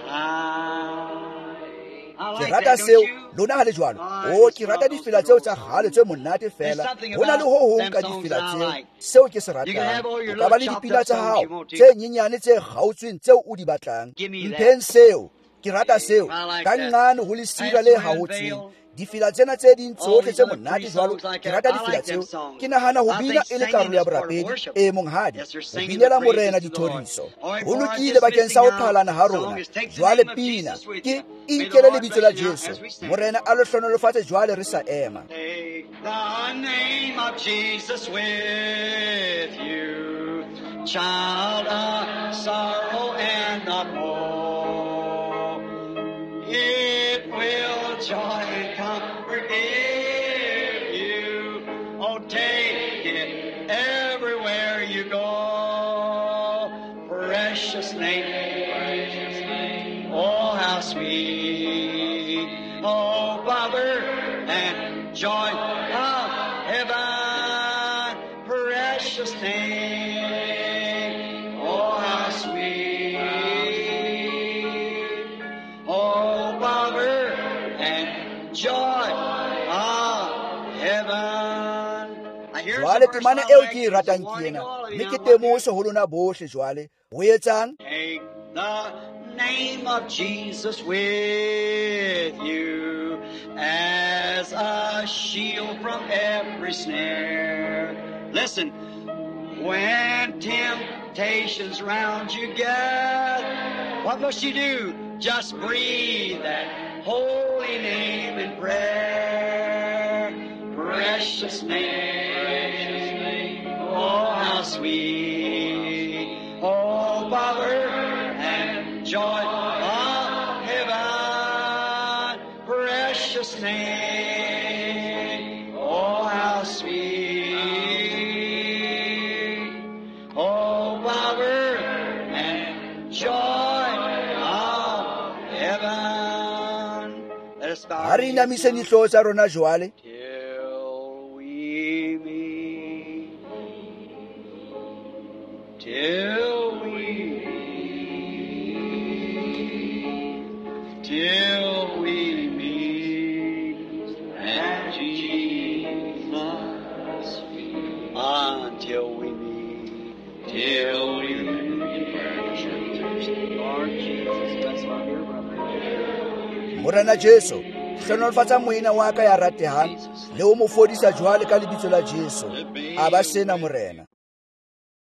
High. I Ke like rata that, seo don't you? lona ha le jwalo I o just ke love rata those difela good tseo old tsa songs. gale tse monate There's fela something ho na le about ho hong them ka songs difela that I tseo like. seo ke se You can ratang have all o your ka ba le little chopped dipina up tsa songs hao you want to. tse nyenyane tse gautsweng tseo o di batlang Give me that. mpeng seo ke rata seo I like ka that. nqane ho lesira That's le the way hahotsweng unveiled. difela tsena tse ding All tsohle these tse other monate pretty jwalo songs like ke that. rata I difela like them tseo songs. ke nahana ho I bina think e le singing karolo ya is part of borapedi worship. e monghadi Yes, they're ho singing binela the praises morena to the Lord. dithoriso All right, ho for our lokile bakeng dismissing sa ho now, qhalana ha song rona is Take the jwale Name of pina Jesus with ke you. May the inkele Lord lebitso bless la you now Jesu as we stand. morena a le hlonolofatse jwale re sa ema. Take the name of Jesus with you, child of sorrow and of woe. It will joy and comfort give you. Oh, take it everywhere you go. Precious name, precious name. Oh, how sweet. Oh, Father and joy of heaven. Precious name. Oh, how sweet. Oh, Father and joy of heaven. I hear Jwale the verse temana I eo like. ke e It's a ratang ke warning ena to all of you mme now. ke What do you temoso ho lona bohle jwale ho etsang. Take the name of Jesus with you as a shield from every snare. Listen, when temptations round you get, what must you do? Just breathe that holy name in prayer. Precious name, precious name. Oh, how sweet. Oh, Father and joy of heaven. Precious name. Oh, how sweet. Oh, Father and joy of heaven. Let us bow Ha our re heads inamise now. dihlooho tsa rona jwale Till we meet, till we meet, till we meet at Jesus' feet. Until we meet, till we meet. Lord Jesus, bless my dear brother. morena Jesu hlonolofatsa moena wa ka ya ratehang le o mo fodisa jwale ka lebitso la Jesu a ba sena morena.